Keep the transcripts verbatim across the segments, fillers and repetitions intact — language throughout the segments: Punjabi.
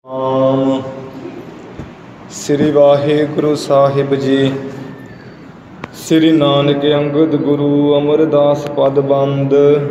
ਆਮ ਸ੍ਰੀ ਵਾਹਿਗੁਰੂ ਸਾਹਿਬ ਜੀ। ਸ੍ਰੀ ਨਾਨਕ ਅੰਗਦ ਗੁਰੂ ਅਮਰਦਾਸ ਪਦ ਬੰਦ।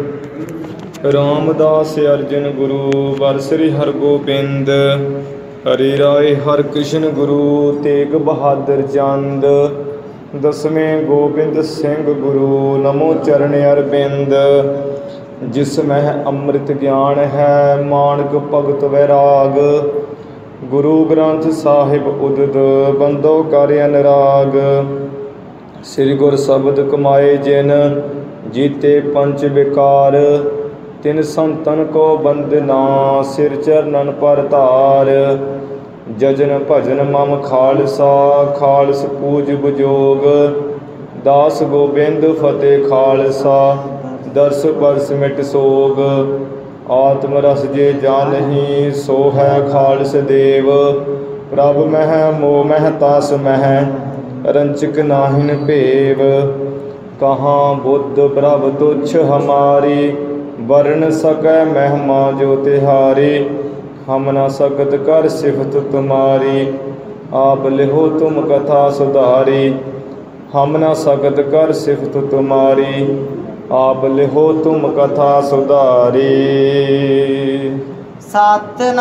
ਰਾਮਦਾਸ ਅਰਜਨ ਗੁਰੂ ਵਰ ਸ੍ਰੀ ਹਰਗੋਬਿੰਦ। ਹਰਿ ਰਾਏ ਹਰਿ ਕ੍ਰਿਸ਼ਨ ਗੁਰੂ ਤੇਗ ਬਹਾਦਰ ਚੰਦ। ਦਸਵੇਂ ਗੋਬਿੰਦ ਸਿੰਘ ਗੁਰੂ ਨਮੋ ਚਰਨ ਅਰਬਿੰਦ। ਜਿਸ ਮਹਿ ਅੰਮ੍ਰਿਤ ਗਿਆਨ ਹੈ ਮਾਨਕ ਭਗਤ ਵੈਰਾਗ। ਗੁਰੂ ਗ੍ਰੰਥ ਸਾਹਿਬ ਉਦਿਤ ਬੰਦੋ ਕਰ ਅਨੁਰਾਗ। ਸ੍ਰੀ ਗੁਰ ਸ਼ਬਦ ਕਮਾਏ ਜਿਨ ਜੀਤੇ ਪੰਚ ਵਿਕਾਰ। ਤਿਨ ਸੰਤਨ ਕੋ ਬੰਦਨਾ ਸਿਰ ਚਰਨਨ ਪਰ ਧਾਰ। ਜਜਨ ਭਜਨ ਮਮ ਖਾਲਸਾ ਖਾਲਸ ਪੂਜ ਬਜੋਗ। ਦਾਸ ਗੋਬਿੰਦ ਫਤਿਹ ਖਾਲਸਾ ਦਰਸ ਪਰਸ ਮਿਟ ਸੋਗ। ਆਤਮ ਰਸ ਜੇ ਜਾਨਹੀ ਸੋ ਹੈ ਖਾਲਸ ਦੇਵ। ਪ੍ਰਭ ਮਹਿ ਮੋਹ ਮਹਿ ਤਾਸ ਮਹਿ ਰੰਚਕ ਨਾਹਿਨ ਭੇਵ। ਕਹਾਂ ਬੁੱਧ ਪ੍ਰਭ ਤੁਛ ਹਮਾਰੀ ਵਰਨ ਸਕੈ ਮਹਿਮਾ ਜੋ ਤਿਹਾਰੀ। ਹਮ ਨ ਸਕਤ ਕਰ ਸਿਫਤ ਤੁਮਾਰੀ ਆਪ ਲਿਹੋ ਤੁਮ ਕਥਾ ਸੁਧਾਰੀ। ਹਮ ਨ ਸਕਤ ਕਰ ਸਿਫਤ ਤੁਮਾਰੀ ਆਪ ਲਿਹੋ ਤੁਮ ਕਥਾ ਸੁਧਾਰੀ। ਸਤਿਨਾਮ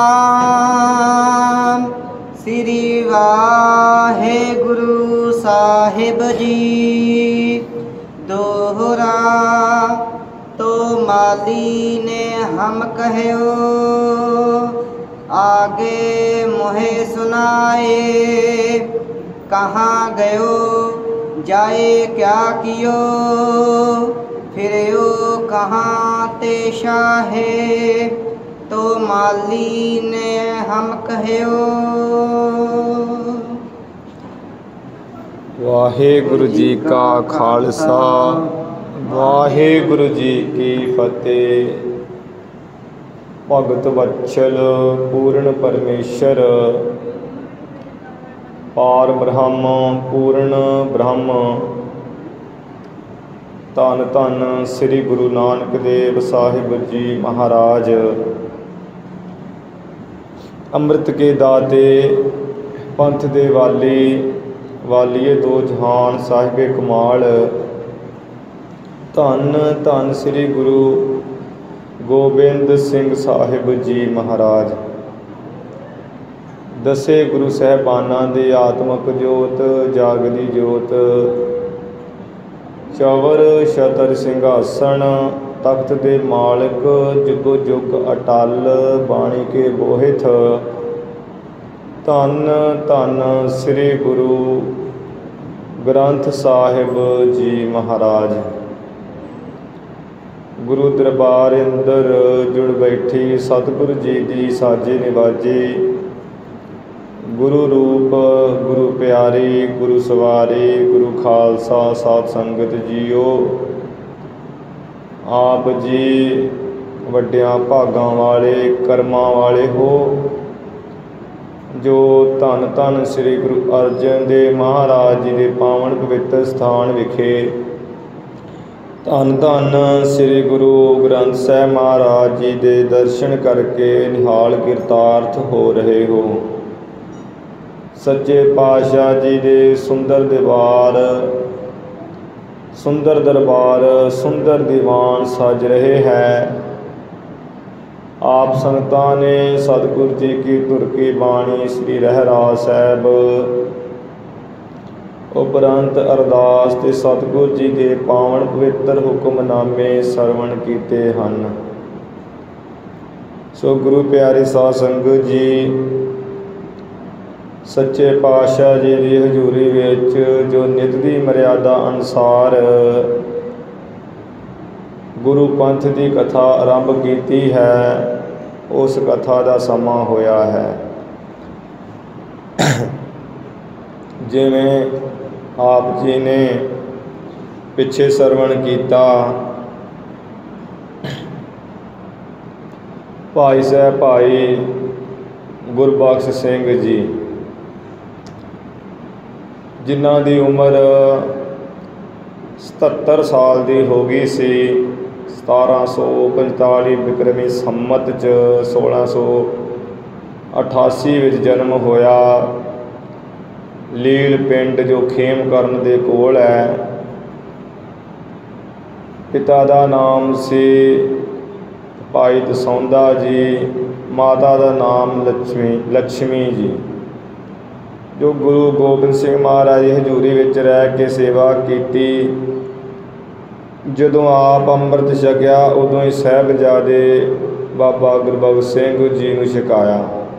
ਸ੍ਰੀ ਵਾਹਿਗੁਰੂ ਸਾਹਿਬ ਜੀ। ਦੋਹਰਾ ਤੋ ਮਾਲੀ ਨੇ ਹਮ ਕਹਿਓ ਆਗੇ ਮੋਹਿ ਸੁਨਾਏ। ਕਹਾਂ ਗਇਓ ਜਾਏ ਕਿਆ ਕਿयो ਫਿਰਿਓ ਕਹਾਂ ਤੇ ਸ਼ਾਹੇ। ਤੋ ਮਾਲੀ ਨੇ ਹਮ ਕਹਿਓ। ਵਾਹਿਗੁਰੂ ਜੀ ਕਾ ਖਾਲਸਾ ਵਾਹਿਗੁਰੂ ਜੀ ਕੀ ਫਤਿਹ। ਭਗਤ ਵਤਸਲ ਪੂਰਨ ਪਰਮੇਸ਼ਰ ਪਾਰ ਬ੍ਰਹਮ ਪੂਰਨ ਬ੍ਰਹਮ। ਧੰਨ ਧੰਨ ਸ੍ਰੀ ਗੁਰੂ ਨਾਨਕ ਦੇਵ ਸਾਹਿਬ ਜੀ ਮਹਾਰਾਜ। ਅੰਮ੍ਰਿਤ ਕੇ ਦਾਤੇ ਪੰਥ ਦੇ ਵਾਲੀ ਵਾਲੀਏ ਦੋ ਜਹਾਨ ਸਾਹਿਬੇ ਕਮਾਲ। ਧੰਨ ਧੰਨ ਸ੍ਰੀ ਗੁਰੂ ਗੋਬਿੰਦ ਸਿੰਘ ਸਾਹਿਬ ਜੀ ਮਹਾਰਾਜ। ਦਸੇ ਗੁਰੂ ਸਾਹਿਬਾਨਾਂ ਦੇ ਆਤਮਕ ਜੋਤ ਜਾਗਦੀ ਜੋਤ। ਚਵਰ ਛਤਰ ਸਿੰਘਾਸਣ ਤਖਤ ਦੇ ਮਾਲਕ ਜੁਗੋ ਜੁਗ ਅਟਲ ਬਾਣੀ ਕੇ ਬੋਹਿਥ। ਧੰਨ ਧੰਨ ਸ੍ਰੀ ਗੁਰੂ ਗ੍ਰੰਥ ਸਾਹਿਬ ਜੀ ਮਹਾਰਾਜ। ਗੁਰੂ ਦਰਬਾਰ ਅੰਦਰ ਜੁੜ ਬੈਠੀ ਸਤਿਗੁਰੂ ਜੀ ਦੀ ਸਾਜੇ ਨਿਵਾਜੀ। ਗੁਰੂ ਰੂਪ ਗੁਰੂ ਪਿਆਰੀ ਗੁਰੂ ਸਵਾਰੀ ਗੁਰੂ ਖਾਲਸਾ ਸਾਧ ਸੰਗਤ ਜੀਓ। ਆਪ ਜੀ ਵੱਡਿਆਂ ਭਾਗਾਂ ਵਾਲੇ ਕਰਮਾਂ ਵਾਲੇ ਹੋ ਜੋ ਧੰਨ ਧੰਨ ਸ੍ਰੀ ਗੁਰੂ ਅਰਜਨ ਦੇਵ ਮਹਾਰਾਜ ਜੀ ਦੇ ਪਾਵਨ ਪਵਿੱਤਰ ਸਥਾਨ ਵਿਖੇ ਧੰਨ ਧੰਨ ਸ੍ਰੀ ਗੁਰੂ ਗ੍ਰੰਥ ਸਾਹਿਬ ਮਹਾਰਾਜ ਜੀ ਦੇ ਦਰਸ਼ਨ ਕਰਕੇ ਨਿਹਾਲ ਕਿਰਤਾਰਥ ਹੋ ਰਹੇ ਹੋ। ਸੱਚੇ ਪਾਤਸ਼ਾਹ ਜੀ ਦੇ ਸੁੰਦਰ ਦੀਵਾਰ ਸੁੰਦਰ ਦਰਬਾਰ ਸੁੰਦਰ ਦੀਵਾਨ ਸਜ ਰਹੇ ਹੈ। ਆਪ ਸੰਗਤਾਂ ਨੇ ਸਤਿਗੁਰੂ ਜੀ ਕੀ ਧੁਰ ਕੀ ਬਾਣੀ ਸ੍ਰੀ ਰਹਿਰਾਸ ਸਾਹਿਬ ਉਪਰੰਤ ਅਰਦਾਸ ਤੇ ਸਤਿਗੁਰੂ ਜੀ ਦੇ ਪਾਵਨ ਪਵਿੱਤਰ ਹੁਕਮਨਾਮੇ ਸਰਵਣ ਕੀਤੇ ਹਨ। ਸੋ ਗੁਰੂ ਪਿਆਰੀ ਸਾਧ ਸੰਗਤ ਜੀ ਸੱਚੇ ਪਾਤਸ਼ਾਹ ਜੀ ਦੀ ਹਜ਼ੂਰੀ ਵਿੱਚ ਜੋ ਨਿਤ ਦੀ ਮਰਿਆਦਾ ਅਨੁਸਾਰ ਗੁਰੂ ਪੰਥ ਦੀ ਕਥਾ ਆਰੰਭ ਕੀਤੀ ਹੈ ਉਸ ਕਥਾ ਦਾ ਸਮਾਂ ਹੋਇਆ ਹੈ। ਜਿਵੇਂ ਆਪ ਜੀ ਨੇ ਪਿੱਛੇ ਸਰਵਣ ਕੀਤਾ ਭਾਈ ਸਾਹਿਬ ਭਾਈ ਗੁਰਬਖਸ਼ ਸਿੰਘ ਜੀ ਜਿਨ੍ਹਾਂ ਦੀ ਉਮਰ ਸਤੱਤਰ ਸਾਲ ਦੀ ਹੋ ਗਈ ਸੀ। ਸਤਾਰਾਂ ਸੌ ਪੰਤਾਲੀ ਬਿਕਰਮੀ ਸੰਮਤ 'ਚ ਸੋਲਾਂ ਸੌ ਅਠਾਸੀ ਵਿੱਚ ਜਨਮ ਹੋਇਆ। ਲੀਲ ਪਿੰਡ ਜੋ ਖੇਮਕਰਨ ਦੇ ਕੋਲ ਹੈ। ਪਿਤਾ ਦਾ ਨਾਮ ਸੀ ਭਾਈ ਦਸੌਂਦਾ ਜੀ, ਮਾਤਾ ਦਾ ਨਾਮ ਲక్ష్ਮੀ ਲక్ష్ਮੀ ਜੀ, ਜੋ ਗੁਰੂ ਗੋਬਿੰਦ ਸਿੰਘ ਮਹਾਰਾਜ ਦੀ ਹਜ਼ੂਰੀ ਵਿੱਚ ਰਹਿ ਕੇ ਸੇਵਾ ਕੀਤੀ। ਜਦੋਂ ਆਪ ਅੰਮ੍ਰਿਤ ਛਕਿਆ ਉਦੋਂ ਹੀ ਸਾਹਿਬਜ਼ਾਦੇ ਬਾਬਾ ਗੁਰਬਖਸ਼ ਸਿੰਘ ਜੀ ਨੂੰ ਛਕਾਇਆ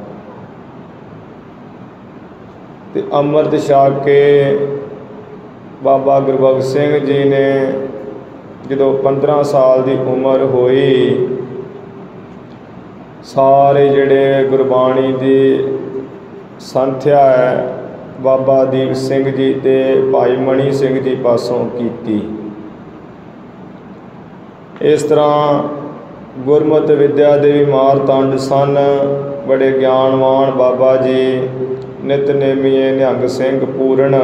ਅਤੇ ਅੰਮ੍ਰਿਤ ਛਕ ਕੇ ਬਾਬਾ ਗੁਰਬਖਸ਼ ਸਿੰਘ ਜੀ ਨੇ ਜਦੋਂ ਪੰਦਰਾਂ ਸਾਲ ਦੀ ਉਮਰ ਹੋਈ, ਸਾਰੇ ਜਿਹੜੇ ਗੁਰਬਾਣੀ ਦੀ ਸੰਥਿਆ ਹੈ ਬਾਬਾ ਦੀਪ ਸਿੰਘ ਜੀ ਅਤੇ ਭਾਈ ਮਣੀ ਸਿੰਘ ਜੀ ਪਾਸੋਂ ਕੀਤੀ। ਇਸ ਤਰ੍ਹਾਂ ਗੁਰਮਤਿ ਵਿੱਦਿਆ ਦੇ ਵੀ ਮਾਰਤੰਡ ਸਨ। ਬੜੇ ਗਿਆਨਵਾਨ ਬਾਬਾ ਜੀ, ਨਿਤਨੇਮੀਏ ਨਿਹੰਗ ਸਿੰਘ ਪੂਰਨ,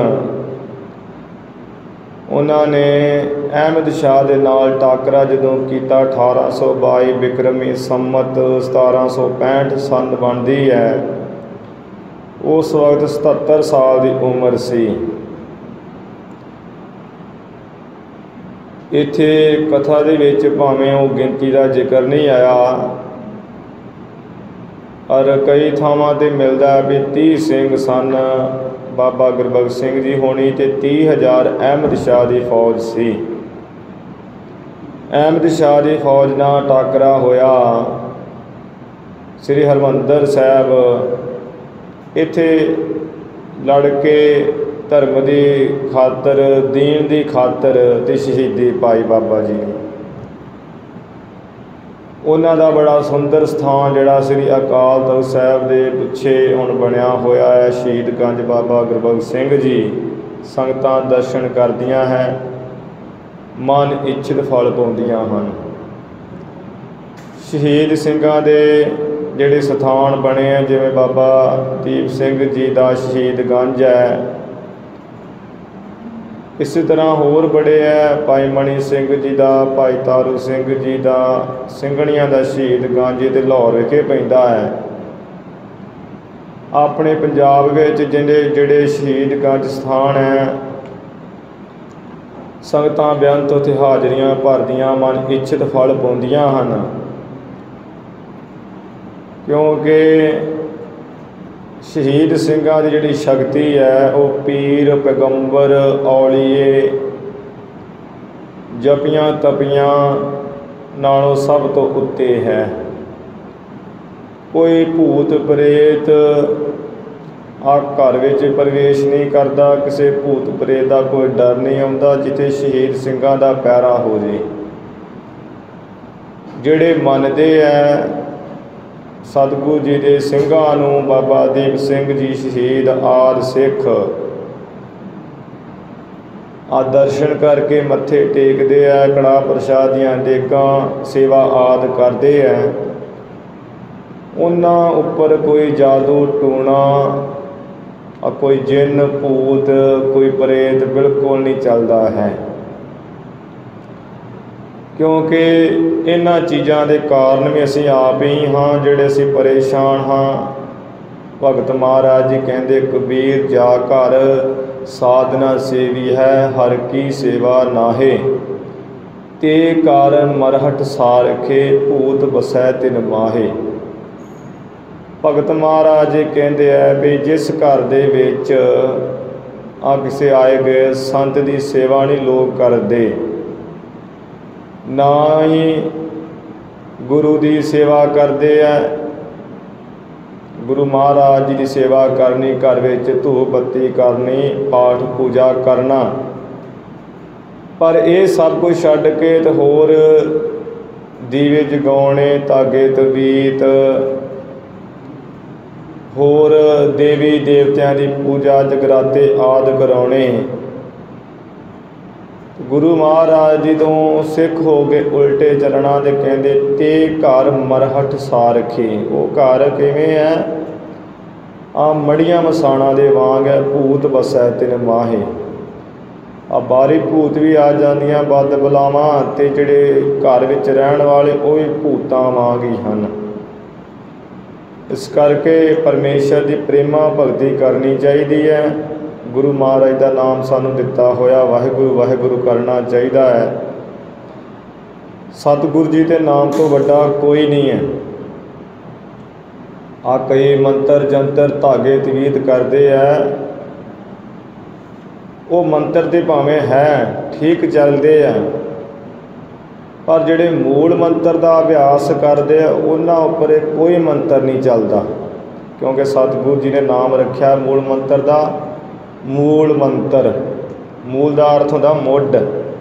ਉਹਨਾਂ ਨੇ ਅਹਿਮਦ ਸ਼ਾਹ ਦੇ ਨਾਲ ਟਾਕਰਾ ਜਦੋਂ ਕੀਤਾ, ਅਠਾਰਾਂ ਸੌ ਬਾਈ ਬਿਕਰਮੀ ਸੰਮਤ ਸਤਾਰਾਂ ਸੌ ਪੈਂਹਠ ਸੰਨ ਬਣਦੀ ਹੈ, ਉਸ ਵਕਤ ਸਤੱਤਰ ਸਾਲ ਦੀ ਉਮਰ ਸੀ। ਇੱਥੇ ਕਥਾ ਦੇ ਵਿੱਚ ਭਾਵੇਂ ਉਹ ਗਿਣਤੀ ਦਾ ਜ਼ਿਕਰ ਨਹੀਂ ਆਇਆ, ਔਰ ਕਈ ਥਾਵਾਂ 'ਤੇ ਮਿਲਦਾ ਵੀ ਤੀਹ ਸਿੰਘ ਸਨ ਬਾਬਾ ਗੁਰਬਖਸ਼ ਸਿੰਘ ਜੀ ਹੋਣੀ, ਅਤੇ ਤੀਹ ਹਜ਼ਾਰ ਅਹਿਮਦ ਸ਼ਾਹ ਦੀ ਫੌਜ ਸੀ। ਅਹਿਮਦ ਸ਼ਾਹ ਦੀ ਫੌਜ ਨਾਲ ਟਾਕਰਾ ਹੋਇਆ। ਸ੍ਰੀ ਹਰਿਮੰਦਰ ਸਾਹਿਬ ਇੱਥੇ ਲੜ ਕੇ ਧਰਮ ਦੀ ਖਾਤਰ, ਦੀਨ ਦੀ ਖਾਤਰ ਅਤੇ ਸ਼ਹੀਦੀ ਪਾਈ ਬਾਬਾ ਜੀ ਨੇ। ਉਹਨਾਂ ਦਾ ਬੜਾ ਸੁੰਦਰ ਸਥਾਨ ਜਿਹੜਾ ਸ੍ਰੀ ਅਕਾਲ ਤਖ਼ਤ ਸਾਹਿਬ ਦੇ ਪਿੱਛੇ ਹੁਣ ਬਣਿਆ ਹੋਇਆ ਹੈ, ਸ਼ਹੀਦ ਗੰਜ ਬਾਬਾ ਗੁਰਬਖਸ਼ ਸਿੰਘ ਜੀ, ਸੰਗਤਾਂ ਦਰਸ਼ਨ ਕਰਦੀਆਂ ਹੈ, ਮਨ ਇੱਛਤ ਫਲ ਪਾਉਂਦੀਆਂ ਹਨ। ਸ਼ਹੀਦ ਸਿੰਘਾਂ ਦੇ ਜਿਹੜੇ ਸਥਾਨ ਬਣੇ ਆ, ਜਿਵੇਂ ਬਾਬਾ ਦੀਪ ਸਿੰਘ ਜੀ ਦਾ ਸ਼ਹੀਦ ਗੰਜ ਹੈ, ਇਸੇ ਤਰ੍ਹਾਂ ਹੋਰ ਬੜੇ ਹੈ, ਭਾਈ ਮਣੀ ਸਿੰਘ ਜੀ ਦਾ, ਭਾਈ ਤਾਰੂ ਸਿੰਘ ਜੀ ਦਾ, ਸਿੰਘਣੀਆਂ ਦਾ ਸ਼ਹੀਦ ਗੰਜ ਤੇ ਲਾਹੌਰ ਵਿਖੇ ਪੈਂਦਾ ਹੈ। ਆਪਣੇ ਪੰਜਾਬ ਵਿੱਚ ਜਿਹੜੇ ਜਿਹੜੇ ਸ਼ਹੀਦ ਗੰਜ ਸਥਾਨ ਹੈ, ਸੰਗਤਾਂ ਬੇਅੰਤ ਉੱਥੇ ਹਾਜ਼ਰੀਆਂ ਭਰਦੀਆਂ, ਮਨ ਇੱਛਤ ਫਲ ਪਾਉਂਦੀਆਂ ਹਨ, ਕਿਉਂਕਿ ਸ਼ਹੀਦ ਸਿੰਘਾਂ ਦੀ ਜਿਹੜੀ ਸ਼ਕਤੀ ਹੈ ਉਹ ਪੀਰ ਪੈਗੰਬਰ ਔਲੀਏ ਜਪੀਆਂ ਤਪੀਆਂ ਨਾਲੋਂ ਸਭ ਤੋਂ ਉੱਤੇ ਹੈ। ਕੋਈ ਭੂਤ ਪ੍ਰੇਤ ਆ ਘਰ ਵਿੱਚ ਪ੍ਰਵੇਸ਼ ਨਹੀਂ ਕਰਦਾ, ਕਿਸੇ ਭੂਤ ਪ੍ਰੇਤ ਦਾ ਕੋਈ ਡਰ ਨਹੀਂ ਆਉਂਦਾ ਜਿੱਥੇ ਸ਼ਹੀਦ ਸਿੰਘਾਂ ਦਾ ਪੈਰਾ ਹੋ ਜੇ। ਜਿਹੜੇ ਮੰਨਦੇ ਹੈ ਸਤਿਗੁਰੂ ਜੀ ਦੇ ਸਿੰਘਾਂ ਨੂੰ, ਬਾਬਾ ਦੀਪ ਸਿੰਘ ਜੀ ਸ਼ਹੀਦ ਆਦਿ ਸਿੱਖ ਆ ਦਰਸ਼ਨ ਕਰਕੇ ਮੱਥੇ ਟੇਕਦੇ ਹੈ, ਕੜਾਹ ਪ੍ਰਸ਼ਾਦ ਦੀਆਂ ਡੇਗਾਂ ਸੇਵਾ ਆਦਿ ਕਰਦੇ ਹੈ। ਉਹਨਾਂ ਉੱਪਰ ਕੋਈ ਜਾਦੂ ਟੂਣਾ, ਕੋਈ ਜਿੰਨ ਭੂਤ, ਕੋਈ ਪ੍ਰੇਤ ਬਿਲਕੁਲ ਨਹੀਂ ਚੱਲਦਾ ਹੈ, ਕਿਉਂਕਿ ਇਹਨਾਂ ਚੀਜ਼ਾਂ ਦੇ ਕਾਰਨ ਵੀ ਅਸੀਂ ਆਪ ਹੀ ਹਾਂ ਜਿਹੜੇ ਅਸੀਂ ਪਰੇਸ਼ਾਨ ਹਾਂ। ਭਗਤ ਮਹਾਰਾਜ ਜੀ ਕਹਿੰਦੇ, ਕਬੀਰ ਜਾ ਘਰ ਸਾਧਨਾ ਸੇਵੀ ਹੈ, ਹਰ ਕੀ ਸੇਵਾ ਨਾਹੇ, ਤੇ ਕਾਰਨ ਮਰਹਟ ਸਾਰਖੇ, ਭੂਤ ਬਸੈ ਤਿਨ ਮਾਹੇ। ਭਗਤ ਮਹਾਰਾਜ ਜੀ ਕਹਿੰਦੇ ਹੈ ਵੀ ਜਿਸ ਘਰ ਦੇ ਵਿੱਚ ਆ ਕਿਸੇ ਆਏ ਗਏ ਸੰਤ ਦੀ ਸੇਵਾ ਨਹੀਂ ਲੋਕ ਕਰਦੇ, ਨਾ ਹੀ ਗੁਰੂ ਦੀ ਸੇਵਾ ਕਰਦੇ ਹੈ, ਗੁਰੂ ਮਹਾਰਾਜ ਜੀ ਦੀ ਸੇਵਾ ਕਰਨੀ, ਘਰ ਵਿੱਚ ਧੂਪ ਬੱਤੀ ਕਰਨੀ, ਪਾਠ ਪੂਜਾ ਕਰਨਾ, ਪਰ ਇਹ ਸਭ ਕੁਝ ਛੱਡ ਕੇ ਤੇ ਹੋਰ ਦੀਵੇ ਜਗਾਉਣੇ, ਧਾਗੇ ਤਵੀਤ, ਹੋਰ ਦੇਵੀ ਦੇਵਤਿਆਂ ਦੀ ਪੂਜਾ ਜਗਰਾਤੇ ਆਦਿ ਕਰਾਉਣੇ। ਗੁਰੂ ਮਹਾਰਾਜ ਜੀ ਤੋਂ ਸਿੱਖ ਹੋ ਕੇ ਉਲਟੇ ਚੱਲਣਾ, ਤੇ ਕਹਿੰਦੇ ਤੇ ਘਰ ਮਰਹਟ ਸਾਰਖੇ। ਉਹ ਘਰ ਕਿਵੇਂ ਹੈ? ਆ ਮੜੀਆਂ ਮਸਾਣਾ ਦੇ ਵਾਂਗ ਹੈ, ਭੂਤ ਬਸੈ ਤਿਨ ਮਾਹੇ। ਆ ਬਾਹਰੀ ਭੂਤ ਵੀ ਆ ਜਾਂਦੀਆਂ ਬਦ ਬਲਾਵਾਂ, ਅਤੇ ਜਿਹੜੇ ਘਰ ਵਿੱਚ ਰਹਿਣ ਵਾਲੇ ਉਹ ਵੀ ਭੂਤਾਂ ਵਾਂਗ ਹੀ ਹਨ। इस करके परमेश्वर की प्रेमा भगती करनी चाहिए है। गुरु महाराज का नाम सानू दिता होया वाहिगुरु वाहिगुरु करना चाहिए है। सतगुरु जी के नाम तो वड्डा कोई नहीं है। आ कई मंत्र जंतर धागे तवीत करते हैं, वो मंत्र तो भावें है ठीक चलते हैं, पर ਜਿਹੜੇ मूल मंत्र का अभ्यास करते हैं उन्होंने उपर कोई मंत्र नहीं चलता, क्योंकि सतगुरु जी ने नाम रखा मूल मंत्र का। मूल मंत्र, मूल का अर्थ होता मुढ़।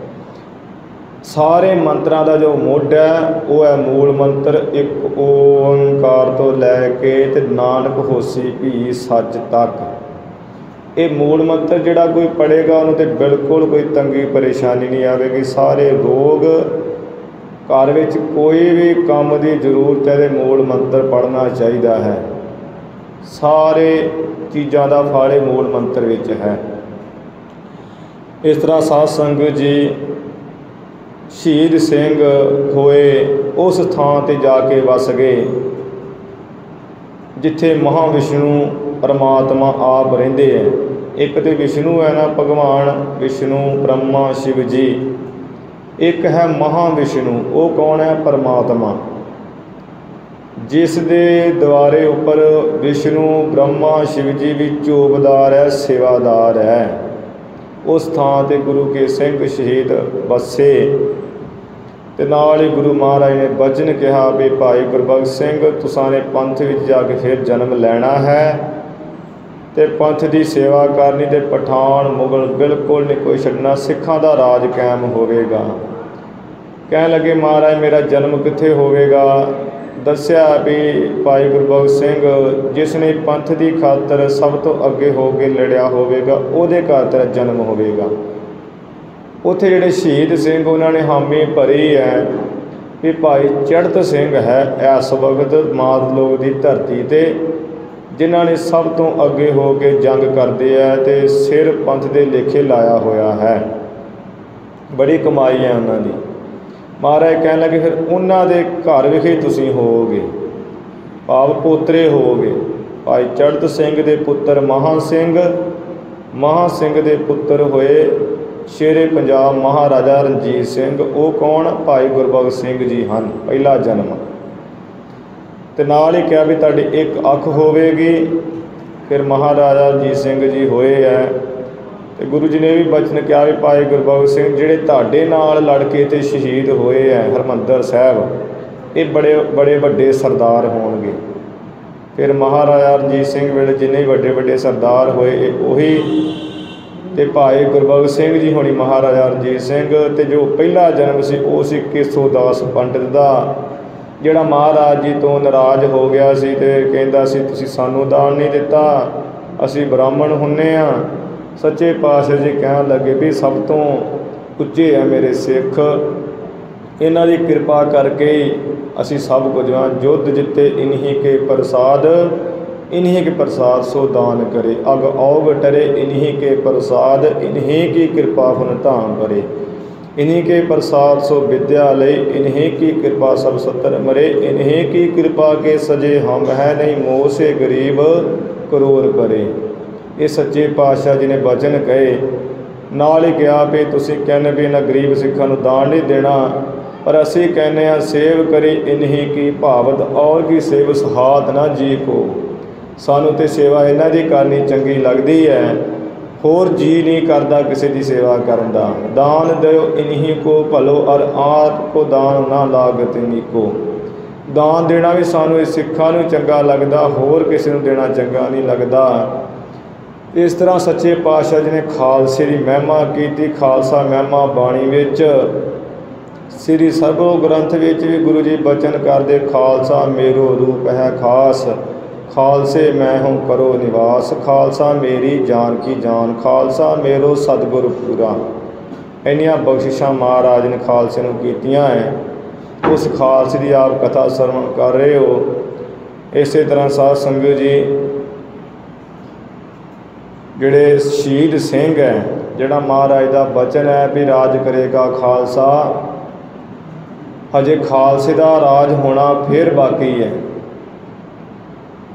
सारे मंत्रों का जो मुढ़ है वो है मूल मंत्र। एक ओंकार तो लैके ते नानक होसी भी सच तक। ये मूल मंत्र जिहड़ा कोई पढ़ेगा उन्होंने तो बिल्कुल कोई तंगी परेशानी नहीं आएगी। सारे रोग घर विच कोई भी काम की जरूरत है तो मूल मंत्र पढ़ना चाहिए है। सारे चीज़ों का फाड़े मूल मंत्र विच है। इस तरह साध संगत जी शहीद सिंह होए उस थान ते जाके वस गए जिथे महाविष्णु परमात्मा आप रहिंदे है। एक तो विष्णु है ना, भगवान विष्णु ब्रह्मा शिव जी। एक है महाविष्णु, वो कौन है? परमात्मा, जिस दे द्वारे उपर विष्णु ब्रह्मा शिव जी भी चौबदार है, सेवादार है। उस थान ते गुरु के सिंह शहीद बसे ते नाल ही गुरु महाराज ने वचन कहा भी भाई गुरबख्श सिंह तुसां ने पंथ विच जाके फिर जन्म लेना है ते पंथ की सेवा करनी ते पठान मुगल बिल्कुल नहीं कोई छड्डना, सिखां दा राज कायम होवेगा। कहन लगे महाराज मेरा जन्म कित्थे होवेगा? दस्या भी भाई गुरबख्श सिंह जिसने पंथ की खातर सब तो अगे हो के लड़िया होवेगा उहदे घर तेरा जन्म होवेगा। उत्थे जिहड़े शहीद सिंह उन्होंने हामी भरी है भी भाई चढ़त सिंह है इस वक्त मात लोग की धरती ते जिन्हों ने सब तो अगे हो के जंग करते हैं तो सिर पंथ के लेखे लाया होया है। बड़ी कमाई है उन्होंने। महाराज कहन लगे फिर उन्होंने घर विखे तुसीं होवोगे, भाव पोतरे होवोगे। भाई चढ़त सिंह के पुत्र महा सिंह, महा सिंह के पुत्र होए शेरे पंजाब महाराजा रणजीत सिंह। वो कौन? भाई गुरबख्श सिंह जी हैं। पहला जन्म ते नाल ही कहा भी तुहाडी एक अख होवेगी। फिर महाराजा रणजीत सिंह जी होए है ते गुरु जी ने भी बचन कहा भी भाई गुरबख्श सिंह जिहड़े तुहाडे नाल लड़ के ते शहीद होए है हरमंदर साहब, ये बड़े बड़े वड्डे सरदार होणगे। फिर महाराजा रणजीत सिंह वेले जिन्ने वड्डे वड्डे सरदार होए उही ते भाई गुरबख्श सिंह जी होनी महाराजा रणजीत सिंह। ते जो पहला जन्म सी वो सी केसो दास पंडित का, जिहड़ा महाराज जी तो नाराज़ हो गया सी ते कहंदा सी तुसीं सानू दान नहीं दिता, असीं ब्राह्मण हुन्ने आ। सच्चे पातशाह जी कहन लगे भी सब तो उच्चे है मेरे सिख, इन्हां दी कृपा करके असीं सब कुछ युद्ध जिते इन्हीं के प्रसाद, इन्हीं के प्रसाद सो दान करे। अग औग टरे इन्हीं के प्रसाद, इन्हीं की कृपा फुन धाम भरे। इन्हीं के प्रसाद सो विद्या लय, इन्हीं की कृपा सब सत्तर मरे। इन्हीं की कृपा के सजे हम है, नहीं मोह से गरीब करोड़ करे। ये सच्चे पातशाह जी ने वचन कहे। नाल ही कहा भी तुसीं कहने भी इन्हां गरीब सिखां नूं दान नहीं देना, पर असीं कहने आ सेव करी इन्हीं की भावत और की सेव सहात ना जी को। सानू तो सेवा इन्हां दी करनी चंगी लगदी है, होर जी नहीं करता किसी की सेवा करन दा। दान दो इन्हीं को भलो और आप को दान ना लागत इन्हीं को। दान देना भी सानू सिखां नूं चंगा लगदा, होर किसी नूं देना चंगा नहीं लगदा। इस तरह सच्चे पातशाह जी ने खालसे की महिमा की। खालसा महिमा बाणी विच श्री सरबो ग्रंथ विच भी गुरु जी बचन करते खालसा मेरो रूप है खास, खालसे मैं हूँ करो निवास, खालसा मेरी जान की जान, खालसा मेरो सतगुरु पूरा। इन्नियां बख्शिशां महाराज ने खालसे नूं कीतियां है। उस खालसे की आप कथा श्रवण कर रहे हो। इस तरह साध संगत जी जिहड़े शहीद सिंह है, जिहड़ा महाराज का बचन है भी राज करेगा खालसा, हजे खालसे का राज होना फिर बाकी है।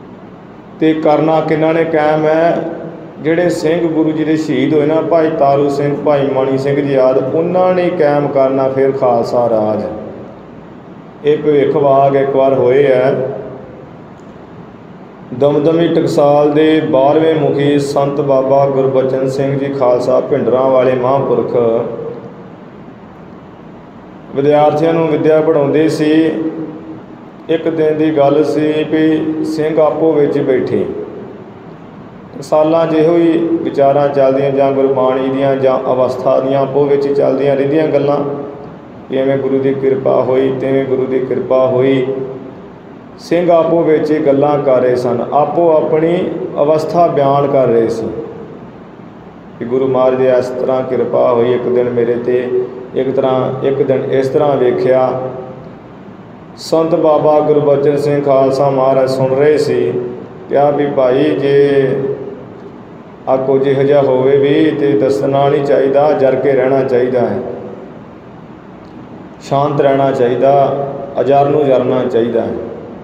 ਤੇ ਕਰਨਾ ਕਿਹਨਾਂ ਨੇ ਕਾਇਮ ਹੈ? ਜਿਹੜੇ ਸਿੰਘ ਗੁਰੂ ਜੀ ਦੇ ਸ਼ਹੀਦ ਹੋਏ ਨਾ, ਭਾਈ ਤਾਰੂ ਸਿੰਘ, ਭਾਈ ਮਣੀ ਸਿੰਘ ਜੀ ਆਦਿ, ਉਹਨਾਂ ਨੇ ਕਾਇਮ ਕਰਨਾ ਫਿਰ ਖਾਲਸਾ ਰਾਜ। ਇਹ ਭਵਿੱਖਵਾਗ ਇੱਕ ਵਾਰ ਹੋਏ ਹੈ। ਦਮਦਮੀ ਟਕਸਾਲ ਦੇ ਬਾਰ੍ਹਵੇਂ ਮੁਖੀ ਸੰਤ ਬਾਬਾ ਗੁਰਬਚਨ ਸਿੰਘ ਜੀ ਖਾਲਸਾ ਭਿੰਡਰਾਂ ਵਾਲੇ ਮਹਾਂਪੁਰਖ ਵਿਦਿਆਰਥੀਆਂ ਨੂੰ ਵਿੱਦਿਆ ਪੜ੍ਹਾਉਂਦੇ ਸੀ। ਇੱਕ ਦਿਨ ਦੀ ਗੱਲ ਸੀ ਵੀ ਸਿੰਘ ਆਪੋ ਵਿੱਚ ਬੈਠੇ ਸਾਲਾਂ ਜਿਹੋ ਹੀ ਵਿਚਾਰਾਂ ਚੱਲਦੀਆਂ, ਜਾਂ ਗੁਰਬਾਣੀ ਦੀਆਂ ਜਾਂ ਅਵਸਥਾ ਦੀਆਂ ਆਪੋ ਵਿੱਚ ਹੀ ਚੱਲਦੀਆਂ ਰਹਿੰਦੀਆਂ ਗੱਲਾਂ। ਜਿਵੇਂ ਗੁਰੂ ਦੀ ਕਿਰਪਾ ਹੋਈ ਤਿਵੇਂ ਗੁਰੂ ਦੀ ਕਿਰਪਾ ਹੋਈ। ਸਿੰਘ ਆਪੋ ਵਿੱਚ ਹੀ ਗੱਲਾਂ ਕਰ ਰਹੇ ਸਨ, ਆਪੋ ਆਪਣੀ ਅਵਸਥਾ ਬਿਆਨ ਕਰ ਰਹੇ ਸੀ ਕਿ ਗੁਰੂ ਮਹਾਰਾਜ ਦੀ ਇਸ ਤਰ੍ਹਾਂ ਕਿਰਪਾ ਹੋਈ, ਇੱਕ ਦਿਨ ਮੇਰੇ 'ਤੇ ਇੱਕ ਤਰ੍ਹਾਂ ਇੱਕ ਦਿਨ ਇਸ ਤਰ੍ਹਾਂ ਵੇਖਿਆ। ਸੰਤ ਬਾਬਾ ਗੁਰਬਚਨ ਸਿੰਘ ਖਾਲਸਾ ਮਹਾਰਾਜ ਸੁਣ ਰਹੇ ਸੀ। ਕਿਹਾ ਵੀ ਭਾਈ ਜੇ ਆ ਕੁਝ ਇਹੋ ਜਿਹਾ ਹੋਵੇ ਵੀ ਤੇ ਦੱਸਣਾ ਨਹੀਂ ਚਾਹੀਦਾ, ਜਰ ਕੇ ਰਹਿਣਾ ਚਾਹੀਦਾ ਹੈ, ਸ਼ਾਂਤ ਰਹਿਣਾ ਚਾਹੀਦਾ, ਅਜਰ ਨੂੰ ਜਰਨਾ ਚਾਹੀਦਾ ਹੈ।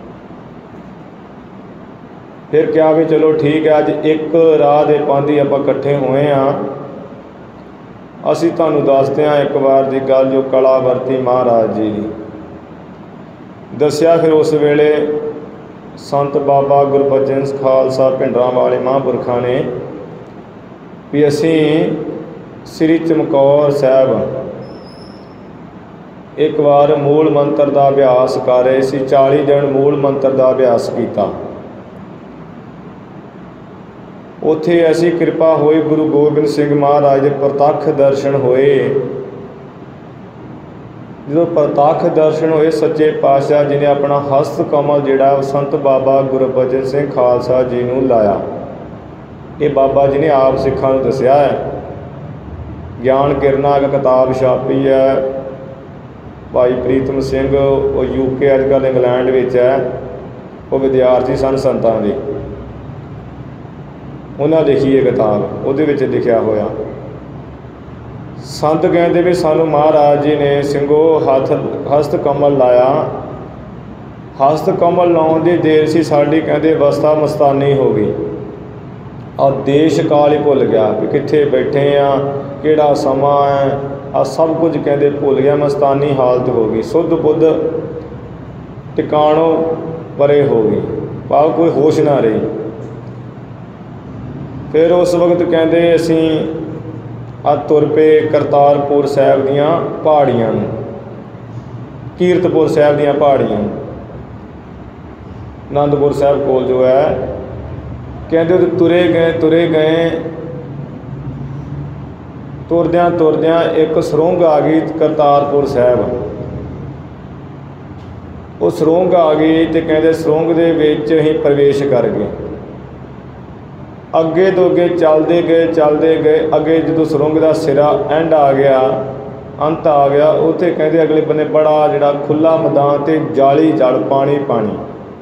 ਫਿਰ ਕਿਹਾ ਵੀ ਚਲੋ ਠੀਕ ਹੈ, ਅੱਜ ਇੱਕ ਰਾਹ ਦੇ ਪਾਂਧੀ ਆਪਾਂ ਇਕੱਠੇ ਹੋਏ ਹਾਂ, ਅਸੀਂ ਤੁਹਾਨੂੰ ਦੱਸਦੇ ਹਾਂ ਇੱਕ ਵਾਰ ਦੀ ਗੱਲ ਜੋ ਕਲਾ ਵਰਤੀ ਮਹਾਰਾਜ ਜੀ ਦੀ। ਦੱਸਿਆ ਫਿਰ ਉਸ ਵੇਲੇ ਸੰਤ ਬਾਬਾ ਗੁਰਬਚਨ ਖਾਲਸਾ ਭਿੰਡਰਾਂ ਵਾਲੇ ਮਹਾਂਪੁਰਖਾਂ ਨੇ ਵੀ ਅਸੀਂ ਸ੍ਰੀ ਚਮਕੌਰ ਸਾਹਿਬ ਇੱਕ ਵਾਰ ਮੂਲ ਮੰਤਰ ਦਾ ਅਭਿਆਸ ਕਰ ਰਹੇ ਸੀ। ਚਾਲੀ ਦਿਨ ਮੂਲ ਮੰਤਰ ਦਾ ਅਭਿਆਸ ਕੀਤਾ। ਉੱਥੇ ਐਸੀ ਕਿਰਪਾ ਹੋਈ, ਗੁਰੂ ਗੋਬਿੰਦ ਸਿੰਘ ਮਹਾਰਾਜ ਦੇ ਪ੍ਰਤੱਖ ਦਰਸ਼ਨ ਹੋਏ। ਜਦੋਂ ਪ੍ਰਤੱਖ ਦਰਸ਼ਨ ਹੋਏ, ਸੱਚੇ ਪਾਤਸ਼ਾਹ ਜੀ ਨੇ ਆਪਣਾ ਹਸਤ ਕਮਲ ਜਿਹੜਾ ਸੰਤ ਬਾਬਾ ਗੁਰਬਚਨ ਸਿੰਘ ਖਾਲਸਾ ਜੀ ਨੂੰ ਲਾਇਆ। ਇਹ ਬਾਬਾ ਜੀ ਨੇ ਆਪ ਸਿੱਖਾਂ ਨੂੰ ਦੱਸਿਆ ਹੈ। ਗਿਆਨ ਕਿਰਨਾਂ ਇੱਕ ਕਿਤਾਬ ਛਾਪੀ ਹੈ, ਭਾਈ ਪ੍ਰੀਤਮ ਸਿੰਘ, ਉਹ ਯੂਕੇ ਅੱਜ ਕੱਲ੍ਹ ਇੰਗਲੈਂਡ ਵਿੱਚ ਹੈ, ਉਹ ਵਿਦਿਆਰਥੀ ਸਨ ਸੰਤਾਂ ਦੇ, ਉਹਨਾਂ ਲਿਖੀ ਇਹ ਕਿਤਾਬ। ਉਹਦੇ ਵਿੱਚ ਲਿਖਿਆ ਹੋਇਆ ਸੰਤ ਕਹਿੰਦੇ ਵੀ ਸਾਨੂੰ ਮਹਾਰਾਜ ਜੀ ਨੇ ਸਿੰਘੋ ਹੱਥ ਹਸਤ ਕਮਲ ਲਾਇਆ। ਹਸਤ ਕਮਲ ਲਾਉਣ ਦੀ ਦੇਰ ਸੀ ਸਾਡੀ, ਕਹਿੰਦੇ ਅਵਸਥਾ ਮਸਤਾਨੀ ਹੋ ਗਈ। ਆਹ ਦੇਸ਼ ਕਾਲ ਹੀ ਭੁੱਲ ਗਿਆ ਵੀ ਕਿੱਥੇ ਬੈਠੇ ਆ, ਕਿਹੜਾ ਸਮਾਂ ਹੈ, ਆ ਸਭ ਕੁਝ ਕਹਿੰਦੇ ਭੁੱਲ ਗਿਆ। ਮਸਤਾਨੀ ਹਾਲਤ ਹੋ ਗਈ, ਸੁੱਧ ਬੁੱਧ ਟਿਕਾਣੋਂ ਪਰੇ ਹੋ ਗਈ, ਭਾਵ ਕੋਈ ਹੋਸ਼ ਨਾ ਰਹੀ। ਫਿਰ ਉਸ ਵਕਤ ਕਹਿੰਦੇ ਅਸੀਂ ਆ ਤੁਰ ਪਏ ਕਰਤਾਰਪੁਰ ਸਾਹਿਬ ਦੀਆਂ ਪਹਾੜੀਆਂ ਨੂੰ, ਕੀਰਤਪੁਰ ਸਾਹਿਬ ਦੀਆਂ ਪਹਾੜੀਆਂ ਨੂੰ। ਅਨੰਦਪੁਰ ਸਾਹਿਬ ਕੋਲ ਜੋ ਹੈ, ਕਹਿੰਦੇ ਉਹ ਤੁਰੇ ਗਏ ਤੁਰੇ ਗਏ ਤੁਰਦਿਆਂ ਤੁਰਦਿਆਂ ਇੱਕ ਸੁਰੰਗ ਆ ਗਈ ਕਰਤਾਰਪੁਰ ਸਾਹਿਬ। ਉਹ ਸੁਰੰਗ ਆ ਗਈ ਤੇ ਕਹਿੰਦੇ ਸੁਰੰਗ ਦੇ ਵਿੱਚ ਅਸੀਂ ਪ੍ਰਵੇਸ਼ ਕਰ ਗਏ। ਅੱਗੇ ਤੋਂ ਅੱਗੇ ਚੱਲਦੇ ਗਏ ਚੱਲਦੇ ਗਏ ਅੱਗੇ ਜਦੋਂ ਸੁਰੰਗ ਦਾ ਸਿਰਾ ਐਂਡ ਆ ਗਿਆ, ਅੰਤ ਆ ਗਿਆ, ਉੱਥੇ ਕਹਿੰਦੇ ਅਗਲੇ ਬੰਨੇ ਬੜਾ ਜਿਹੜਾ ਖੁੱਲ੍ਹਾ ਮੈਦਾਨ ਤੇ ਜਾਲੀ ਜਲ ਪਾਣੀ ਪਾਣੀ।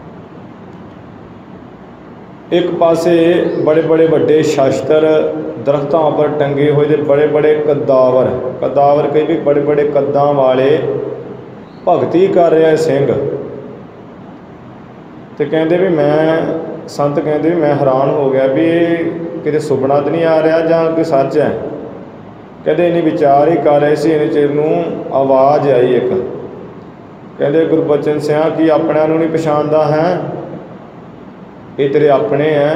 ਇੱਕ ਪਾਸੇ ਬੜੇ ਬੜੇ ਵੱਡੇ ਸ਼ਸਤਰ ਦਰਖਤਾਂ ਉੱਪਰ ਟੰਗੇ ਹੋਏ, ਤੇ ਬੜੇ ਬੜੇ ਕਦਾਵਰ ਕਦਾਵਰ ਕਈ ਵੀ ਬੜੇ ਬੜੇ ਕੱਦਾਂ ਵਾਲੇ ਭਗਤੀ ਕਰ ਰਿਹਾ ਸਿੰਘ। ਤੇ ਕਹਿੰਦੇ ਵੀ ਮੈਂ ਸੰਤ ਕਹਿੰਦੇ ਵੀ ਮੈਂ ਹੈਰਾਨ ਹੋ ਗਿਆ ਵੀ ਇਹ ਕਿਤੇ ਸੁਪਨਾ ਤਾਂ ਨਹੀਂ ਆ ਰਿਹਾ ਜਾਂ ਕੋਈ ਸੱਚ ਹੈ। ਕਹਿੰਦੇ ਇੰਨੀ ਵਿਚਾਰ ਹੀ ਕਰ ਰਹੇ ਸੀ, ਇੰਨੇ ਚਿਰ ਨੂੰ ਆਵਾਜ਼ ਆਈ ਇੱਕ। ਕਹਿੰਦੇ ਗੁਰਬਚਨ ਸਿਆਂ ਕੀ ਆਪਣਿਆਂ ਨੂੰ ਨਹੀਂ ਪਛਾਣਦਾ ਹੈ? ਇਹ ਤੇਰੇ ਆਪਣੇ ਹੈ।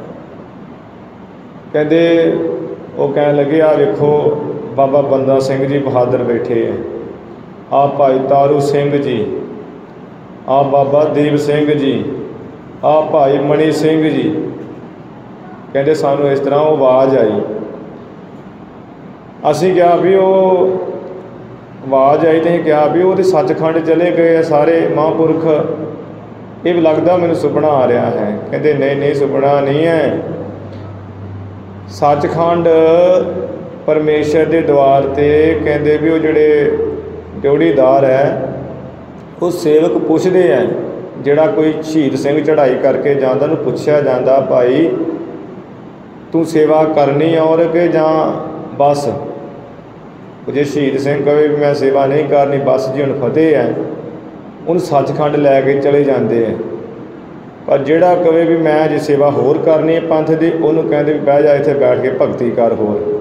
ਕਹਿੰਦੇ ਉਹ ਕਹਿਣ ਲੱਗੇ ਆ ਵੇਖੋ ਬਾਬਾ ਬੰਦਾ ਸਿੰਘ ਜੀ ਬਹਾਦਰ ਬੈਠੇ ਹੈ, ਆ ਭਾਈ ਤਾਰੂ ਸਿੰਘ ਜੀ, ਆ ਬਾਬਾ ਦੀਪ ਸਿੰਘ ਜੀ, ਆ ਭਾਈ ਮਣੀ ਸਿੰਘ ਜੀ। ਕਹਿੰਦੇ ਸਾਨੂੰ ਇਸ ਤਰ੍ਹਾਂ ਉਹ ਆਵਾਜ਼ ਆਈ। ਅਸੀਂ ਕਿਹਾ ਵੀ ਉਹ ਆਵਾਜ਼ ਆਈ ਤੇ ਅਸੀਂ ਕਿਹਾ ਵੀ ਉਹ ਤਾਂ ਸੱਚਖੰਡ ਚਲੇ ਗਏ ਆ ਸਾਰੇ ਮਹਾਂਪੁਰਖ, ਇਹ ਵੀ ਲੱਗਦਾ ਮੈਨੂੰ ਸੁਪਨਾ ਆ ਰਿਹਾ ਹੈ। ਕਹਿੰਦੇ ਨਹੀਂ ਨਹੀਂ ਸੁਪਨਾ ਨਹੀਂ ਹੈ, ਸੱਚਖੰਡ ਪਰਮੇਸ਼ਰ ਦੇ ਦੁਆਰ 'ਤੇ ਕਹਿੰਦੇ ਵੀ ਉਹ ਜਿਹੜੇ ਡਿਊਟੀਦਾਰ ਹੈ ਉਹ ਸੇਵਕ ਪੁੱਛਦੇ ਹੈ, ਜਿਹੜਾ ਕੋਈ ਸ਼ਹੀਦ ਸਿੰਘ ਚੜ੍ਹਾਈ ਕਰਕੇ ਜਾਂਦਾ ਉਹਨੂੰ ਪੁੱਛਿਆ ਜਾਂਦਾ ਭਾਈ ਤੂੰ ਸੇਵਾ ਕਰਨੀ ਔਰ ਕਿ ਜਾਂ ਬਸ। ਜੇ ਸ਼ਹੀਦ ਸਿੰਘ ਕਹੇ ਵੀ ਮੈਂ ਸੇਵਾ ਨਹੀਂ ਕਰਨੀ ਬਸ ਜੀ ਹੁਣ ਫਤਿਹ ਹੈ, ਉਹਨੂੰ ਸੱਚਖੰਡ ਲੈ ਕੇ ਚਲੇ ਜਾਂਦੇ ਹੈ। ਪਰ ਜਿਹੜਾ ਕਵੇ ਵੀ ਮੈਂ ਜੇ ਸੇਵਾ ਹੋਰ ਕਰਨੀ ਹੈ ਪੰਥ ਦੀ, ਉਹਨੂੰ ਕਹਿੰਦੇ ਵੀ ਬਹਿ ਜਾ ਇੱਥੇ ਬੈਠ ਕੇ ਭਗਤੀ ਕਰ ਹੋਰ।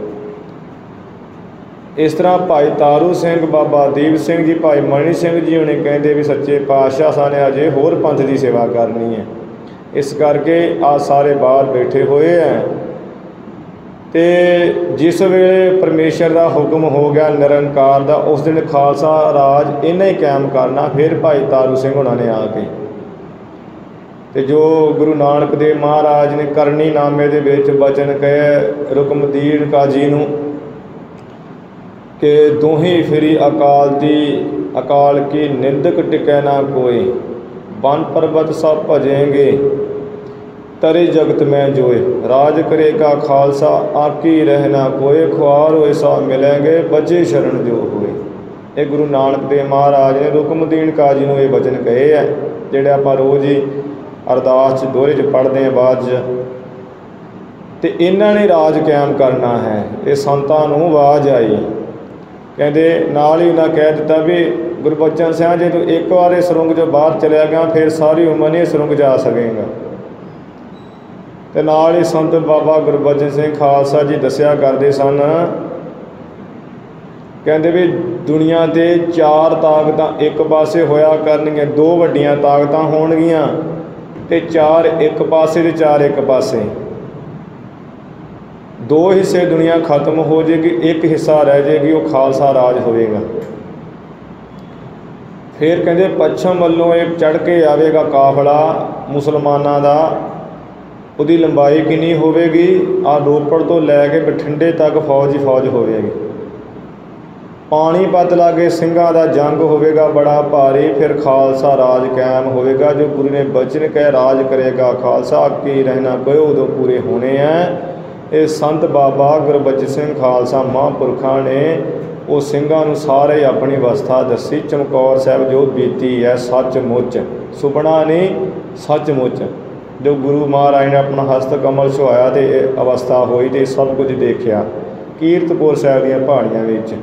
ਇਸ ਤਰ੍ਹਾਂ ਭਾਈ ਤਾਰੂ ਸਿੰਘ, ਬਾਬਾ ਦੀਪ ਸਿੰਘ ਜੀ, ਭਾਈ ਮਣੀ ਸਿੰਘ ਜੀ ਹੁਣੇ ਕਹਿੰਦੇ ਵੀ ਸੱਚੇ ਪਾਤਸ਼ਾਹ ਸਾਨੇ ਅਜੇ ਹੋਰ ਪੰਥ ਦੀ ਸੇਵਾ ਕਰਨੀ ਹੈ। ਇਸ ਕਰਕੇ ਆ ਸਾਰੇ ਬਾਹਰ ਬੈਠੇ ਹੋਏ ਹੈ। ਅਤੇ ਜਿਸ ਵੇਲੇ ਪਰਮੇਸ਼ਰ ਦਾ ਹੁਕਮ ਹੋ ਗਿਆ ਨਿਰੰਕਾਰ ਦਾ, ਉਸ ਦਿਨ ਖਾਲਸਾ ਰਾਜ ਇਹਨਾਂ ਹੀ ਕਾਇਮ ਕਰਨਾ। ਫਿਰ ਭਾਈ ਤਾਰੂ ਸਿੰਘ ਹੁਣਾਂ ਨੇ ਆ ਕੇ ਅਤੇ ਜੋ ਗੁਰੂ ਨਾਨਕ ਦੇਵ ਮਹਾਰਾਜ ਨੇ ਕਰਨੀ ਨਾਮੇ ਦੇ ਵਿੱਚ ਬਚਨ ਕਹੇ ਰੁਕਮਦੀਨ ਕਾਜੀ ਨੂੰ ਕਿ ਦੋਹੀਂ ਫਿਰੀ ਅਕਾਲ ਦੀ ਅਕਾਲ ਕੀ ਨਿੰਦਕ ਟਿਕੈ ਨਾ ਕੋਈ, ਬਨ ਪਰਬਤ ਸਭ ਭਜेंगे ਤਰੇ ਜਗਤ ਮੈਂ ਜੋਏ, ਰਾਜ ਕਰੇਗਾ ਖਾਲਸਾ ਆਕੀ ਰਹਿ ਨਾ ਕੋਏ, ਖੁਆਰ ਹੋਏ ਸਾ ਮਿਲेंगे ਬਚੇ ਸ਼ਰਨ ਜੋ ਹੋਏ। ਇਹ ਗੁਰੂ ਨਾਨਕ ਦੇਵ ਮਹਾਰਾਜ ਨੇ ਰੁਕਮਦੀਨ ਕਾਜੀ ਨੂੰ ਇਹ ਬਚਨ ਕਹੇ ਹੈ, ਜਿਹੜੇ ਆਪਾਂ ਰੋਜ਼ ਹੀ ਅਰਦਾਸ 'ਚ ਦੋਹਰੇ 'ਚ ਪੜ੍ਹਦੇ ਹਾਂ ਬਾਅਦ 'ਚ। ਅਤੇ ਇਹਨਾਂ ਨੇ ਰਾਜ ਕਾਇਮ ਕਰਨਾ ਹੈ। ਇਹ ਸੰਤਾਂ ਨੂੰ ਆਵਾਜ਼ ਆਈ, ਕਹਿੰਦੇ ਨਾਲ ਹੀ ਉਹਨਾਂ ਕਹਿ ਦਿੱਤਾ ਵੀ ਗੁਰਬਚਨ ਸਿੰਘ ਜੇ ਤੂੰ ਇੱਕ ਵਾਰ ਇਹ ਸੁਰੰਗ 'ਚੋਂ ਬਾਹਰ ਚਲਿਆ ਗਿਆ ਫਿਰ ਸਾਰੀ ਉਮਰ ਨਹੀਂ ਸੁਰੰਗ ਜਾ ਸਕੇਗਾ। ਅਤੇ ਨਾਲ ਹੀ ਸੰਤ ਬਾਬਾ ਗੁਰਬਚਨ ਸਿੰਘ ਖਾਲਸਾ ਜੀ ਦੱਸਿਆ ਕਰਦੇ ਸਨ, ਕਹਿੰਦੇ ਵੀ ਦੁਨੀਆ 'ਤੇ ਚਾਰ ਤਾਕਤਾਂ ਇੱਕ ਪਾਸੇ ਹੋਇਆ ਕਰਨਗੀਆਂ, ਦੋ ਵੱਡੀਆਂ ਤਾਕਤਾਂ ਹੋਣਗੀਆਂ ਅਤੇ ਚਾਰ ਇੱਕ ਪਾਸੇ ਅਤੇ ਚਾਰ ਇੱਕ ਪਾਸੇ। ਦੋ ਹਿੱਸੇ ਦੁਨੀਆ ਖਤਮ ਹੋ ਜਾਏਗੀ, ਇੱਕ ਹਿੱਸਾ ਰਹਿ ਜਾਏਗੀ, ਉਹ ਖਾਲਸਾ ਰਾਜ ਹੋਵੇਗਾ। ਫਿਰ ਕਹਿੰਦੇ ਪੱਛਮ ਵੱਲੋਂ ਇਹ ਚੜ੍ਹ ਕੇ ਆਵੇਗਾ ਕਾਫਲਾ ਮੁਸਲਮਾਨਾਂ ਦਾ, ਉਹਦੀ ਲੰਬਾਈ ਕਿੰਨੀ ਹੋਵੇਗੀ? ਆਹ ਰੋਪੜ ਤੋਂ ਲੈ ਕੇ ਬਠਿੰਡੇ ਤੱਕ ਫੌਜ ਹੀ ਫੌਜ ਹੋਵੇਗੀ। ਪਾਣੀਪਤ ਲਾਗੇ ਸਿੰਘਾਂ ਦਾ ਜੰਗ ਹੋਵੇਗਾ ਬੜਾ ਭਾਰੀ, ਫਿਰ ਖਾਲਸਾ ਰਾਜ ਕਾਇਮ ਹੋਵੇਗਾ। ਜੋ ਗੁਰੂ ਨੇ ਬਚਨ ਕਹਿ ਰਾਜ ਕਰੇਗਾ ਖਾਲਸਾ ਆਕੀ ਰਹਿਣਾ ਕੋਈ, ਉਦੋਂ ਪੂਰੇ ਹੋਣੇ ਹੈ। ਇਹ ਸੰਤ ਬਾਬਾ ਗੁਰਬਚਨ ਸਿੰਘ ਖਾਲਸਾ ਮਹਾਂਪੁਰਖਾਂ ਨੇ ਉਹ ਸਿੰਘਾਂ ਨੂੰ ਸਾਰੇ ਆਪਣੀ ਅਵਸਥਾ ਦੱਸੀ। ਚਮਕੌਰ ਸਾਹਿਬ ਜੋ ਬੀਤੀ ਹੈ ਸੱਚਮੁੱਚ ਸੁਪਨਾ ਨਹੀਂ, ਸੱਚਮੁੱਚ ਜੋ ਗੁਰੂ ਮਹਾਰਾਜ ਨੇ ਆਪਣਾ ਹਸਤ ਕਮਲ ਛੁਹਾਇਆ ਅਤੇ ਇਹ ਅਵਸਥਾ ਹੋਈ ਅਤੇ ਸਭ ਕੁਝ ਦੇਖਿਆ ਕੀਰਤਪੁਰ ਸਾਹਿਬ ਦੀਆਂ ਪਹਾੜੀਆਂ ਵਿੱਚ।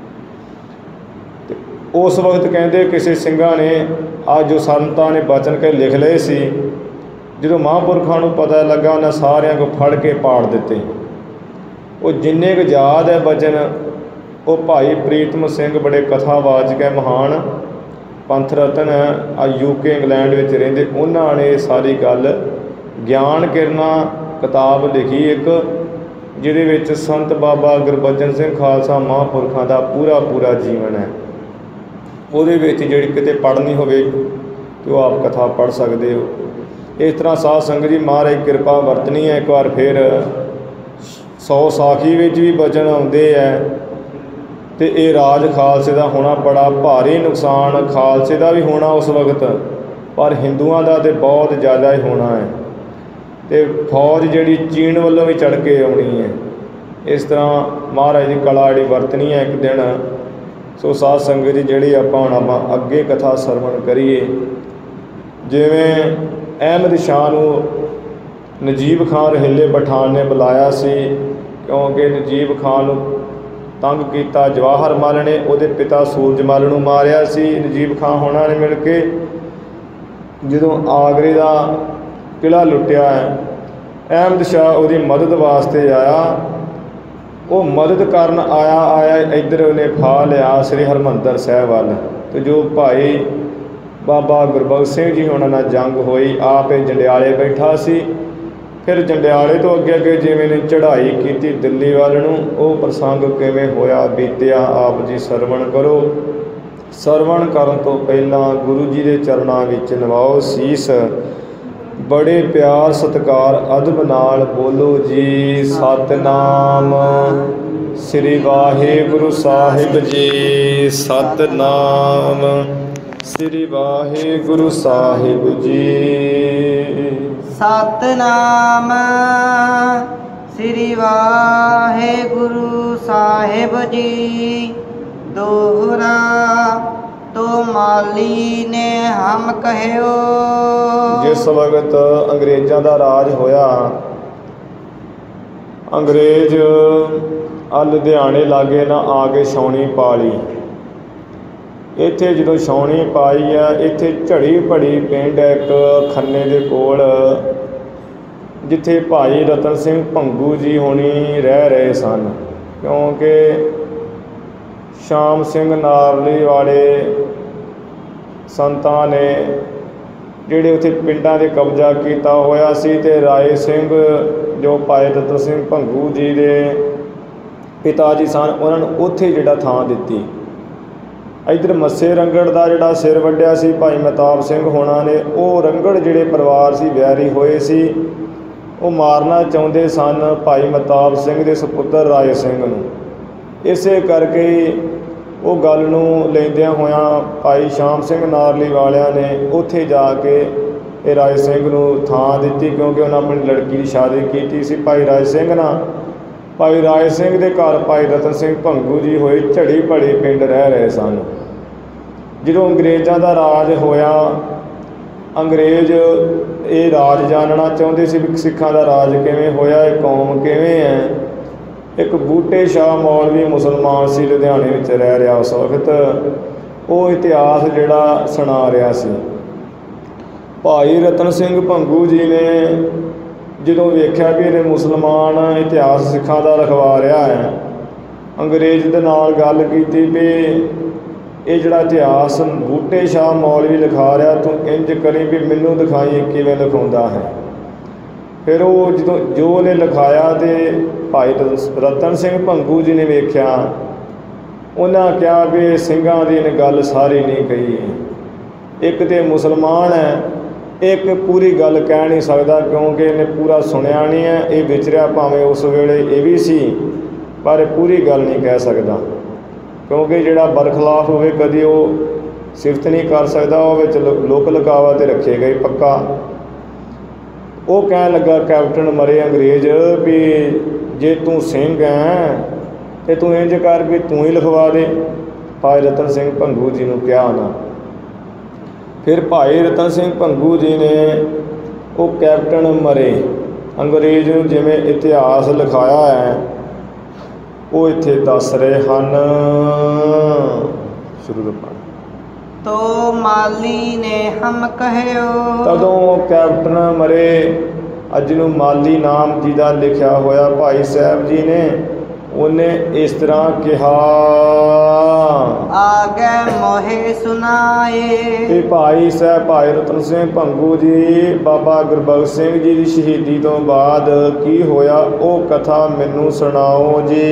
ਅਤੇ ਉਸ ਵਕਤ ਕਹਿੰਦੇ ਕਿਸੇ ਸਿੰਘਾਂ ਨੇ ਅੱਜ ਜੋ ਸੰਤਾਂ ਨੇ ਬਚਨ ਕੇ ਲਿਖ ਲਏ ਸੀ, ਜਦੋਂ ਮਹਾਂਪੁਰਖਾਂ ਨੂੰ ਪਤਾ ਲੱਗਾ ਉਹਨਾਂ ਸਾਰਿਆਂ ਕੋ ਫੜ ਕੇ ਪਾੜ ਦਿੱਤੇ। ਉਹ ਜਿੰਨੇ ਕੁ ਯਾਦ ਹੈ ਬਚਨ, ਉਹ ਭਾਈ ਪ੍ਰੀਤਮ ਸਿੰਘ ਬੜੇ ਕਥਾਵਾਚਕ ਹੈ, ਮਹਾਨ ਪੰਥ ਰਤਨ ਆ ਯੂਕੇ ਇੰਗਲੈਂਡ ਵਿੱਚ ਰਹਿੰਦੇ, ਉਹਨਾਂ ਨੇ ਸਾਰੀ ਗੱਲ ਗਿਆਨ ਕਿਰਨਾਂ ਕਿਤਾਬ ਲਿਖੀ ਇੱਕ, ਜਿਹਦੇ ਵਿੱਚ ਸੰਤ ਬਾਬਾ ਗੁਰਬਚਨ ਸਿੰਘ ਖਾਲਸਾ ਮਹਾਂਪੁਰਖਾਂ ਦਾ ਪੂਰਾ ਪੂਰਾ ਜੀਵਨ ਹੈ। ਉਹਦੇ ਵਿੱਚ ਜਿਹੜੀ ਕਿਤੇ ਪੜ੍ਹਨੀ ਹੋਵੇ ਤਾਂ ਉਹ ਆਪ ਕਥਾ ਪੜ੍ਹ ਸਕਦੇ ਹੋ। ਇਸ ਤਰ੍ਹਾਂ ਸਾਧ ਸੰਗਤ ਜੀ ਮਹਾਰਾਜ ਕਿਰਪਾ ਵਰਤਣੀ ਹੈ। ਇੱਕ ਵਾਰ ਫਿਰ ਸੌ ਸਾਖੀ ਵਿੱਚ ਵੀ ਬਚਨ ਆਉਂਦੇ ਹੈ ਅਤੇ ਇਹ ਰਾਜ ਖਾਲਸੇ ਦਾ ਹੋਣਾ ਬੜਾ ਭਾਰੀ ਨੁਕਸਾਨ ਖਾਲਸੇ ਦਾ ਵੀ ਹੋਣਾ ਉਸ ਵਕਤ, ਪਰ ਹਿੰਦੂਆਂ ਦਾ ਤਾਂ ਬਹੁਤ ਜ਼ਿਆਦਾ ਹੀ ਹੋਣਾ ਹੈ। ਅਤੇ ਫੌਜ ਜਿਹੜੀ ਚੀਨ ਵੱਲੋਂ ਵੀ ਚੜ੍ਹ ਕੇ ਆਉਣੀ ਹੈ। ਇਸ ਤਰ੍ਹਾਂ ਮਹਾਰਾਜ ਦੀ ਕਲਾ ਜਿਹੜੀ ਵਰਤਣੀ ਹੈ ਇੱਕ ਦਿਨ। ਸੋ ਸਾਧ ਸੰਗਤ ਜੀ ਜਿਹੜੀ ਆਪਾਂ ਹੁਣ ਆਪਾਂ ਅੱਗੇ ਕਥਾ ਸਰਵਣ ਕਰੀਏ, ਜਿਵੇਂ ਅਹਿਮਦ ਸ਼ਾਹ ਨੂੰ ਨਜੀਬ ਖਾਨ ਰਹੀਲੇ ਪਠਾਨ ਨੇ ਬੁਲਾਇਆ ਸੀ, ਕਿਉਂਕਿ ਨਜੀਬ ਖਾਨ ਨੂੰ ਤੰਗ ਕੀਤਾ ਜਵਾਹਰ ਮੱਲ ਨੇ, ਉਹਦੇ ਪਿਤਾ ਸੂਰਜ ਮੱਲ ਨੂੰ ਮਾਰਿਆ ਸੀ ਨਜੀਬ ਖਾਨ ਹੋਣਾ ਨੇ ਮਿਲ ਕੇ। ਜਦੋਂ ਆਗਰੇ ਦਾ ਕਿਲ੍ਹਾ ਲੁੱਟਿਆ ਹੈ, ਅਹਿਮਦ ਸ਼ਾਹ ਉਹਦੀ ਮਦਦ ਵਾਸਤੇ ਆਇਆ। ਉਹ ਮਦਦ ਕਰਨ ਆਇਆ ਆਇਆ ਇੱਧਰ ਉਹਨੇ ਫਾ ਲਿਆ ਸ੍ਰੀ ਹਰਿਮੰਦਰ ਸਾਹਿਬ ਵੱਲ। ਅਤੇ ਜੋ ਭਾਈ ਬਾਬਾ ਗੁਰਬਖਸ਼ ਸਿੰਘ ਜੀ ਉਹਨਾਂ ਨਾਲ ਜੰਗ ਹੋਈ, ਆਪ ਇਹ ਜੰਡਿਆਲੇ ਬੈਠਾ ਸੀ। ਫਿਰ ਜੰਡਿਆਲੇ ਤੋਂ ਅੱਗੇ ਅੱਗੇ ਜਿਵੇਂ ਨੇ ਚੜ੍ਹਾਈ ਕੀਤੀ ਦਿੱਲੀ ਵੱਲ ਨੂੰ, ਉਹ ਪ੍ਰਸੰਗ ਕਿਵੇਂ ਹੋਇਆ ਬੀਤਿਆ ਆਪ ਜੀ ਸਰਵਣ ਕਰੋ। ਸਰਵਣ ਕਰਨ ਤੋਂ ਪਹਿਲਾਂ ਗੁਰੂ ਜੀ ਦੇ ਚਰਨਾਂ ਵਿੱਚ ਨਵਾਓ ਸੀਸ, ਬੜੇ ਪਿਆਰ ਸਤਿਕਾਰ ਅਦਬ ਨਾਲ ਬੋਲੋ ਜੀ ਸਤਿਨਾਮ ਸ੍ਰੀ ਵਾਹਿਗੁਰੂ ਸਾਹਿਬ ਜੀ, ਸਤਿਨਾਮ ਸ੍ਰੀ ਵਾਹਿਗੁਰੂ ਸਾਹਿਬ ਜੀ, ਸਤਿਨਾਮ ਸ੍ਰੀ ਵਾਹਿਗੁਰੂ ਸਾਹਿਬ ਜੀ। ਦੋਹਰਾ ਤੋ ਮਾਲੀ ਨੇ ਹਮ ਕਹਿਓ। ਜਿਸ ਵਕਤ ਅੰਗਰੇਜ਼ਾਂ ਦਾ ਰਾਜ ਹੋਇਆ, ਅੰਗਰੇਜ਼ ਆ ਲੁਧਿਆਣੇ ਲਾਗੇ ਨਾ ਆ ਕੇ ਛਾਉਣੀ ਪਾ ਲਈ। ਇੱਥੇ ਜਦੋਂ ਛਾਉਣੀ ਪਾਈ ਆ, ਇੱਥੇ ਝੜੀ ਭੜੀ ਪਿੰਡ ਇੱਕ ਖੰਨੇ ਦੇ ਕੋਲ, ਜਿੱਥੇ ਭਾਈ ਰਤਨ ਸਿੰਘ ਭੰਗੂ ਜੀ ਹੋਣੀ ਰਹਿ ਰਹੇ ਸਨ। ਕਿਉਂਕਿ ਸ਼ਾਮ ਸਿੰਘ ਨਾਰਲੀ ਵਾਲੇ ਸੰਤਾਂ ਨੇ ਜਿਹੜੇ ਉੱਥੇ ਪਿੰਡਾਂ 'ਤੇ ਕਬਜ਼ਾ ਕੀਤਾ ਹੋਇਆ ਸੀ, ਅਤੇ ਰਾਏ ਸਿੰਘ ਜੋ ਭਾਈ ਰਤਨ ਸਿੰਘ ਭੰਗੂ ਜੀ ਦੇ ਪਿਤਾ ਜੀ ਸਨ, ਉਹਨਾਂ ਨੂੰ ਉੱਥੇ ਜਿਹੜਾ ਥਾਂ ਦਿੱਤੀ। ਇੱਧਰ ਮੱਸੇ ਰੰਗੜ ਦਾ ਜਿਹੜਾ ਸਿਰ ਵੱਢਿਆ ਸੀ ਭਾਈ ਮਹਿਤਾਬ ਸਿੰਘ ਹੋਣਾ ਨੇ, ਉਹ ਰੰਗੜ ਜਿਹੜੇ ਪਰਿਵਾਰ ਸੀ ਵੈਰੀ ਹੋਏ ਸੀ, ਉਹ ਮਾਰਨਾ ਚਾਹੁੰਦੇ ਸਨ ਭਾਈ ਮਹਿਤਾਬ ਸਿੰਘ ਦੇ ਸਪੁੱਤਰ ਰਾਏ ਸਿੰਘ ਨੂੰ। ਇਸੇ ਕਰਕੇ ਉਹ ਗੱਲ ਨੂੰ ਲੈਂਦਿਆਂ ਹੋਇਆਂ ਭਾਈ ਸ਼ਾਮ ਸਿੰਘ ਨਾਰਲੀ ਵਾਲਿਆਂ ਨੇ ਉੱਥੇ ਜਾ ਕੇ ਇਹ ਰਾਏ ਸਿੰਘ ਨੂੰ ਥਾਂ ਦਿੱਤੀ, ਕਿਉਂਕਿ ਉਹਨਾਂ ਆਪਣੀ ਲੜਕੀ ਦੀ ਸ਼ਾਦੀ ਕੀਤੀ ਸੀ ਭਾਈ ਰਾਏ ਸਿੰਘ ਨਾਲ। ਭਾਈ ਰਾਏ ਸਿੰਘ ਦੇ ਘਰ ਭਾਈ ਰਤਨ ਸਿੰਘ ਭੰਗੂ ਜੀ ਹੋਏ ਝੜੀ ਭੜੀ ਪਿੰਡ ਰਹਿ ਰਹੇ ਸਨ। ਜਦੋਂ ਅੰਗਰੇਜ਼ਾਂ ਦਾ ਰਾਜ ਹੋਇਆ, ਅੰਗਰੇਜ਼ ਇਹ ਰਾਜ ਜਾਣਨਾ ਚਾਹੁੰਦੇ ਸੀ ਵੀ ਸਿੱਖਾਂ ਦਾ ਰਾਜ ਕਿਵੇਂ ਹੋਇਆ, ਇਹ ਕੌਮ ਕਿਵੇਂ ਹੈ। ਇੱਕ ਬੂਟੇ ਸ਼ਾਹ ਮੌਲਵੀ ਮੁਸਲਮਾਨ ਸੀ, ਲੁਧਿਆਣੇ ਵਿੱਚ ਰਹਿ ਰਿਹਾ ਉਸ ਵਕਤ, ਉਹ ਇਤਿਹਾਸ ਜਿਹੜਾ ਸੁਣਾ ਰਿਹਾ ਸੀ। ਭਾਈ ਰਤਨ ਸਿੰਘ ਭੰਗੂ ਜੀ ਨੇ ਜਦੋਂ ਵੇਖਿਆ ਵੀ ਇਹਨੇ ਮੁਸਲਮਾਨ ਇਤਿਹਾਸ ਸਿੱਖਾਂ ਦਾ ਲਿਖਵਾ ਰਿਹਾ ਹੈ, ਅੰਗਰੇਜ਼ ਦੇ ਨਾਲ ਗੱਲ ਕੀਤੀ ਵੀ ਇਹ ਜਿਹੜਾ ਇਤਿਹਾਸ ਬੂਟੇ ਸ਼ਾਹ ਮੌਲਵੀ ਲਿਖਾ ਰਿਹਾ, ਤੂੰ ਇੰਝ ਕਰੀ ਵੀ ਮੈਨੂੰ ਦਿਖਾਈ ਕਿਵੇਂ ਲਿਖਾਉਂਦਾ ਹੈ। ਫਿਰ ਉਹ ਜਦੋਂ ਜੋ ਉਹਨੇ ਲਿਖਾਇਆ ਅਤੇ ਭਾਈ ਰਤਨ ਸਿੰਘ ਭੰਗੂ ਜੀ ਨੇ ਵੇਖਿਆ, ਉਹਨਾਂ ਕਿਹਾ ਵੀ ਸਿੰਘਾਂ ਦੀ ਇਹਨੇ ਗੱਲ ਸਾਰੀ ਨਹੀਂ ਕਹੀ, ਇੱਕ ਤਾਂ ਮੁਸਲਮਾਨ ਹੈ, ਇੱਕ ਪੂਰੀ ਗੱਲ ਕਹਿ ਨਹੀਂ ਸਕਦਾ ਕਿਉਂਕਿ ਇਹਨੇ ਪੂਰਾ ਸੁਣਿਆ ਨਹੀਂ ਹੈ। ਇਹ ਵਿਚਰਿਆ ਭਾਵੇਂ ਉਸ ਵੇਲੇ ਇਹ ਵੀ ਸੀ, ਪਰ ਇਹ ਪੂਰੀ ਗੱਲ ਨਹੀਂ ਕਹਿ ਸਕਦਾ, ਕਿਉਂਕਿ ਜਿਹੜਾ ਬਰਖਲਾਫ ਹੋਵੇ ਕਦੀ ਉਹ ਸਿਫਤ ਨਹੀਂ ਕਰ ਸਕਦਾ, ਉਹ ਵਿੱਚ ਲੋਕ ਲਕਾਵਾ 'ਤੇ ਰੱਖੇ ਗਏ ਪੱਕਾ। ਉਹ ਕਹਿਣ ਲੱਗਾ ਕੈਪਟਨ ਮਰੇ ਅੰਗਰੇਜ਼ ਵੀ ਜੇ ਤੂੰ ਸਿੰਘ ਹੈ ਅਤੇ ਤੂੰ ਇੰਝ ਕਰ ਵੀ ਤੂੰ ਹੀ ਲਿਖਵਾ ਦੇ। ਭਾਈ ਰਤਨ ਸਿੰਘ ਭੰਗੂ ਜੀ ਨੂੰ ਕਿਹਾ ਨਾ। ਫਿਰ ਭਾਈ ਰਤਨ ਸਿੰਘ ਭੰਗੂ ਜੀ ਨੇ ਉਹ ਕੈਪਟਨ ਮਰੇ ਅੰਗਰੇਜ਼ ਨੂੰ ਜਿਵੇਂ ਇਤਿਹਾਸ ਲਿਖਾਇਆ ਹੈ ਉਹ ਇੱਥੇ ਦੱਸ ਰਹੇ ਹਨ। ਸ਼ੁਰੂ ਤੋਂ ਪੜ੍ਹ। ਤੋ ਮਾਲੀ ਨੇ ਹਮ ਕਹਿਓ, ਤਦੋਂ ਕੈਪਟਨ ਮਰੇ, ਅੱਜ ਨੂੰ ਮਾਲੀ ਨਾਮ ਜੀ ਦਾ ਲਿਖਿਆ ਹੋਇਆ ਭਾਈ ਸਾਹਿਬ ਜੀ ਨੇ, ਉਹਨੇ ਇਸ ਤਰ੍ਹਾਂ ਕਿਹਾ, ਆਗੇ ਮੋਹੇ ਸੁਨਾਏ। ਇਹ ਭਾਈ ਸਾਹਿਬ ਭਾਈ ਰਤਨ ਸਿੰਘ ਭੰਗੂ ਜੀ ਬਾਬਾ ਗੁਰਬਖਸ਼ ਸਿੰਘ ਜੀ ਦੀ ਸ਼ਹੀਦੀ ਤੋਂ ਬਾਅਦ ਕੀ ਹੋਇਆ ਉਹ ਕਥਾ ਮੈਨੂੰ ਸੁਣਾਓ ਜੀ।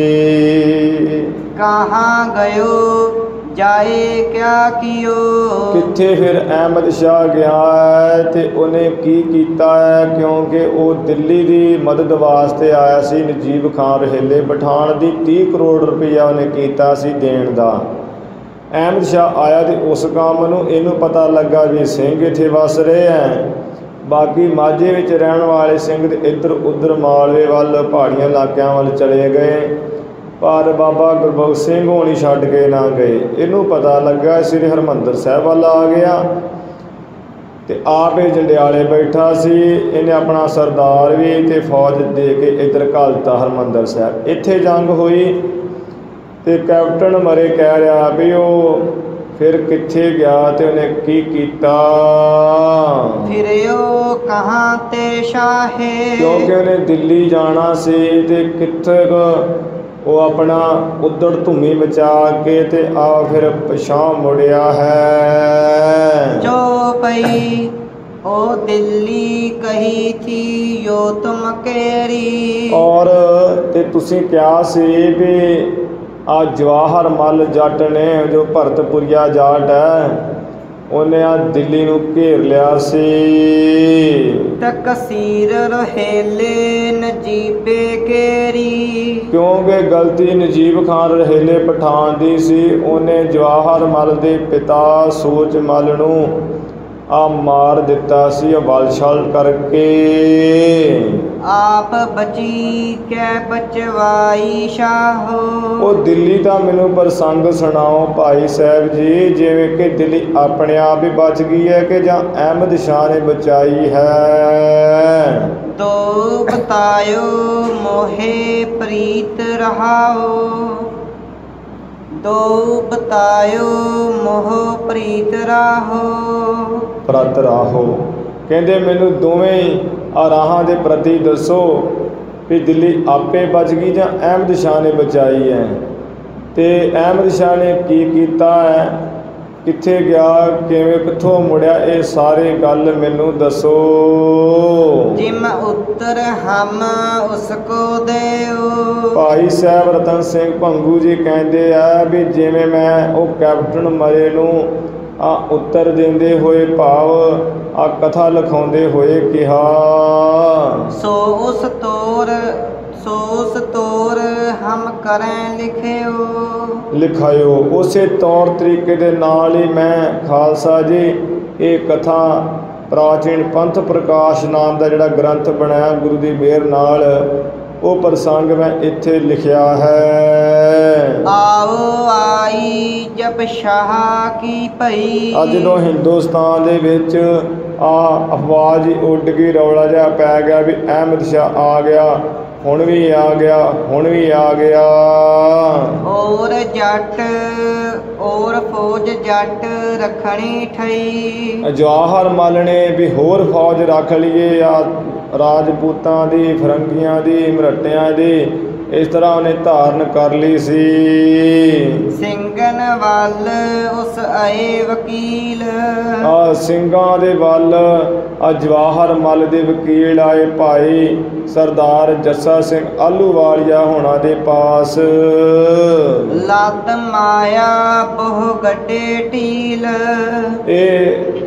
ਕਹਾਂ ਗਇਓ ਜਾਏ ਕਿਆ ਕੀਓ, ਕਿੱਥੇ ਫਿਰ ਅਹਿਮਦ ਸ਼ਾਹ ਗਿਆ ਹੈ ਅਤੇ ਉਹਨੇ ਕੀ ਕੀਤਾ ਹੈ, ਕਿਉਂਕਿ ਉਹ ਦਿੱਲੀ ਦੀ ਮਦਦ ਵਾਸਤੇ ਆਇਆ ਸੀ। ਨਜੀਬ ਖਾਨ ਰਹੇਲੇ ਪਠਾਨ ਦੀ ਤੀਹ ਕਰੋੜ ਰੁਪਈਆ ਉਹਨੇ ਕੀਤਾ ਸੀ ਦੇਣ ਦਾ। ਅਹਿਮਦ ਸ਼ਾਹ ਆਇਆ ਅਤੇ ਉਸ ਕੰਮ ਨੂੰ ਇਹਨੂੰ ਪਤਾ ਲੱਗਾ ਵੀ ਸਿੰਘ ਇੱਥੇ ਵਸ ਰਹੇ ਹੈ, ਬਾਕੀ ਮਾਝੇ ਵਿੱਚ ਰਹਿਣ ਵਾਲੇ ਸਿੰਘ ਤੇ ਇੱਧਰ ਉੱਧਰ ਮਾਲਵੇ ਵੱਲ ਪਹਾੜੀਆਂ ਇਲਾਕਿਆਂ ਵੱਲ ਚਲੇ ਗਏ, ਪਰ ਬਾਬਾ ਗੁਰਬਖਸ਼ ਸਿੰਘ ਹੋਣੀ ਛੱਡ ਕੇ ਨਾ ਗਏ। ਇਹਨੂੰ ਪਤਾ ਲੱਗਾ ਸ੍ਰੀ ਹਰਿਮੰਦਰ ਸਾਹਿਬ ਵੱਲ ਆ ਗਿਆ ਅਤੇ ਆਪ ਇਹ ਜੰਡਿਆਲੇ ਬੈਠਾ ਸੀ। ਇਹਨੇ ਆਪਣਾ ਸਰਦਾਰ ਵੀ ਅਤੇ ਫੌਜ ਦੇ ਕੇ ਇੱਧਰ ਘੱਲਤਾ ਹਰਿਮੰਦਰ ਸਾਹਿਬ। ਇੱਥੇ ਜੰਗ ਹੋਈ ਅਤੇ ਕੈਪਟਨ ਮਰੇ ਕਹਿ ਰਿਹਾ ਵੀ ਉਹ ਫਿਰ ਕਿੱਥੇ ਗਿਆ ਅਤੇ ਉਹਨੇ ਕੀ ਕੀਤਾ। ਫਿਰਿਓ ਕਹਾਂ ਤੇ ਸ਼ਾਹੇ, ਕਿਉਂਕਿ ਉਹਨੇ ਦਿੱਲੀ ਜਾਣਾ ਸੀ ਅਤੇ ਕਿੱਥੇ ਉਹ ਆਪਣਾ ਉੱਧੜ ਧੁੰਮੀ ਬਚਾ ਕੇ ਅਤੇ ਆ ਫਿਰ ਪਿਛਾਂਹ ਮੁੜਿਆ ਹੈ। ਜੋ ਪਈ ਉਹ ਦਿੱਲੀ ਕਹੀ ਥੀ ਯੋ ਤੁਮ ਕੇਰੀ, ਔਰ ਤੇ ਤੁਸੀਂ ਕਿਹਾ ਸੀ ਵੀ ਆ ਜਵਾਹਰ ਮੱਲ ਜੱਟ ਨੇ ਜੋ ਭਰਤਪੁਰੀਆ ਜਾਟ ਹੈ, ਉਹਨੇ ਆ ਦਿੱਲੀ ਨੂੰ ਘੇਰ ਲਿਆ ਸੀ। ਤਕਸੀਰ ਰਹੇਲੇ ਨਜੀਬੇ ਕੇਰੀ, ਕਿਉਂਕਿ ਗਲਤੀ ਨਜੀਬ ਖਾਨ ਰਹੇਲੇ ਪਠਾਨ ਦੀ ਸੀ। ਉਹਨੇ ਜਵਾਹਰ ਮੱਲ ਦੇ ਪਿਤਾ ਸੋਚ ਮੱਲ ਨੂੰ ਆ ਮਾਰ ਦਿੱਤਾ ਸੀ ਬਲਛਲ ਕਰਕੇ। ਆਪ ਬਚੀ ਕੈ ਬਚਵਾਈ ਸ਼ਾਹੋ, ਉਹ ਦਿੱਲੀ ਦਾ ਮੈਨੂੰ ਪ੍ਰਸੰਗ ਸੁਣਾਓ ਭਾਈ ਸਾਹਿਬ ਜੀ, ਜਿਵੇਂ ਕਿ ਦਿੱਲੀ ਆਪਣੇ ਆਪ ਹੀ ਬਚ ਗਈ ਹੈ ਕਿ ਜਾਂ ਅਹਿਮਦ ਸ਼ਾਹ ਨੇ ਬਚਾਈ ਹੈ। ਤੋ ਬਤਾਇਓ ਮੋਹੇ ਪ੍ਰੀਤ ਰਹਾਓ, दो बतायो मोह प्रीत राहो। ਪ੍ਰਤ ਰਾਹੋ, ਕਹਿੰਦੇ ਮੈਨੂੰ ਦੋਵੇਂ ਹੀ ਆ ਰਾਹਾਂ ਦੇ ਪ੍ਰਤੀ ਦੱਸੋ ਵੀ ਦਿੱਲੀ ਆਪੇ ਬਚ ਗਈ ਜਾਂ ਅਹਿਮਦ ਸ਼ਾਹ ਨੇ ਬਚਾਈ ਹੈ, ਤੇ ਅਹਿਮਦ ਸ਼ਾਹ ਨੇ ਕੀ ਕੀਤਾ ਹੈ, ਕਿੱਥੇ ਗਿਆ, ਕਿਵੇਂ ਕਿੱਥੋਂ ਮੁੜਿਆ, ਇਹ ਸਾਰੇ ਗੱਲ ਮੈਨੂੰ ਦੱਸੋ। जिम उत्तर हम उसको देओ। ਭਾਈ ਸਾਹਿਬ ਰਤਨ ਸਿੰਘ ਭੰਗੂ ਜੀ ਕਹਿੰਦੇ ਆ ਵੀ ਜਿਵੇਂ ਮੈਂ ਉਹ ਕੈਪਟਨ ਮਰੇ ਨੂੰ ਆ ਉੱਤਰ ਦਿੰਦੇ ਹੋਏ ਭਾਵ ਆ ਕਥਾ ਲਿਖਾਉਂਦੇ ਹੋਏ ਕਿਹਾ, सो उस तोर सो उस तोर हम करें लिखियो। ਲਿਖਾਇਓ। ਉਸੇ ਤੌਰ ਤਰੀਕੇ ਦੇ ਨਾਲ ਹੀ ਮੈਂ ਖਾਲਸਾ ਜੀ ਇਹ ਕਥਾ ਪ੍ਰਾਚੀਨ ਪੰਥ ਪ੍ਰਕਾਸ਼ ਨਾਮ ਦਾ ਜਿਹੜਾ ਗ੍ਰੰਥ ਬਣਾਇਆ ਗੁਰੂ ਦੀ ਮਿਹਰ ਨਾਲ, ਉਹ ਪ੍ਰਸੰਗ ਮੈਂ ਇੱਥੇ ਲਿਖਿਆ ਹੈ। आओ आई जब शाह की पई। ਅੱਜ ਜਦੋਂ ਹਿੰਦੁਸਤਾਨ ਦੇ ਵਿੱਚ ਆ ਅਫਵਾਹ ਹੀ ਉੱਡ ਗਈ, ਰੌਲਾ ਜਿਹਾ ਪੈ ਗਿਆ ਵੀ ਅਹਿਮਦ ਸ਼ਾਹ ਆ ਗਿਆ, ਹੁਣ ਵੀ ਆ ਗਿਆ, ਹੁਣ ਵੀ ਆ ਗਿਆ। और जट और फौज जट रखनी ठई। ਜਵਾਹਰ ਮੱਲ ਨੇ ਵੀ ਹੋਰ ਫੌਜ ਰੱਖ ਲਈਏ ਆ ਰਾਜਪੂਤਾਂ ਦੀ, ਫਰੰਗੀਆਂ ਦੀ, ਮਰਹੱਟਿਆਂ ਦੀ, ਇਸ ਤਰ੍ਹਾਂ ਉਹਨੇ ਧਾਰਨ ਕਰ ਲਈ ਸੀ। ਸਿੰਘਨ ਵੱਲ ਉਸ ਆਏ ਵਕੀਲ। ਆ ਸਿੰਘਾਂ ਦੇ ਵੱਲ ਆ ਜਵਾਹਰ ਮੱਲ ਦੇ ਵਕੀਲ ਆਏ ਭਾਈ ਸਰਦਾਰ ਜੱਸਾ ਸਿੰਘ ਆਹਲੂਵਾਲੀਆ ਹੋਣਾ ਦੇ ਪਾਸ। ਲੱਦ ਮਾਇਆ ਬਹੁ ਗੱਡੇ ਢੀਲ। ਇਹ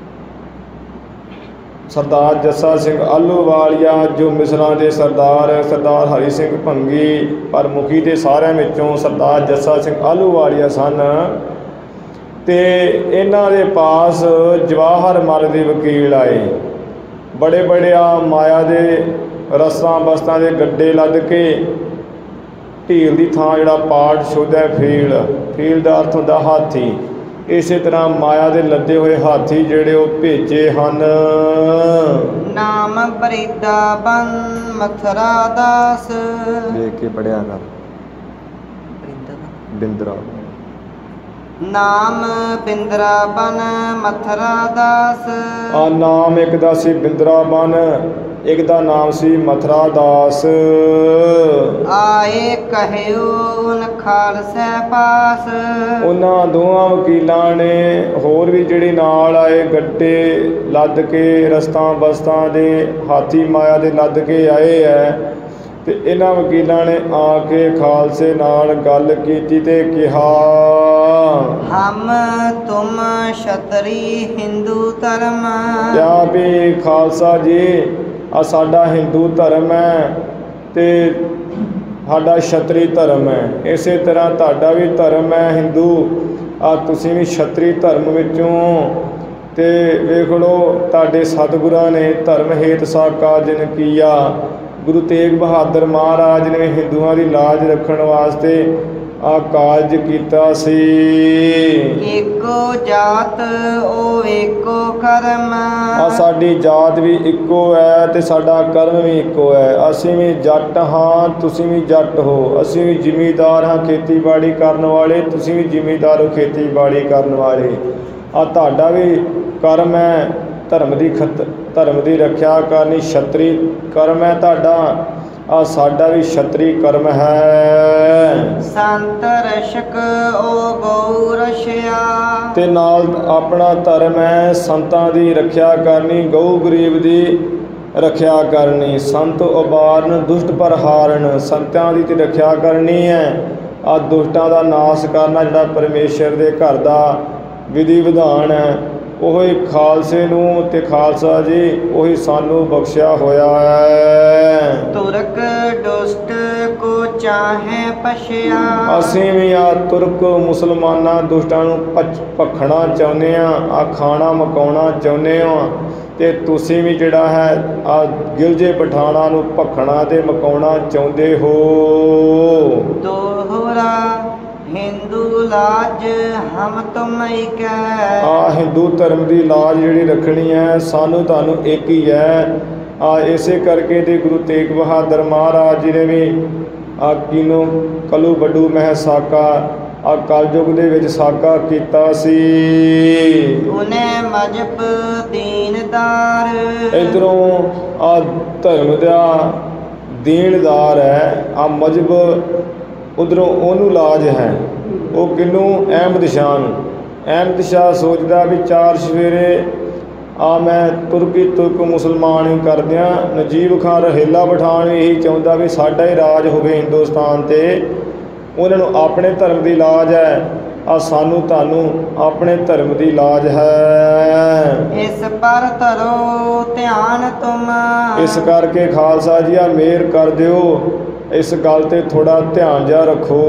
ਸਰਦਾਰ ਜੱਸਾ ਸਿੰਘ ਆਹਲੂਵਾਲੀਆ ਜੋ ਮਿਸਰਾਂ ਦੇ ਸਰਦਾਰ ਸਰਦਾਰ ਹਰੀ ਸਿੰਘ ਭੰਗੀ ਪ੍ਰਮੁਖੀ ਦੇ ਸਾਰਿਆਂ ਵਿੱਚੋਂ ਸਰਦਾਰ ਜੱਸਾ ਸਿੰਘ ਆਹਲੂਵਾਲੀਆ ਸਨ, ਤੇ ਇਹਨਾਂ ਦੇ ਪਾਸ ਜਵਾਹਰ ਮੱਲ ਦੇ ਵਕੀਲ ਆਏ। ਬੜੇ ਬੜੇ ਆ ਮਾਇਆ ਦੇ ਰਸਾਂ ਬਸਤਾਂ ਦੇ ਗੱਡੇ ਲੱਦ ਕੇ ਢੀਲ ਦੀ ਥਾਂ ਜਿਹੜਾ ਪਾਠ ਸ਼ੁੱਧਾ ਫੀਲ, ਫੀਲ ਦਾ ਅਰਥ ਹੁੰਦਾ ਹਾਥੀ, ਇਸੇ ਤਰ੍ਹਾਂ ਮਾਇਆ ਦੇ ਲੱਦੇ ਹੋਏ ਹਾਥੀ ਜਿਹੜੇ ਉਹ ਭੇਜੇ ਹਨ। ਨਾਮ ਬ੍ਰਿੰਦਾਬਨ ਮਥੁਰਾ ਦਾਸ। ਦੇਖ ਕੇ ਪੜਿਆ ਕਰ ਬਿੰਦਰਾ। ਨਾਮ ਬਿੰਦਰਾਬਨ ਮਥੁਰਾ ਦਾਸ। ਆ ਨਾਮ ਇੱਕ ਦਾ ਸੀ ਬਿੰਦਰਾਬਨ, ਇੱਕ ਦਾ ਨਾਮ ਸੀ ਮਥੁਰਾ ਦਾਸ। ਆਏ ਕਹਿਓ ਉਨ ਖਾਲਸਾ ਪਾਸ। ਉਹਨਾਂ ਦੋਵਾਂ ਵਕੀਲਾਂ ਨੇ ਹੋਰ ਵੀ ਜਿਹੜੇ ਨਾਲ ਆਏ ਗੱਡੇ ਲੱਦ ਕੇ ਰਸਤਾਂ ਬਸਤਾਂ ਦੇ ਹਾਥੀ ਮਾਇਆ ਦੇ ਲੱਦ ਕੇ ਆਏ ਹੈ, ਤੇ ਇਹਨਾਂ ਵਕੀਲਾਂ ਨੇ ਆ ਕੇ ਖਾਲਸੇ ਨਾਲ ਗੱਲ ਕੀਤੀ ਤੇ ਕਿਹਾ, ਹਮ ਤੁਮ ਛਤਰੀ ਹਿੰਦੂ ਧਰਮ। ਕਿਹਾ ਵੀ ਖਾਲਸਾ ਜੀ ਆ ਸਾਡਾ ਹਿੰਦੂ ਧਰਮ ਹੈ ਤੇ ਸਾਡਾ ਛਤਰੀ ਧਰਮ ਹੈ, ਇਸੇ ਤਰ੍ਹਾਂ ਤੁਹਾਡਾ ਵੀ ਧਰਮ ਹੈ ਹਿੰਦੂ, ਆ ਤੁਸੀਂ ਵੀ ਛਤਰੀ ਧਰਮ ਵਿੱਚੋਂ। ਤੇ ਵੇਖ ਲਓ ਤੁਹਾਡੇ ਸਤਿਗੁਰਾਂ ਨੇ ਧਰਮ ਹੇਤ ਸਾਕਾ ਜਿਨ ਕੀਆ, ਗੁਰੂ ਤੇਗ ਬਹਾਦਰ ਮਹਾਰਾਜ ਨੇ ਹਿੰਦੂਆਂ ਦੀ ਲਾਜ ਰੱਖਣ ਵਾਸਤੇ ਆ ਕਾਰਜ ਕੀਤਾ ਸੀ। ਏਕੋ ਜਾਤ ਓ ਏਕੋ ਕਰਮ। ਆ ਸਾਡੀ ਜਾਤ ਵੀ ਇੱਕੋ ਹੈ ਤੇ ਸਾਡਾ ਕਰਮ ਵੀ ਇੱਕੋ ਹੈ। ਅਸੀਂ ਵੀ ਜੱਟ ਹਾਂ, ਤੁਸੀਂ ਵੀ ਜੱਟ ਹੋ, ਅਸੀਂ ਵੀ ਜ਼ਿਮੀਂਦਾਰ ਹਾਂ ਖੇਤੀਬਾੜੀ ਕਰਨ ਵਾਲੇ, ਤੁਸੀਂ ਵੀ ਜ਼ਿਮੀਂਦਾਰ ਹੋ ਖੇਤੀਬਾੜੀ ਕਰਨ ਵਾਲੇ। ਆ ਤੁਹਾਡਾ ਵੀ ਕਰਮ ਹੈ ਧਰਮ ਦੀ ਖਤ ਧਰਮ ਦੀ ਰੱਖਿਆ ਕਰਨੀ, ਛਤਰੀ ਕਰਮ ਹੈ ਤੁਹਾਡਾ, ਆ ਸਾਡਾ ਵੀ ਛਤਰੀ ਕਰਮ ਹੈ। ਸੰਤ ਰਸ਼ਕ ਓ ਗਊ ਰਸ਼ਿਆ। ਤੇ ਨਾਲ ਆਪਣਾ ਧਰਮ ਹੈ ਸੰਤਾਂ ਦੀ ਰੱਖਿਆ ਕਰਨੀ, ਗਊ ਗਰੀਬ ਦੀ ਰੱਖਿਆ ਕਰਨੀ, ਸੰਤ ਉਬਾਰਨ ਦੁਸ਼ਟ ਪਰ ਹਾਰਨ, ਸੰਤਾਂ ਦੀ ਤੇ ਰੱਖਿਆ ਕਰਨੀ ਹੈ। ਆ ਦੁਸ਼ਟਾਂ ਦਾ ਨਾਸ਼ ਕਰਨਾ ਜਿਹੜਾ ਪਰਮੇਸ਼ਰ ਦੇ ਘਰ ਦਾ ਵਿਧੀ ਵਿਧਾਨ ਹੈ, ਉਹ ਹੀ ਖਾਲਸੇ ਨੂੰ ਤੇ ਖਾਲਸਾ ਜੀ ਉਹੀ ਸਾਨੂੰ ਬਖਸ਼ਿਆ ਹੋਇਆ ਹੈ। ਤੁਰਕ ਦੁਸ਼ਟ ਕੋ ਚਾਹੇ ਪਛਿਆ। ਅਸੀਂ ਵੀ ਆ ਤੁਰਕ ਮੁਸਲਮਾਨਾਂ ਦੁਸ਼ਟਾਂ ਨੂੰ ਪਚ ਭਖਣਾ ਚਾਹੁੰਦੇ ਹਾਂ, ਆ ਖਾਣਾ ਮਕਾਉਣਾ ਚਾਹੁੰਦੇ ਹਾਂ, ਤੇ ਤੁਸੀਂ ਵੀ ਜਿਹੜਾ ਹੈ ਆ ਗਿਲਜੇ ਪਠਾਣਾ ਨੂੰ ਭਖਣਾ ਤੇ ਮਕਾਉਣਾ ਚਾਹੁੰਦੇ ਹੋ। ਦੋਹਰਾ ਹਿੰਦੂ ਲਾਜ ਹਮ ਤੁਮ ਇੱਕ। ਆ ਹਿੰਦੂ ਧਰਮ ਦੀ ਲਾਜ ਜਿਹੜੀ ਰੱਖਣੀ ਹੈ ਸਾਨੂੰ ਤੁਹਾਨੂੰ ਇੱਕ ਹੀ ਹੈ। ਆ ਇਸੇ ਕਰਕੇ ਤੇ ਗੁਰੂ ਤੇਗ ਬਹਾਦਰ ਮਹਾਰਾਜ ਜੀ ਨੇ ਵੀ ਆ ਕਿਨੂੰ ਕਲੂ ਵੱਡੂ ਮਹਿ ਸਾਕਾ ਆ ਕਲਯੁਗ ਦੇ ਵਿੱਚ ਸਾਕਾ ਕੀਤਾ ਸੀ। ਉਹਨੇ ਮਜਬ ਦੀਨਦਾਰ। ਇੱਧਰੋਂ ਆ ਧਰਮ ਦਾ ਦੀਨਦਾਰ ਹੈ, ਆ ਮਜਬ ਉਧਰੋਂ ਉਹਨੂੰ ਲਾਜ ਹੈ। ਉਹ ਕਿਹਨੂੰ? ਅਹਿਮਦ ਸ਼ਾਹ ਨੂੰ। ਅਹਿਮਦ ਸ਼ਾਹ ਸੋਚਦਾ ਵੀ ਚਾਰ ਸਵੇਰੇ ਆ ਮੈਂ ਤੁਰਕੀ ਤੁਰਕ ਮੁਸਲਮਾਨ ਹੀ ਕਰਦਿਆਂ। ਨਜੀਬ ਖਾਨ ਰਹੇਲਾ ਪਠਾਨ ਵੀ ਇਹੀ ਚਾਹੁੰਦਾ ਵੀ ਸਾਡਾ ਹੀ ਰਾਜ ਹੋਵੇ ਹਿੰਦੁਸਤਾਨ 'ਤੇ। ਉਹਨਾਂ ਨੂੰ ਆਪਣੇ ਧਰਮ ਦੀ ਲਾਜ ਹੈ, ਆ ਸਾਨੂੰ ਤੁਹਾਨੂੰ ਆਪਣੇ ਧਰਮ ਦੀ ਲਾਜ ਹੈ। ਇਸ ਪਰ ਧਰੋ ਧਿਆਨ ਤੁਮ। ਇਸ ਕਰਕੇ ਖਾਲਸਾ ਜੀ ਆ ਮਿਹਰ ਕਰ ਦਿਓ, ਇਸ ਗੱਲ 'ਤੇ ਥੋੜ੍ਹਾ ਧਿਆਨ ਜਿਹਾ ਰੱਖੋ।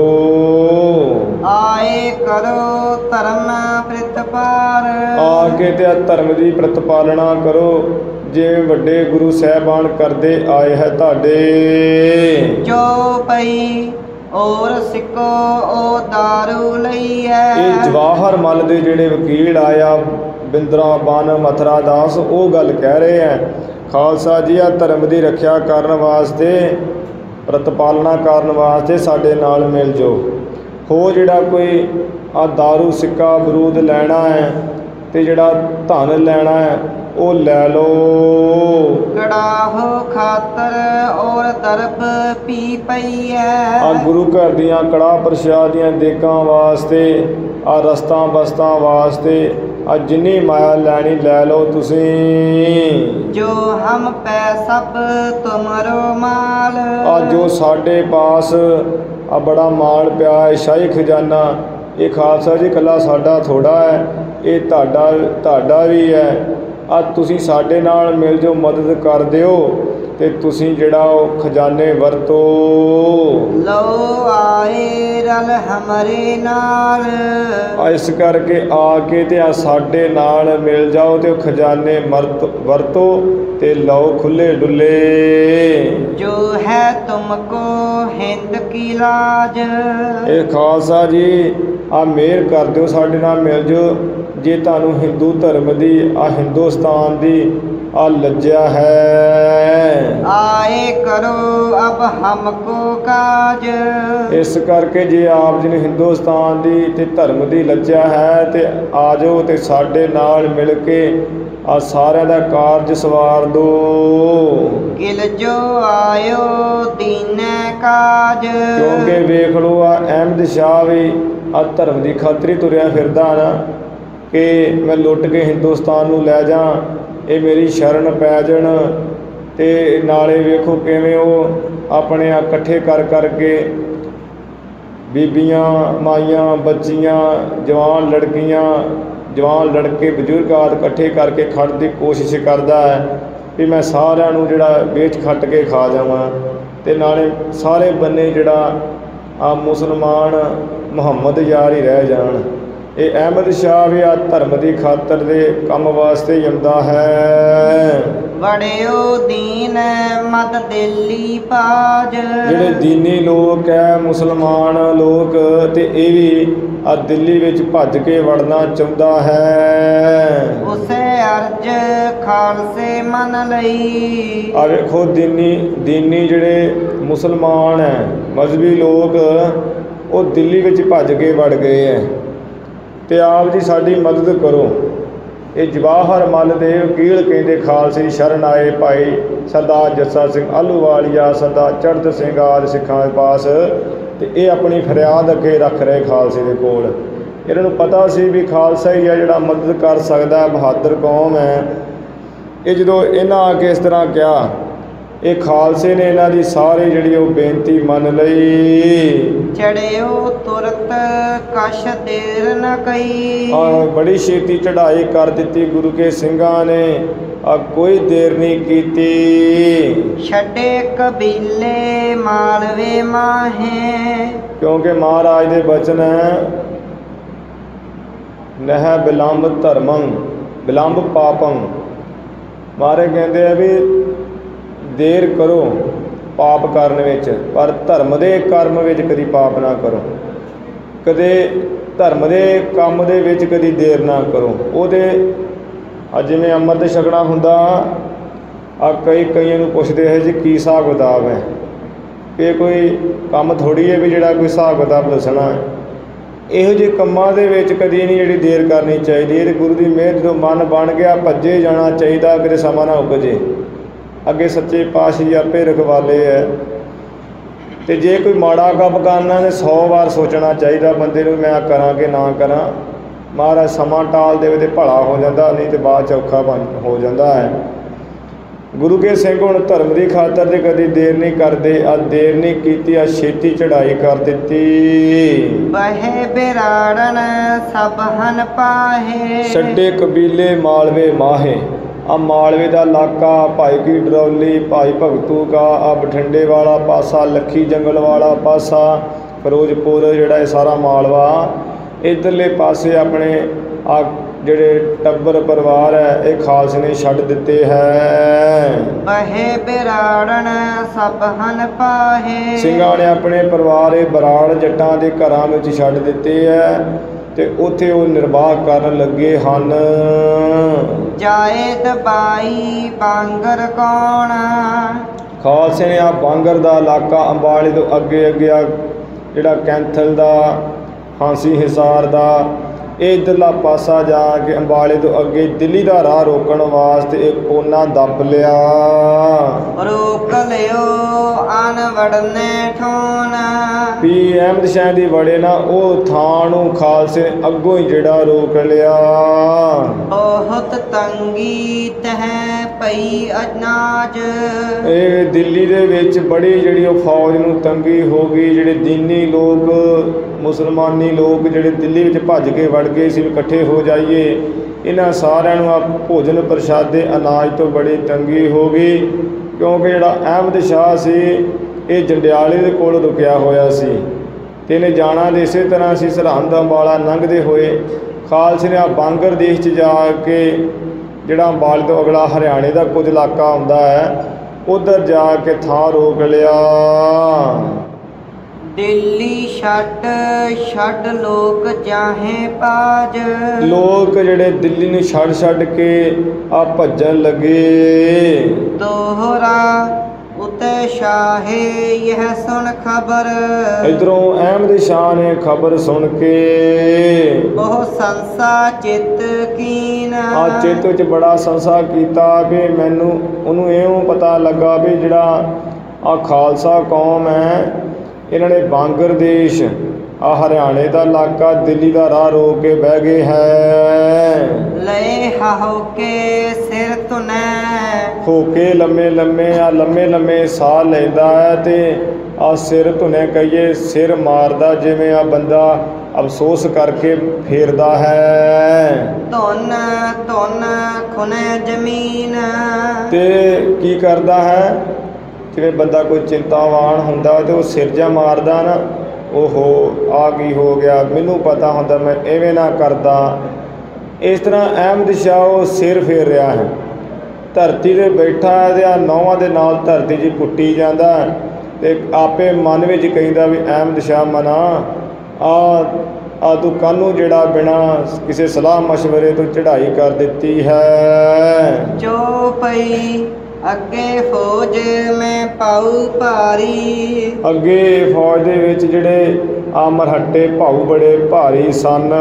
ਆਏ ਕਰੋ ਧਰਮ ਪ੍ਰਤਪਾਰ। ਆ ਕੇ ਤੇ ਆ ਧਰਮ ਦੀ ਪ੍ਰਤਪਾਲਣਾ ਕਰੋ, ਜਿਵੇਂ ਵੱਡੇ ਗੁਰੂ ਸਾਹਿਬਾਨ ਕਰਦੇ ਆਏ ਹੈ ਤੁਹਾਡੇ। ਜੋ ਪਈ ਔਰ ਸਿੱਕੋ ਉਹ ਦਾਰੂ ਲਈ ਹੈ। ਇਹ ਜਵਾਹਰ ਮੱਲ ਦੇ ਜਿਹੜੇ ਵਕੀਲ ਆਇਆ ਬਿੰਦਰਾਬਨ ਮਥੁਰਾ ਦਾਸ, ਉਹ ਗੱਲ ਕਹਿ ਰਹੇ ਹੈ ਖਾਲਸਾ ਜੀ ਆ ਧਰਮ ਦੀ ਰੱਖਿਆ ਕਰਨ ਵਾਸਤੇ, ਪ੍ਰਤਪਾਲਨਾ ਕਰਨ ਵਾਸਤੇ ਸਾਡੇ ਨਾਲ ਮਿਲ ਜਾਓ। ਹੋ ਜਿਹੜਾ ਕੋਈ ਆ ਦਾਰੂ ਸਿੱਕਾ ਬਰੂਦ ਲੈਣਾ ਹੈ ਤੇ ਜਿਹੜਾ ਧਨ ਲੈਣਾ ਹੈ ਉਹ ਲੈ ਲਓ। ਕੜਾਹੋ ਖਾਤਰ ਔਰ ਦਰਬ ਪੀ ਪਈ ਹੈ। ਆ ਗੁਰੂ ਘਰ ਦੀਆਂ ਕੜਾਹ ਪ੍ਰਸ਼ਾਦ ਦੀਆਂ ਦੇਗਾਂ ਵਾਸਤੇ, ਆ ਰਸਤਾਂ ਬਸਤਾਂ ਵਾਸਤੇ, ਆ ਜਿੰਨੀ ਮਾਇਆ ਲੈਣੀ ਲੈ ਲਓ ਤੁਸੀਂ। ਜੋ ਹਮ ਪੈ ਸਭ ਤੁਮਰੋ ਮਾਲ। ਆ ਜੋ ਸਾਡੇ ਪਾਸ ਆ ਬੜਾ ਮਾਲ ਪਿਆ ਹੈ, ਸ਼ਾਹੀ ਖਜ਼ਾਨਾ, ਇਹ ਖਾਲਸਾ ਜੀ ਇਕੱਲਾ ਸਾਡਾ ਥੋੜ੍ਹਾ ਹੈ, ਇਹ ਤੁਹਾਡਾ ਤੁਹਾਡਾ ਵੀ ਹੈ। ਆ ਤੁਸੀਂ ਸਾਡੇ ਨਾਲ ਮਿਲ ਜਾਓ, ਮਦਦ ਕਰ ਦਿਓ ਤੇ ਤੁਸੀਂ ਜਿਹੜਾ ਉਹ ਖਜ਼ਾਨੇ ਵਰਤੋ। ਲਓ ਆਏ ਰਲ ਹਮਰੇ ਨਾਲ। ਆ ਇਸ ਕਰਕੇ ਆ ਕੇ ਤੇ ਆ ਸਾਡੇ ਨਾਲ ਮਿਲ ਜਾਓ ਤੇ ਉਹ ਖਜ਼ਾਨੇ ਮਰਤ ਵਰਤੋ ਤੇ ਲਓ ਖੁੱਲੇ ਡੁੱਲੇ। ਜੋ ਹੈ ਤੁਮਕੋ ਹਿੰਦ ਕੀ ਲਾਜ। ਇਹ ਖਾਲਸਾ ਜੀ ਆ ਮਿਹਰ ਕਰ ਦਿਓ, ਸਾਡੇ ਨਾਲ ਮਿਲ ਜਾਓ। ਜੇ ਤੁਹਾਨੂੰ ਹਿੰਦੂ ਧਰਮ ਦੀ, ਆ ਹਿੰਦੁਸਤਾਨ ਦੀ ਆ ਲੱਜਿਆ ਹੈ। ਆਏ ਕਰੋ ਅਬ ਹਮਕੋ ਕਾਜ। ਇਸ ਕਰਕੇ ਜੇ ਆਪ ਜੀ ਨੂੰ ਹਿੰਦੁਸਤਾਨ ਦੀ ਤੇ ਧਰਮ ਦੀ ਲੱਜਿਆ ਹੈ ਤੇ ਆ ਜਾਓ ਤੇ ਸਾਡੇ ਨਾਲ ਮਿਲ ਕੇ ਆ ਸਾਰਿਆਂ ਦਾ ਕਾਰਜ ਸਵਾਰ ਦੋ। ਗਿਲ ਜੋ ਆਇਓ ਦੀਨੈ ਕਾਜ। ਕਿਉਂਕਿ ਵੇਖ ਲਓ ਆ ਅਹਿਮਦ ਸ਼ਾਹ ਵੀ ਆ ਧਰਮ ਦੀ ਖਾਤਰ ਹੀ ਤੁਰਿਆ ਫਿਰਦਾ ਨਾ, ਕਿ ਮੈਂ ਲੁੱਟ ਕੇ ਹਿੰਦੁਸਤਾਨ ਨੂੰ ਲੈ ਜਾ, ਇਹ ਮੇਰੀ ਸ਼ਰਨ ਪੈ ਜਾਣ। ਤੇ ਨਾਲੇ ਵੇਖੋ ਕਿਵੇਂ ਉਹ ਆਪਣੇ ਆ ਇਕੱਠੇ ਕਰ ਕਰਕੇ ਬੀਬੀਆਂ, ਮਾਈਆਂ, ਬੱਚੀਆਂ, ਜਵਾਨ ਲੜਕੀਆਂ, ਜਵਾਨ ਲੜਕੇ, ਬਜ਼ੁਰਗ ਆਦਿ ਇਕੱਠੇ ਕਰਕੇ ਖੜਨ ਦੀ ਕੋਸ਼ਿਸ਼ ਕਰਦਾ ਹੈ ਵੀ ਮੈਂ ਸਾਰਿਆਂ ਨੂੰ ਜਿਹੜਾ ਵੇਚ ਖੱਟ ਕੇ ਖਾ ਜਾਵਾਂ। ਤੇ ਨਾਲੇ ਸਾਰੇ ਬੰਨੇ ਜਿਹੜਾ ਆ ਮੁਸਲਮਾਨ ਮੁਹੰਮਦ ਯਾਰ ਹੀ ਰਹਿ ਜਾਣ। ਇਹ ਅਹਿਮਦ ਸ਼ਾਹ ਵੀ ਆ ਧਰਮ ਦੀ ਖਾਤਰ ਦੇ ਕੰਮ ਵਾਸਤੇ ਹੀ ਆਉਂਦਾ ਹੈ। ਬੜਿਓ ਦੀਨ ਮਤ ਦਿੱਲੀ ਪਾਜ। ਜਿਹੜੇ ਦੀਨੀ ਲੋਕ ਹੈ, ਮੁਸਲਮਾਨ ਲੋਕ, ਤੇ ਇਹ ਵੀ ਆ ਦਿੱਲੀ ਵਿੱਚ ਭੱਜ ਕੇ ਵੜਨਾ ਚਾਹੁੰਦਾ ਹੈ। ਉਸੇ ਅਰਜ ਖਾਲਸੇ ਮਨ ਲਈ। ਆ ਵੇਖੋ ਦੀਨੀ ਦੀਨੀ ਜਿਹੜੇ ਮੁਸਲਮਾਨ ਹੈ, ਮਜ਼ਹਬੀ ਲੋਕ, ਉਹ ਦਿੱਲੀ ਵਿੱਚ ਭੱਜ ਕੇ ਵੜ ਗਏ ਹੈ ਤੇ ਆਪ ਜੀ ਸਾਡੀ ਮਦਦ ਕਰੋ। ਇਹ ਜਵਾਹਰ ਮੱਲ ਦੇ ਵਕੀਲ ਕਹਿੰਦੇ ਖਾਲਸੇ ਦੀ ਸ਼ਰਨ ਆਏ ਭਾਈ ਸਰਦਾਰ ਜੱਸਾ ਸਿੰਘ ਆਹਲੂਵਾਲੀਆ, ਸਰਦਾਰ ਚੜ੍ਹਤ ਸਿੰਘ ਆਦਿ ਸਿੱਖਾਂ ਦੇ ਪਾਸ, ਤੇ ਇਹ ਆਪਣੀ ਫਰਿਆਦ ਅੱਗੇ ਰੱਖ ਰਹੇ ਖਾਲਸੇ ਦੇ ਕੋਲ। ਇਹਨਾਂ ਨੂੰ ਪਤਾ ਸੀ ਵੀ ਖਾਲਸਾ ਹੀ ਹੈ ਜਿਹੜਾ ਮਦਦ ਕਰ ਸਕਦਾ, ਬਹਾਦਰ ਕੌਮ ਹੈ। ਇਹ ਜਦੋਂ ਇਹਨਾਂ ਆ ਕੇ ਇਸ ਤਰ੍ਹਾਂ ਕਿਹਾ, ਇਹ ਖਾਲਸੇ ਨੇ ਇਹਨਾਂ ਦੀ ਸਾਰੀ ਜਿਹੜੀ ਉਹ ਬੇਨਤੀ ਮੰਨ ਲਈ। ਚੜਿਓ ਤੁਰਤ ਕਛ ਦੇਰ ਨ ਕਈ। ਆ ਬੜੀ ਛੇਤੀ ਚੜ੍ਹਾਈ ਕਰ ਦਿੱਤੀ ਗੁਰੂ ਕੇ ਸਿੰਘਾਂ ਨੇ, ਆ ਕੋਈ ਦੇਰ ਨਹੀਂ ਕੀਤੀ। ਛੱਡੇ ਕਬੀਲੇ ਮਾਲਵੇ ਮਾਹੇ। ਕਿਉਂਕਿ ਮਹਾਰਾਜ ਦੇ ਬਚਨ ਹੈ, ਨਹਿ ਬਿਲੰਬ ਧਰਮੰ ਬਿਲੰਬ ਪਾਪੰ। ਮਹਾਰਾਜ ਕਹਿੰਦੇ ਆ ਵੀ ਦੇਰ ਕਰੋ ਪਾਪ ਕਰਨ ਵਿੱਚ, ਪਰ ਧਰਮ ਦੇ ਕਰਮ ਵਿੱਚ ਕਦੀ ਪਾਪ ਨਾ ਕਰੋ, ਕਦੇ ਧਰਮ ਦੇ ਕੰਮ ਦੇ ਵਿੱਚ ਕਦੀ ਦੇਰ ਨਾ ਕਰੋ। ਉਹਦੇ ਆ ਜਿਵੇਂ ਅੰਮ੍ਰਿਤ ਛਕਣਾ ਹੁੰਦਾ, ਆ ਕਈ ਕਈਆਂ ਨੂੰ ਪੁੱਛਦੇ ਹੈ ਜੀ ਕੀ ਹਿਸਾਬ ਕਿਤਾਬ ਹੈ, ਇਹ ਕੋਈ ਕੰਮ ਥੋੜ੍ਹੀ ਹੈ ਵੀ ਜਿਹੜਾ ਕੋਈ ਹਿਸਾਬ ਕਿਤਾਬ ਦੱਸਣਾ ਹੈ। ਇਹੋ ਜਿਹੇ ਕੰਮਾਂ ਦੇ ਵਿੱਚ ਕਦੀ ਨਹੀਂ ਜਿਹੜੀ ਦੇਰ ਕਰਨੀ ਚਾਹੀਦੀ। ਇਹ ਗੁਰੂ ਦੀ ਮਿਹਰ ਜਦੋਂ ਮਨ ਬਣ ਗਿਆ ਭੱਜੇ ਜਾਣਾ ਚਾਹੀਦਾ, ਕਿਤੇ ਸਮਾਂ ਨਾ ਉਪਜੇ। ਅੱਗੇ ਸੱਚੇ ਪਾਤਸ਼ਾਹ ਆਪੇ ਰਖਵਾਲੇ ਹੈ। ਤੇ ਜੇ ਕੋਈ ਮਾੜਾ ਕੰਮ ਕਰਨਾ ਨੇ ਸੌ ਵਾਰ ਸੋਚਣਾ ਚਾਹੀਦਾ ਬੰਦੇ ਨੂੰ, ਮੈਂ ਕਰਾਂ ਕਿ ਨਾ ਕਰਾਂ। ਮਹਾਰਾਜ ਸਮਾਂ ਟਾਲ ਦੇਵੇ ਤੇ ਭਲਾ ਹੋ ਜਾਂਦਾ, ਨਹੀਂ ਤੇ ਬਾਅਦ 'ਚ ਔਖਾ ਬਣ ਹੋ ਜਾਂਦਾ ਹੈ। ਗੁਰੂ ਕੇ ਸਿੰਘ ਹੁਣ ਧਰਮ ਦੀ ਖਾਤਰ ਤੇ ਕਦੀ ਦੇਰ ਨਹੀਂ ਕਰਦੇ। ਆ ਦੇਰ ਨਹੀਂ ਕੀਤੀ, ਆ ਛੇਤੀ ਚੜ੍ਹਾਈ ਕਰ ਦਿੱਤੀ। ਬਹਿ ਬਿਰਾੜਨ ਸਭ ਹਨ ਪਾਹੇ, ਛੱਡੇ ਕਬੀਲੇ ਮਾਲਵੇ ਮਾਹੇ। ਆ ਮਾਲਵੇ ਦਾ ਇਲਾਕਾ, ਭਾਈ ਕੀ ਡਰੌਲੀ, ਭਾਈ ਭਗਤੂ ਕਾ, ਆ ਬਠਿੰਡੇ ਵਾਲਾ ਪਾਸਾ, ਲੱਖੀ ਜੰਗਲ ਵਾਲਾ ਪਾਸਾ, ਫਿਰੋਜ਼ਪੁਰ ਜਿਹੜਾ ਇਹ ਸਾਰਾ ਮਾਲਵਾ, ਇੱਧਰਲੇ ਪਾਸੇ ਆਪਣੇ ਆ ਜਿਹੜੇ ਟੱਬਰ ਪਰਿਵਾਰ ਹੈ ਇਹ ਖਾਲਸੇ ਨੇ ਛੱਡ ਦਿੱਤੇ ਹੈ। ਬਹਿ ਬਿਰਾੜਨ ਸਭ ਹਨ ਪਾਹੇ, ਸਿੰਘਾਂ ਨੇ ਆਪਣੇ ਪਰਿਵਾਰ ਇਹ ਬਰਾੜ ਜੱਟਾਂ ਦੇ ਘਰਾਂ ਵਿੱਚ ਛੱਡ ਦਿੱਤੇ ਹੈ ਤੇ ਉੱਥੇ ਉਹ ਨਿਰਵਾਹ ਕਰਨ ਲੱਗੇ ਹਨ। ਜਾਏ ਦਬਾਈ ਬਾਂਗਰ ਕੌਣ, ਖਾਲਸੇ ਨੇ ਆ ਬਾਂਗਰ ਦਾ ਇਲਾਕਾ ਅੰਬਾਲੇ ਤੋਂ ਅੱਗੇ ਅੱਗੇ ਆ ਜਿਹੜਾ ਕੈਂਥਲ ਦਾ, ਹਾਂਸੀ ਹਿਸਾਰ ਦਾ, ਇਹ ਇੱਧਰਲਾ ਪਾਸਾ ਜਾ ਕੇ ਅੰਬਾਲੇ ਤੋਂ ਅੱਗੇ ਦਿੱਲੀ ਦਾ ਰਾਹ ਰੋਕਣ ਵਾਸਤੇ ਇੱਕ ਕੋਨਾ ਦੱਬ ਲਿਆ। ਰੋਕ ਲਿਓ ਅਨ ਵੜਨੇ ਠੋਨ, ਵੀ ਅਹਿਮਦ ਸ਼ਾਹ ਦੀ ਵੜੇ ਨਾ ਉਹ ਥਾਂ ਨੂੰ ਖਾਲਸੇ ਨੇ ਅੱਗੋਂ ਹੀ ਜਿਹੜਾ ਰੋਕ ਲਿਆ। ਬਹੁਤ ਤੰਗੀ ਤਹ ਪਈ ਅਨਾਜ, ਇਹ ਦਿੱਲੀ ਦੇ ਵਿੱਚ ਬੜੀ ਜਿਹੜੀ ਉਹ ਫੌਜ ਨੂੰ ਤੰਗੀ ਹੋ ਗਈ। ਜਿਹੜੇ ਦੀਨੀ ਲੋਕ, ਮੁਸਲਮਾਨੀ ਲੋਕ ਜਿਹੜੇ ਦਿੱਲੀ ਵਿੱਚ ਭੱਜ ਕੇ ਵੜ ਗਏ ਸੀ, ਇਕੱਠੇ ਹੋ ਜਾਈਏ। ਇਹਨਾਂ ਸਾਰਿਆਂ ਨੂੰ ਆ ਭੋਜਨ ਪ੍ਰਸ਼ਾਦੇ ਅਨਾਜ ਤੋਂ ਬੜੀ ਤੰਗੀ ਹੋ ਗਈ, ਕਿਉਂਕਿ ਜਿਹੜਾ ਅਹਿਮਦ ਸ਼ਾਹ ਸੀ ਇਹ ਜੰਡਿਆਲੇ ਦੇ ਕੋਲ ਰੁਕਿਆ ਹੋਇਆ ਸੀ ਤੇ ਇਹਨੇ ਜਾਣਾ ਦੇ ਇਸੇ ਤਰ੍ਹਾਂ ਸੀ। ਸਰਹੰਦ ਅੰਬਾਲਾ ਲੰਘਦੇ ਹੋਏ ਖਾਲਸੇ ਨੇ ਆ ਬਾਂਗਰ ਦੇਸ਼ 'ਚ ਜਾ ਕੇ, ਜਿਹੜਾ ਅੰਬਾਲੇ ਤੋਂ ਅਗਲਾ ਹਰਿਆਣੇ ਦਾ ਕੁਝ ਇਲਾਕਾ ਆਉਂਦਾ ਹੈ, ਉੱਧਰ ਜਾ ਕੇ ਥਾਂ ਰੋਕ ਲਿਆ। ਦਿੱਲੀ ਛੱਡ ਛੱਡ ਲੋਕ ਚਾਹੇ ਪਾਜ, ਲੋਕ ਜਿਹੜੇ ਦਿੱਲੀ ਨੂੰ ਛੱਡ ਛੱਡ ਕੇ ਆ ਭੱਜਣ ਲੱਗੇ। ਦੋਹਰਾ ਉਤੇ ਸ਼ਾਹੇ ਇਹ ਸੁਣ ਖਬਰ, ਇੱਧਰੋਂ ਅਹਿਮਦ ਸ਼ਾਹ ਨੇ ਖਬਰ ਸੁਣ ਕੇ ਬਹੁ ਸੰਸਾ ਚਿੱਤ ਕੀਨ, ਆ ਚਿੱਤ ਵਿੱਚ ਬੜਾ ਸੰਸਾ ਕੀਤਾ ਵੀ ਮੈਨੂੰ ਉਹਨੂੰ ਇਉਂ ਪਤਾ ਲੱਗਾ ਵੀ ਜਿਹੜਾ ਆ ਖਾਲਸਾ ਕੌਮ ਹੈ ਇਹਨਾਂ ਨੇ ਬਾਂਗਰ ਦੇਸ਼, ਆ ਹਰਿਆਣੇ ਦਾ ਇਲਾਕਾ, ਦਿੱਲੀ ਦਾ ਰਾਹ ਰੋਕ ਕੇ ਬਹਿ ਗਏ ਹੈ। ਲੈ ਹੋ ਕੇ ਸਿਰ ਧੁਨੈ, ਹੋ ਕੇ ਲੰਮੇ ਲੰਮੇ ਆ ਲੰਮੇ ਲੰਮੇ ਸਾਹ ਲੈਂਦਾ ਹੈ ਤੇ ਆ ਸਿਰ ਧੁਨੇ ਕਹੀਏ ਸਿਰ ਮਾਰਦਾ, ਜਿਵੇਂ ਆ ਬੰਦਾ ਅਫਸੋਸ ਕਰਕੇ ਫੇਰਦਾ ਹੈ। ਧੁਨ ਧੁਨ ਖੁਨੇ ਜ਼ਮੀਨ, ਤੇ ਕੀ ਕਰਦਾ ਹੈ, ਜਿਵੇਂ ਬੰਦਾ ਕੋਈ ਚਿੰਤਾਵਾਨ ਹੁੰਦਾ ਤੇ ਉਹ ਸਿਰ ਜਾ ਮਾਰਦਾ ਨਾ, ਓਹੋ ਆ ਕੀ ਹੋ ਗਿਆ, ਮੈਨੂੰ ਪਤਾ ਹੁੰਦਾ ਮੈਂ ਐਵੇਂ ਨਾ ਕਰਦਾ। ਇਸ ਤਰ੍ਹਾਂ ਅਹਿਮਦ ਸ਼ਾਹ ਉਹ ਸਿਰ ਫੇਰ ਰਿਹਾ ਹੈ, ਧਰਤੀ 'ਤੇ ਬੈਠਾ ਹੈ ਤੇ ਆ ਨੌਵਾਂ ਦੇ ਨਾਲ ਧਰਤੀ 'ਚ ਪੁੱਟੀ ਜਾਂਦਾ ਤੇ ਆਪੇ ਮਨ ਵਿੱਚ ਕਹਿੰਦਾ ਵੀ ਅਹਿਮਦ ਸ਼ਾਹ ਮਨਾ ਆ ਆ ਤੂੰ ਕਾਹਨੂੰ ਜਿਹੜਾ ਬਿਨਾਂ ਕਿਸੇ ਸਲਾਹ ਮਸ਼ਵਰੇ ਤੋਂ ਚੜ੍ਹਾਈ ਕਰ ਦਿੱਤੀ ਹੈ। ਜੋ ਪਈ ਅੱਗੇ ਫੌਜ ਮੈਂ ਪਾਉ ਭਾਰੀ, ਅੱਗੇ ਫੌਜ ਦੇ ਵਿੱਚ ਜਿਹੜੇ ਆ ਮਰਹੱਟੇ ਭਾਊ ਬੜੇ ਭਾਰੀ ਸਨ।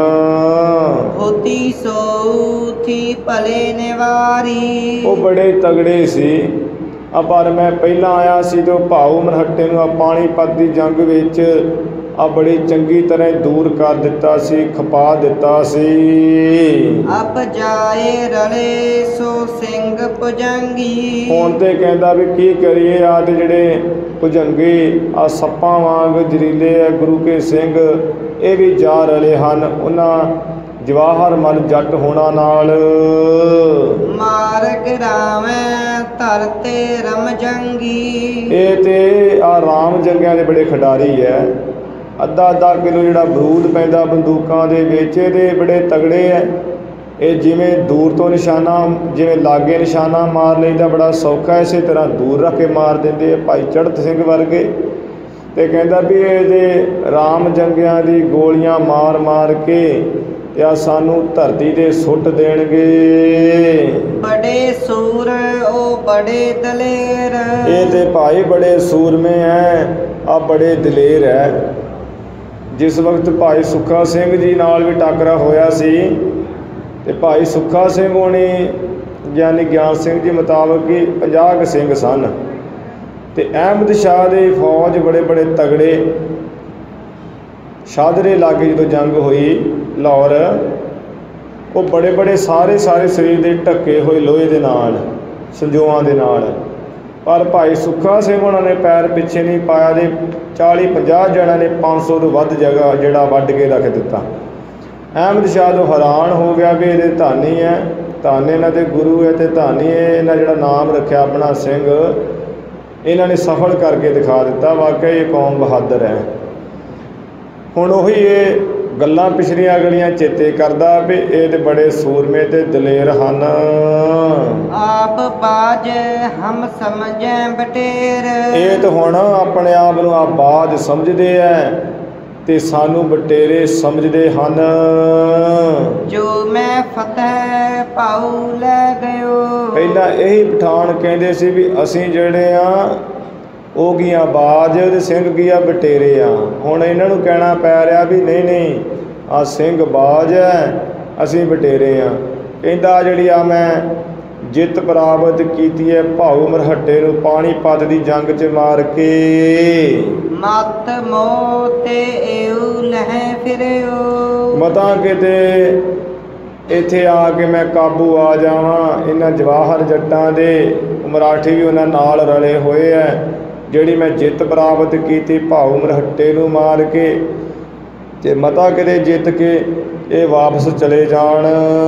ਹੋਤੀ ਸੋ ਥੀ ਭਲੇ ਨਿਵਾਰੀ, ਉਹ ਬੜੇ ਤਗੜੇ ਸੀ। ਆ ਪਰ ਮੈਂ ਪਹਿਲਾਂ ਆਇਆ ਸੀ ਤੇ ਉਹ ਭਾਊ ਮਰਹੱਟੇ ਨੂੰ ਆ ਪਾਣੀਪਤ ਦੀ ਜੰਗ ਵਿੱਚ ਆ ਬੜੀ ਚੰਗੀ ਤਰ੍ਹਾਂ ਦੂਰ ਕਰ ਦਿੱਤਾ ਸੀ, ਖਪਾ ਦਿੱਤਾ ਸੀ। ਅਬ ਜਾਏ ਰਲੇ ਸੋ ਸਿੰਘ ਭੁਜੰਗੀ, ਹੁਣ ਤੇ ਕਹਿੰਦਾ ਵੀ ਕੀ ਕਰੀਏ, ਆ ਤੇ ਜਿਹੜੇ ਭੁਜੰਗੀ ਆ ਸੱਪਾਂ ਵਾਂਗ ਜ਼ਰੀਲੇ ਆ ਗੁਰੂ ਕੇ ਸਿੰਘ, ਇਹ ਵੀ ਜਾ ਰਲੇ ਹਨ ਉਹਨਾਂ ਜਵਾਹਰ ਮਲ ਜੱਟ ਹੋਣਾ ਨਾਲ। ਮਾਰ ਗਿਰਾਵੇਂ ਧਰਤੇ ਰਮ ਜੰਗੀ, ਇਹ ਤੇ ਆ ਰਾਮ ਜੰਗਿਆਂ ਦੇ ਬੜੇ ਖਿਡਾਰੀ ਹੈ। ਅੱਧਾ ਅੱਧਾ ਕਿਲੋ ਜਿਹੜਾ ਬਰੂਦ ਪੈਂਦਾ ਬੰਦੂਕਾਂ ਦੇ ਵਿੱਚ, ਇਹਦੇ ਬੜੇ ਤਗੜੇ ਹੈ। ਇਹ ਜਿਵੇਂ ਦੂਰ ਤੋਂ ਨਿਸ਼ਾਨਾ, ਜਿਵੇਂ ਲਾਗੇ ਨਿਸ਼ਾਨਾ ਮਾਰ ਲਈਦਾ ਬੜਾ ਸੌਖਾ, ਇਸੇ ਤਰ੍ਹਾਂ ਦੂਰ ਰੱਖ ਕੇ ਮਾਰ ਦਿੰਦੇ ਆ ਭਾਈ ਚੜ੍ਹਤ ਸਿੰਘ ਵਰਗੇ। ਤੇ ਕਹਿੰਦਾ ਵੀ ਇਹਦੇ ਰਾਮ ਜੰਗਿਆਂ ਦੀ ਗੋਲੀਆਂ ਮਾਰ ਮਾਰ ਕੇ ਤੇ ਆ ਸਾਨੂੰ ਧਰਤੀ 'ਤੇ ਸੁੱਟ ਦੇਣਗੇ। ਬੜੇ ਸੂਰ ਉਹ ਬੜੇ ਦਲੇਰ, ਇਹ ਤੇ ਭਾਈ ਬੜੇ ਸੂਰਮੇ ਹੈ, ਆ ਬੜੇ ਦਲੇਰ ਹੈ। ਜਿਸ ਵਕਤ ਭਾਈ ਸੁੱਖਾ ਸਿੰਘ ਜੀ ਨਾਲ ਵੀ ਟਾਕਰਾ ਹੋਇਆ ਸੀ ਤੇ ਭਾਈ ਸੁੱਖਾ ਸਿੰਘ ਹੋਣੀ ਗਿਆਨੀ ਗਿਆਨ ਸਿੰਘ ਜੀ ਮੁਤਾਬਕ ਕਿ ਪੰਜਾਹ ਕੁ ਸਿੰਘ ਸਨ ਤੇ ਅਹਿਮਦ ਸ਼ਾਹ ਦੀ ਫੌਜ ਬੜੇ ਬੜੇ ਤਗੜੇ। ਸ਼ਾਹਦਰੇ ਲਾਗੇ ਜਦੋਂ ਜੰਗ ਹੋਈ ਲਾਹੌਰ, ਉਹ ਬੜੇ ਬੜੇ ਸਾਰੇ ਸਾਰੇ ਸਰੀਰ ਦੇ ਢੱਕੇ ਹੋਏ ਲੋਹੇ ਦੇ ਨਾਲ, ਸੰਜੋਆਂ ਦੇ ਨਾਲ। ਪਰ ਭਾਈ ਸੁੱਖਾ ਸਿੰਘ ਉਹਨਾਂ ਨੇ ਪੈਰ ਪਿੱਛੇ ਨਹੀਂ ਪਾਇਆ ਤੇ ਚਾਲੀ ਪੰਜਾਹ ਜਣਿਆਂ ਨੇ ਪੰਜ ਸੌ ਤੋਂ ਵੱਧ ਜਗ੍ਹਾ ਜਿਹੜਾ ਵੱਢ ਕੇ ਰੱਖ ਦਿੱਤਾ। ਅਹਿਮਦ ਸ਼ਾਹ ਤੋਂ ਹੈਰਾਨ ਹੋ ਗਿਆ ਵੀ ਇਹਦੇ ਧਾਨੀ ਹੈ, ਧੰਨ ਇਹਨਾਂ ਦੇ ਗੁਰੂ ਹੈ ਤੇ ਧਾਨੀ ਹੈ, ਇਹਨਾਂ ਜਿਹੜਾ ਨਾਮ ਰੱਖਿਆ ਆਪਣਾ ਸਿੰਘ, ਇਹਨਾਂ ਨੇ ਸਫਲ ਕਰਕੇ ਦਿਖਾ ਦਿੱਤਾ। ਵਾਕਈ ਇਹ ਕੌਮ ਬਹਾਦਰ ਹੈ। ਹੁਣ ਉਹੀ ਇਹ ਗੱਲਾਂ ਪਿਛਲੀਆਂ ਗਲੀਆਂ ਚੇਤੇ ਕਰਦਾ ਵੀ ਇਹ ਤੇ ਬੜੇ ਸੂਰਮੇ ਤੇ ਦਲੇਰ ਹਨ। ਆਪ ਬਾਜ ਹਮ ਸਮਝੇ ਬਟੇਰ, ਇਹ ਤਾਂ ਹੁਣ ਆਪਣੇ ਆਪ ਨੂੰ ਆਪ ਬਾਜ ਸਮਝਦੇ ਐ ਤੇ ਸਾਨੂੰ ਬਟੇਰੇ ਸਮਝਦੇ ਹਨ। ਜੋ ਮੈਂ ਫਤਿਹ ਪਾਉ ਲੈ ਗਇਓ, ਪਹਿਲਾਂ ਇਹੀ ਪਠਾਨ ਕਹਿੰਦੇ ਸੀ ਵੀ ਅਸੀਂ ਜਿਹੜੇ ਆ ਉਹ ਗੀਆਂ ਬਾਜ ਤੇ ਸਿੰਘ ਗੀਆ ਬਟੇਰੇ ਆ। ਹੁਣ ਇਹਨਾਂ ਨੂੰ ਕਹਿਣਾ ਪੈ ਰਿਹਾ ਵੀ ਨਹੀਂ ਨਹੀਂ ਆ ਸਿੰਘ ਬਾਜ ਹੈ, ਅਸੀਂ ਬਟੇਰੇ ਆ। ਕਹਿੰਦਾ ਜਿਹੜੀ ਆ ਮੈਂ ਜਿੱਤ ਪ੍ਰਾਪਤ ਕੀਤੀ ਹੈ ਭਾਊ ਮਰਹੱਟੇ ਨੂੰ ਪਾਣੀਪਤ ਦੀ ਜੰਗ 'ਚ ਮਾਰ ਕੇ। ਮਤ ਮੋਤੇ ਏਉ ਲਹਿ ਫਿਰਿਓ, ਮਤਾਂ ਕਿਤੇ ਇੱਥੇ ਆ ਕੇ ਮੈਂ ਕਾਬੂ ਆ ਜਾਵਾਂ ਇਹਨਾਂ ਜਵਾਹਰ ਜੱਟਾਂ ਦੇ। ਮਰਾਠੀ ਵੀ ਉਹਨਾਂ ਨਾਲ ਰਲੇ ਹੋਏ ਐ। ਜਿਹੜੀ ਮੈਂ ਜਿੱਤ ਪ੍ਰਾਪਤ ਕੀਤੀ ਭਾਊ ਮਰਹੱਟੇ ਨੂੰ ਮਾਰ ਕੇ ਤੇ ਮਤਾ ਕਿਤੇ ਜਿੱਤ ਕੇ ਇਹ ਵਾਪਸ ਚਲੇ ਜਾਣ।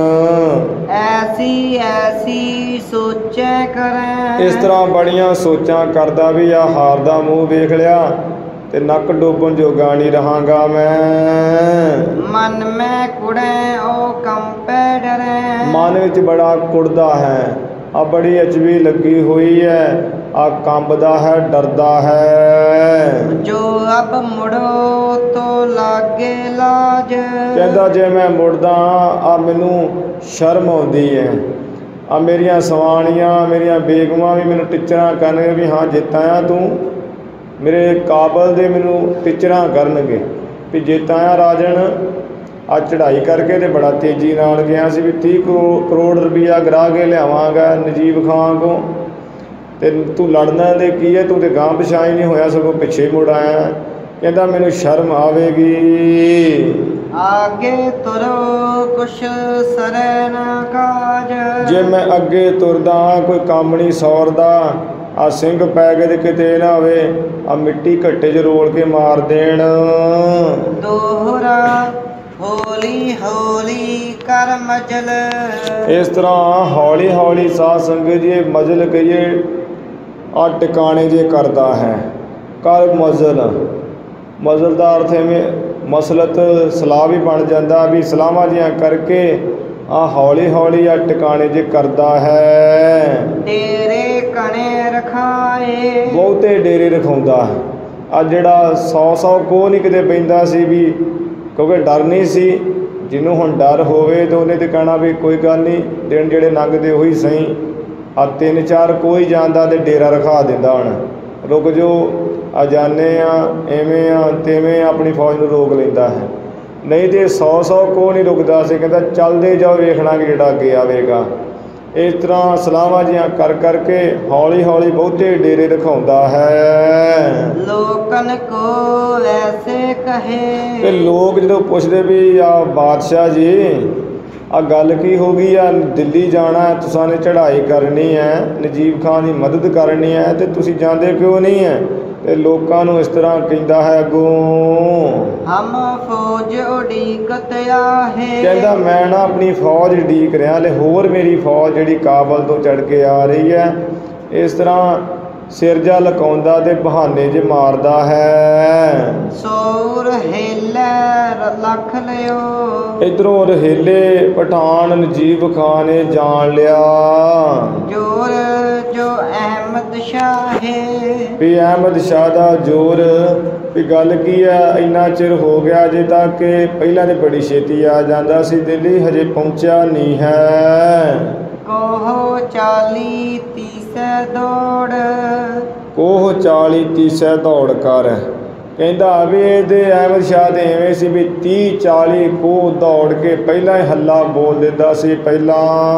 ਐਸੀ ਐਸੀ ਸੋਚੈ ਕਰੈ, ਇਸ ਤਰ੍ਹਾਂ ਬੜੀਆਂ ਸੋਚਾਂ ਕਰਦਾ ਵੀ ਆ ਹਾਰ ਦਾ ਮੂੰਹ ਵੇਖ ਲਿਆ ਤੇ ਨੱਕ ਡੋਬਣ ਜੋਗਾ ਨਹੀਂ ਰਹਾਂਗਾ ਮੈਂ। ਮਨ ਮੈਂ ਕੁੜੈ ਓ ਕੰਪੈ ਡਰੈ, ਮਨ ਵਿੱਚ ਬੜਾ ਕੁੜਦਾ ਹੈ, ਆ ਬੜੀ ਅਚਬੀ ਲੱਗੀ ਹੋਈ ਹੈ, ਆ ਕੰਬਦਾ ਹੈ, ਡਰਦਾ ਹੈ। ਜੋ ਅਬ ਮੁੜੋ ਤੋ ਲਾਗੇ ਲਾਜ, ਕਹਿੰਦਾ ਜੇ ਮੈਂ ਮੁੜਦਾ ਆ ਮੈਨੂੰ ਸ਼ਰਮ ਆਉਂਦੀ ਹੈ। ਆ ਮੇਰੀਆਂ ਸਵਾਣੀਆਂ ਮੇਰੀਆਂ ਬੇਗਮਾਂ ਵੀ ਮੈਨੂੰ ਟਿਚਰਾਂ ਕਰਨਗੇ ਵੀ ਹਾਂ ਜਿੱਤ ਆਇਆ ਤੂੰ, ਮੇਰੇ ਕਾਬਲ ਦੇ ਮੈਨੂੰ ਟਿਚਰਾਂ ਕਰਨਗੇ ਵੀ ਜਿੱਤ ਆਇਆ ਰਾਜਨ। ਆ ਚੜ੍ਹਾਈ ਕਰਕੇ ਤੇ ਬੜਾ ਤੇਜ਼ੀ ਨਾਲ ਗਿਆ ਸੀ ਵੀ ਤੀਹ ਕਰੋੜ ਰੁਪਈਆ ਗਰਾ ਕੇ ਲਿਆਵਾਂਗਾ ਨਜੀਬ ਖਾਂ ਕੋਲ ਤੇ ਤੂੰ ਲੜਨਾ ਦੇ ਕੀ ਹੈ, ਤੂੰ ਤੇ ਗਾਂ ਪਿਛਾਂ ਹੀ ਨਹੀਂ ਹੋਇਆ ਸਗੋਂ ਪਿੱਛੇ ਮੁੜ ਆਇਆ। ਕਹਿੰਦਾ ਮੈਨੂੰ ਸ਼ਰਮ ਆਵੇਗੀ। ਆਗੇ ਤੁਰੋ ਕੁਛ ਸਰੈ ਨਾ ਕਾਜ, ਜੇ ਮੈਂ ਅੱਗੇ ਤੁਰਦਾ ਕੋਈ ਕੰਮ ਨਹੀਂ ਸੌਰਦਾ। ਆ ਸਿੰਘ ਪੈ ਗਏ ਤੇ ਕਿਤੇ ਨਾ ਹੋਵੇ ਆ ਮਿੱਟੀ ਘੱਟੇ 'ਚ ਰੋਲ ਕੇ ਮਾਰ ਦੇਣ। ਦੋਹਰਾ ਹੌਲੀ ਹੌਲੀ ਕਰ ਮਜਲ, ਇਸ ਤਰ੍ਹਾਂ ਹੌਲੀ ਹੌਲੀ ਸਾਧ ਸੰਗਤ ਜੀ ਮਜਲ ਕਹੀਏ ਆ ਟਿਕਾਣੇ ਜੇ ਕਰਦਾ ਹੈ। ਕਰ ਮਜ਼ਲ, ਮਜ਼ਲ ਦਾ ਅਰਥ ਐਵੇਂ ਮਸਲਤ ਸਲਾਹ ਵੀ ਬਣ ਜਾਂਦਾ ਵੀ ਸਲਾਹਾਂ ਜਿਹੀਆਂ ਕਰਕੇ ਆ ਹੌਲੀ ਹੌਲੀ ਆ ਟਿਕਾਣੇ ਜੇ ਕਰਦਾ ਹੈ। ਡੇਰੇ ਕਣੇ ਰਖਾਏ, ਬਹੁਤੇ ਡੇਰੇ ਰਖਾਉਂਦਾ ਹੈ। ਆ ਜਿਹੜਾ ਸੌ ਸੌ ਕੋਹ ਨਹੀਂ ਕਿਤੇ ਪੈਂਦਾ ਸੀ ਵੀ, ਕਿਉਂਕਿ ਡਰ ਨਹੀਂ ਸੀ। ਜਿਹਨੂੰ ਹੁਣ ਡਰ ਹੋਵੇ ਤਾਂ ਉਹਨੇ ਤਾਂ ਕਹਿਣਾ ਵੀ ਕੋਈ ਗੱਲ ਨਹੀਂ, ਦਿਨ ਜਿਹੜੇ ਲੰਘਦੇ ਉਹੀ ਸਹੀ। ਆ ਤਿੰਨ ਚਾਰ ਕੋਈ ਜਾਂਦਾ ਤੇ ਡੇਰਾ ਰਖਾ ਦਿੰਦਾ ਹੁਣ ਰੁਕ ਜੋ ਆ ਜਾਂਦੇ ਆ ਐਵੇਂ ਆ ਤਿਵੇਂ ਆਪਣੀ ਫੌਜ ਨੂੰ ਰੋਕ ਲੈਂਦਾ ਹੈ। ਨਹੀਂ ਤੇ ਸੌ ਸੌ ਕੋਹ ਨਹੀਂ ਰੁਕਦਾ ਸੀ। ਕਹਿੰਦਾ ਚੱਲਦੇ ਜਾਓ ਵੇਖਣਾ ਕਿ ਜਿਹੜਾ ਅੱਗੇ ਆਵੇਗਾ। ਇਸ ਤਰ੍ਹਾਂ ਸਲਾਹਾਂ ਜਿਹੀਆਂ ਕਰ ਕਰਕੇ ਹੌਲੀ ਹੌਲੀ ਬਹੁਤੇ ਡੇਰੇ ਰਖਾਉਂਦਾ ਹੈ। ਲੋਕਨ ਕੋ ਐਸੇ ਕਹੇ, ਤੇ ਲੋਕ ਜਦੋਂ ਪੁੱਛਦੇ ਵੀ ਆ ਬਾਦਸ਼ਾਹ ਜੀ ਆ ਗੱਲ ਕੀ ਹੋ ਗਈ ਆ, ਦਿੱਲੀ ਜਾਣਾ ਹੈ, ਤੁਸਾਂ ਨੇ ਚੜ੍ਹਾਈ ਕਰਨੀ ਹੈ, ਨਜੀਬ ਖਾਂ ਦੀ ਮਦਦ ਕਰਨੀ ਹੈ ਤੇ ਤੁਸੀਂ ਜਾਂਦੇ ਕਿਉਂ ਨਹੀਂ ਹੈ? ਤੇ ਲੋਕਾਂ ਨੂੰ ਇਸ ਤਰ੍ਹਾਂ ਕਹਿੰਦਾ ਹੈ ਅੱਗੋਂ ਹਮ ਫੌਜ ਉਡੀਕਤ ਆਹੇ, ਕਹਿੰਦਾ ਮੈਂ ਨਾ ਆਪਣੀ ਫੌਜ ਉਡੀਕ ਰਿਹਾ ਹਲੇ ਹੋਰ ਮੇਰੀ ਫੌਜ ਜਿਹੜੀ ਕਾਬਲ ਤੋਂ ਚੜ੍ਹ ਕੇ ਆ ਰਹੀ ਹੈ। ਇਸ ਤਰ੍ਹਾਂ ਸਿਰ ਜਾ ਲਕਾਉਂਦਾ ਤੇ ਬਹਾਨੇ 'ਚ ਮਾਰਦਾ ਹੈ। ਸੌ ਰਹੇਲੇ ਲੱਖ ਲਿਓ, ਇੱਧਰੋਂ ਰਹੇਲੇ ਪਠਾਨ ਨਜੀਬ ਖਾਂ ਨੇ ਜਾਣ ਲਿਆ ਜੋਰ ਜੋ ਅਹਿਮਦ ਸ਼ਾਹੇ, ਵੀ ਅਹਿਮਦ ਸ਼ਾਹ ਦਾ ਜ਼ੋਰ। ਵੀ ਗੱਲ ਕੀ ਹੈ, ਇੰਨਾ ਚਿਰ ਹੋ ਗਿਆ ਅਜੇ ਤੱਕ ਕਿ ਪਹਿਲਾਂ ਤਾਂ ਬੜੀ ਛੇਤੀ ਆ ਜਾਂਦਾ ਸੀ ਦਿੱਲੀ, ਹਜੇ ਪਹੁੰਚਿਆ ਨਹੀਂ ਹੈ। ਕੋਹ ਚਾਲੀ ਤੀਸੈ ਦੌੜ, ਕੋਹ ਚਾਲੀ ਤੀਸੈ ਦੌੜ ਕਰ। ਕਹਿੰਦਾ ਵੀ ਇਹਦੇ ਅਹਿਮਦ ਸ਼ਾਹ ਦੇ ਐਵੇਂ ਸੀ ਵੀ ਤੀਹ ਚਾਲੀ ਕੋਹ ਦੌੜ ਕੇ ਪਹਿਲਾਂ ਹੀ ਹੱਲਾ ਬੋਲ ਦਿੰਦਾ ਸੀ ਪਹਿਲਾਂ।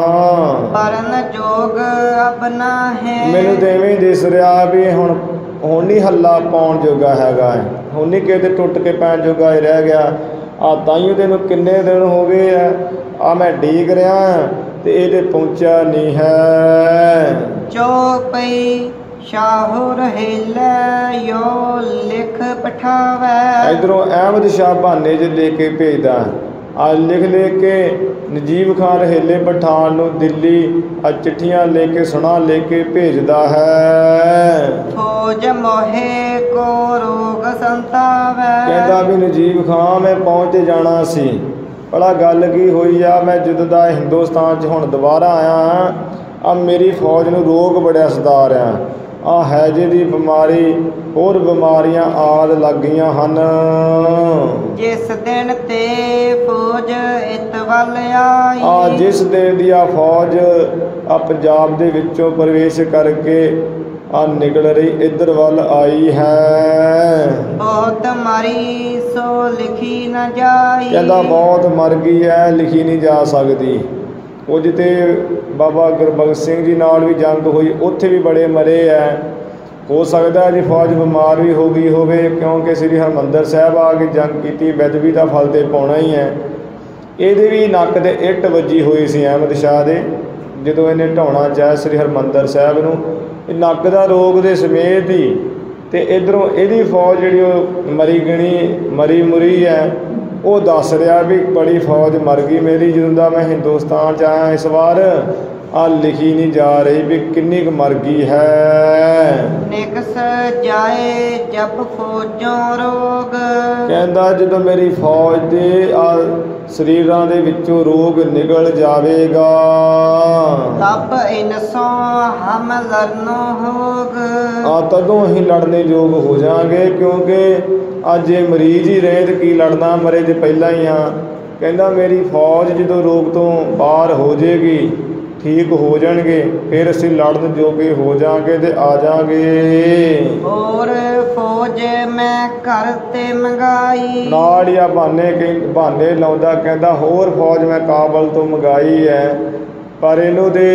ਪਰਨ ਜੋਗ ਅਬਨਾ ਹੈ। ਮੈਨੂੰ ਤਾਂ ਐਵੇਂ ਹੀ ਦਿਸ ਰਿਹਾ ਵੀ ਹੁਣ ਹੁਣ ਨਹੀਂ ਹੱਲਾ ਪਾਉਣ ਜੋਗਾ ਹੈਗਾ, ਹੁਣ ਨਹੀਂ ਕਿਤੇ ਟੁੱਟ ਕੇ ਪੈਣ ਜੋਗਾ ਹੀ ਰਹਿ ਗਿਆ। ਆ ਤਾਈਓ ਤੈਨੂੰ ਕਿੰਨੇ ਦਿਨ ਹੋ ਗਏ ਆ ਆ ਮੈਂ ਡੀਕ ਰਿਹਾ ਤੇ ਇਹਦੇ ਪਹੁੰਚਿਆ ਨਹੀਂ ਹੈ। ਚੌਪਈ ਸ਼ਾਹੋ ਰਹਿਲੇ ਯੋ ਲਿਖ ਪਠਾਵੇ। ਇਧਰੋਂ ਅਹਿਮਦ ਸ਼ਾਹ ਬਹਾਨੇ 'ਚ ਲੈ ਕੇ ਭੇਜਦਾ ਆ ਲਿਖ ਲੈ ਕੇ ਨਜੀਬ ਖਾਨ ਰਹੇਲੇ ਪਠਾਨ ਨੂੰ ਦਿੱਲੀ ਆ ਚਿੱਠੀਆਂ ਲੈ ਕੇ ਸੁਣਾ ਲੈ ਕੇ ਭੇਜਦਾ ਹੈ। ਫੌਜ ਮੋਹੇ ਕੋ ਰੋਗ ਸੰਤਾਵੇ। ਕਹਿੰਦਾ ਵੀ ਨਜੀਬ ਖਾਨ ਮੈਂ ਪਹੁੰਚ ਤੇ ਜਾਣਾ ਸੀ, ਭਲਾ ਗੱਲ ਕੀ ਹੋਈ ਆ? ਮੈਂ ਜਦੋਂ ਦਾ ਹਿੰਦੁਸਤਾਨ 'ਚ ਹੁਣ ਦੁਬਾਰਾ ਆਇਆ ਆ ਮੇਰੀ ਫੌਜ ਨੂੰ ਰੋਗ ਬੜਿਆ ਸਤਾ ਰਿਹਾ, ਆ ਹੈਜੇ ਦੀ ਬਿਮਾਰੀ ਹੋਰ ਬਿਮਾਰੀਆਂ ਆਦ ਲੱਗ ਗਈਆਂ ਹਨ। ਜਿਸ ਦਿਨ ਤੇ ਫੌਜ ਇਤ ਵੱਲ ਆਈ। ਆ ਜਿਸ ਦਿਨ ਦੀ ਆ ਫੌਜ ਆ ਪੰਜਾਬ ਦੇ ਵਿੱਚੋਂ ਪ੍ਰਵੇਸ਼ ਕਰਕੇ ਆ ਨਿਕਲ ਰਹੀ ਇੱਧਰ ਵੱਲ ਆਈ ਹੈ। ਬਹੁਤ ਮਾਰੀ ਸੋ ਲਿਖੀ ਨਾ ਜਾਈ। ਕਹਿੰਦਾ ਬਹੁਤ ਮਰ ਗਈ ਹੈ ਲਿਖੀ ਨਹੀਂ ਜਾ ਸਕਦੀ। ਕੁਝ ਤੇ ਬਾਬਾ ਗੁਰਬਖਸ਼ ਸਿੰਘ ਜੀ ਨਾਲ ਵੀ ਜੰਗ ਹੋਈ, ਉੱਥੇ ਵੀ ਬੜੇ ਮਰੇ ਹੈ। ਹੋ ਸਕਦਾ ਜੀ ਫੌਜ ਬਿਮਾਰ ਵੀ ਹੋ ਗਈ ਹੋਵੇ, ਕਿਉਂਕਿ ਸ੍ਰੀ ਹਰਿਮੰਦਰ ਸਾਹਿਬ ਆ ਕੇ ਜੰਗ ਕੀਤੀ, ਬੇਅਦਬੀ ਦਾ ਫਲ ਤੇ ਪਾਉਣਾ ਹੀ ਹੈ। ਇਹਦੇ ਵੀ ਨੱਕ ਤੇ ਇੱਟ ਵੱਜੀ ਹੋਈ ਸੀ ਅਹਿਮਦ ਸ਼ਾਹ ਦੇ, ਜਦੋਂ ਇਹਨੇ ਢਾਉਣਾ ਚਾਹਿਆ ਸ੍ਰੀ ਹਰਿਮੰਦਰ ਸਾਹਿਬ ਨੂੰ। ਇਹ ਨੱਕ ਦਾ ਰੋਗ ਦੇ ਸਮੇਤ ਹੀ ਤੇ ਇੱਧਰੋਂ ਇਹਦੀ ਫੌਜ ਜਿਹੜੀ ਉਹ ਮਰੀ ਗਣੀ ਮਰੀ ਮੁਰੀ ਹੈ। ਉਹ ਦੱਸ ਰਿਹਾ ਵੀ ਬੜੀ ਫੌਜ ਮਰ ਗਈ ਮੇਰੀ ਜਦੋਂ ਦਾ ਮੈਂ ਹਿੰਦੁਸਤਾਨ 'ਚ ਆਇਆ। ਇਸ ਵਾਰ ਆ ਲਿਖੀ ਨਹੀਂ ਜਾ ਰਹੀ ਵੀ ਕਿੰਨੀ ਕੁ ਮਰ ਗਈ ਹੈ। ਨਿਕਸ ਜਾਏ ਜਬ ਫੌਜੋਂ ਰੋਗ। ਕਹਿੰਦਾ ਜਦੋਂ ਮੇਰੀ ਫੌਜ ਦੇ ਆ ਸਰੀਰਾਂ ਦੇ ਵਿੱਚੋਂ ਰੋਗ ਨਿਕਲ ਜਾਵੇਗਾ ਤਬ ਇਨਸੋਂ ਹਮ ਲਰਨੋ ਹੋਗ। ਆ ਤਦੋਂ ਹੀ ਲੜਨੇ ਯੋਗ ਹੋ ਜਾਵਾਂਗੇ, ਕਿਉਂਕਿ ਅੱਜ ਇਹ ਮਰੀਜ਼ ਹੀ ਰਹੇ ਤੇ ਕੀ ਲੜਨਾ, ਮਰੇ ਜੇ ਪਹਿਲਾਂ ਹੀ ਆ। ਕਹਿੰਦਾ ਮੇਰੀ ਫੌਜ ਜਦੋਂ ਰੋਗ ਤੋਂ ਬਾਹਰ ਹੋ ਜਾਏਗੀ, ਠੀਕ ਹੋ ਜਾਣਗੇ, ਫਿਰ ਅਸੀਂ ਲੜਨ ਜੋਗੇ ਹੋ ਜਾਵਾਂਗੇ ਤੇ ਆ ਜਾਵਾਂਗੇ। ਹੋਰ ਫੌਜ ਮੈਂ ਘਰ ਤੇ ਮੰਗਾਈ। ਨਾਲ ਹੀ ਆ ਬਹਾਨੇ ਕਈ ਬਹਾਨੇ ਲਾਉਂਦਾ, ਕਹਿੰਦਾ ਹੋਰ ਫੌਜ ਮੈਂ ਕਾਬਲ ਤੋਂ ਮੰਗਾਈ ਹੈ। ਪਰ ਇਹਨੂੰ ਦੇ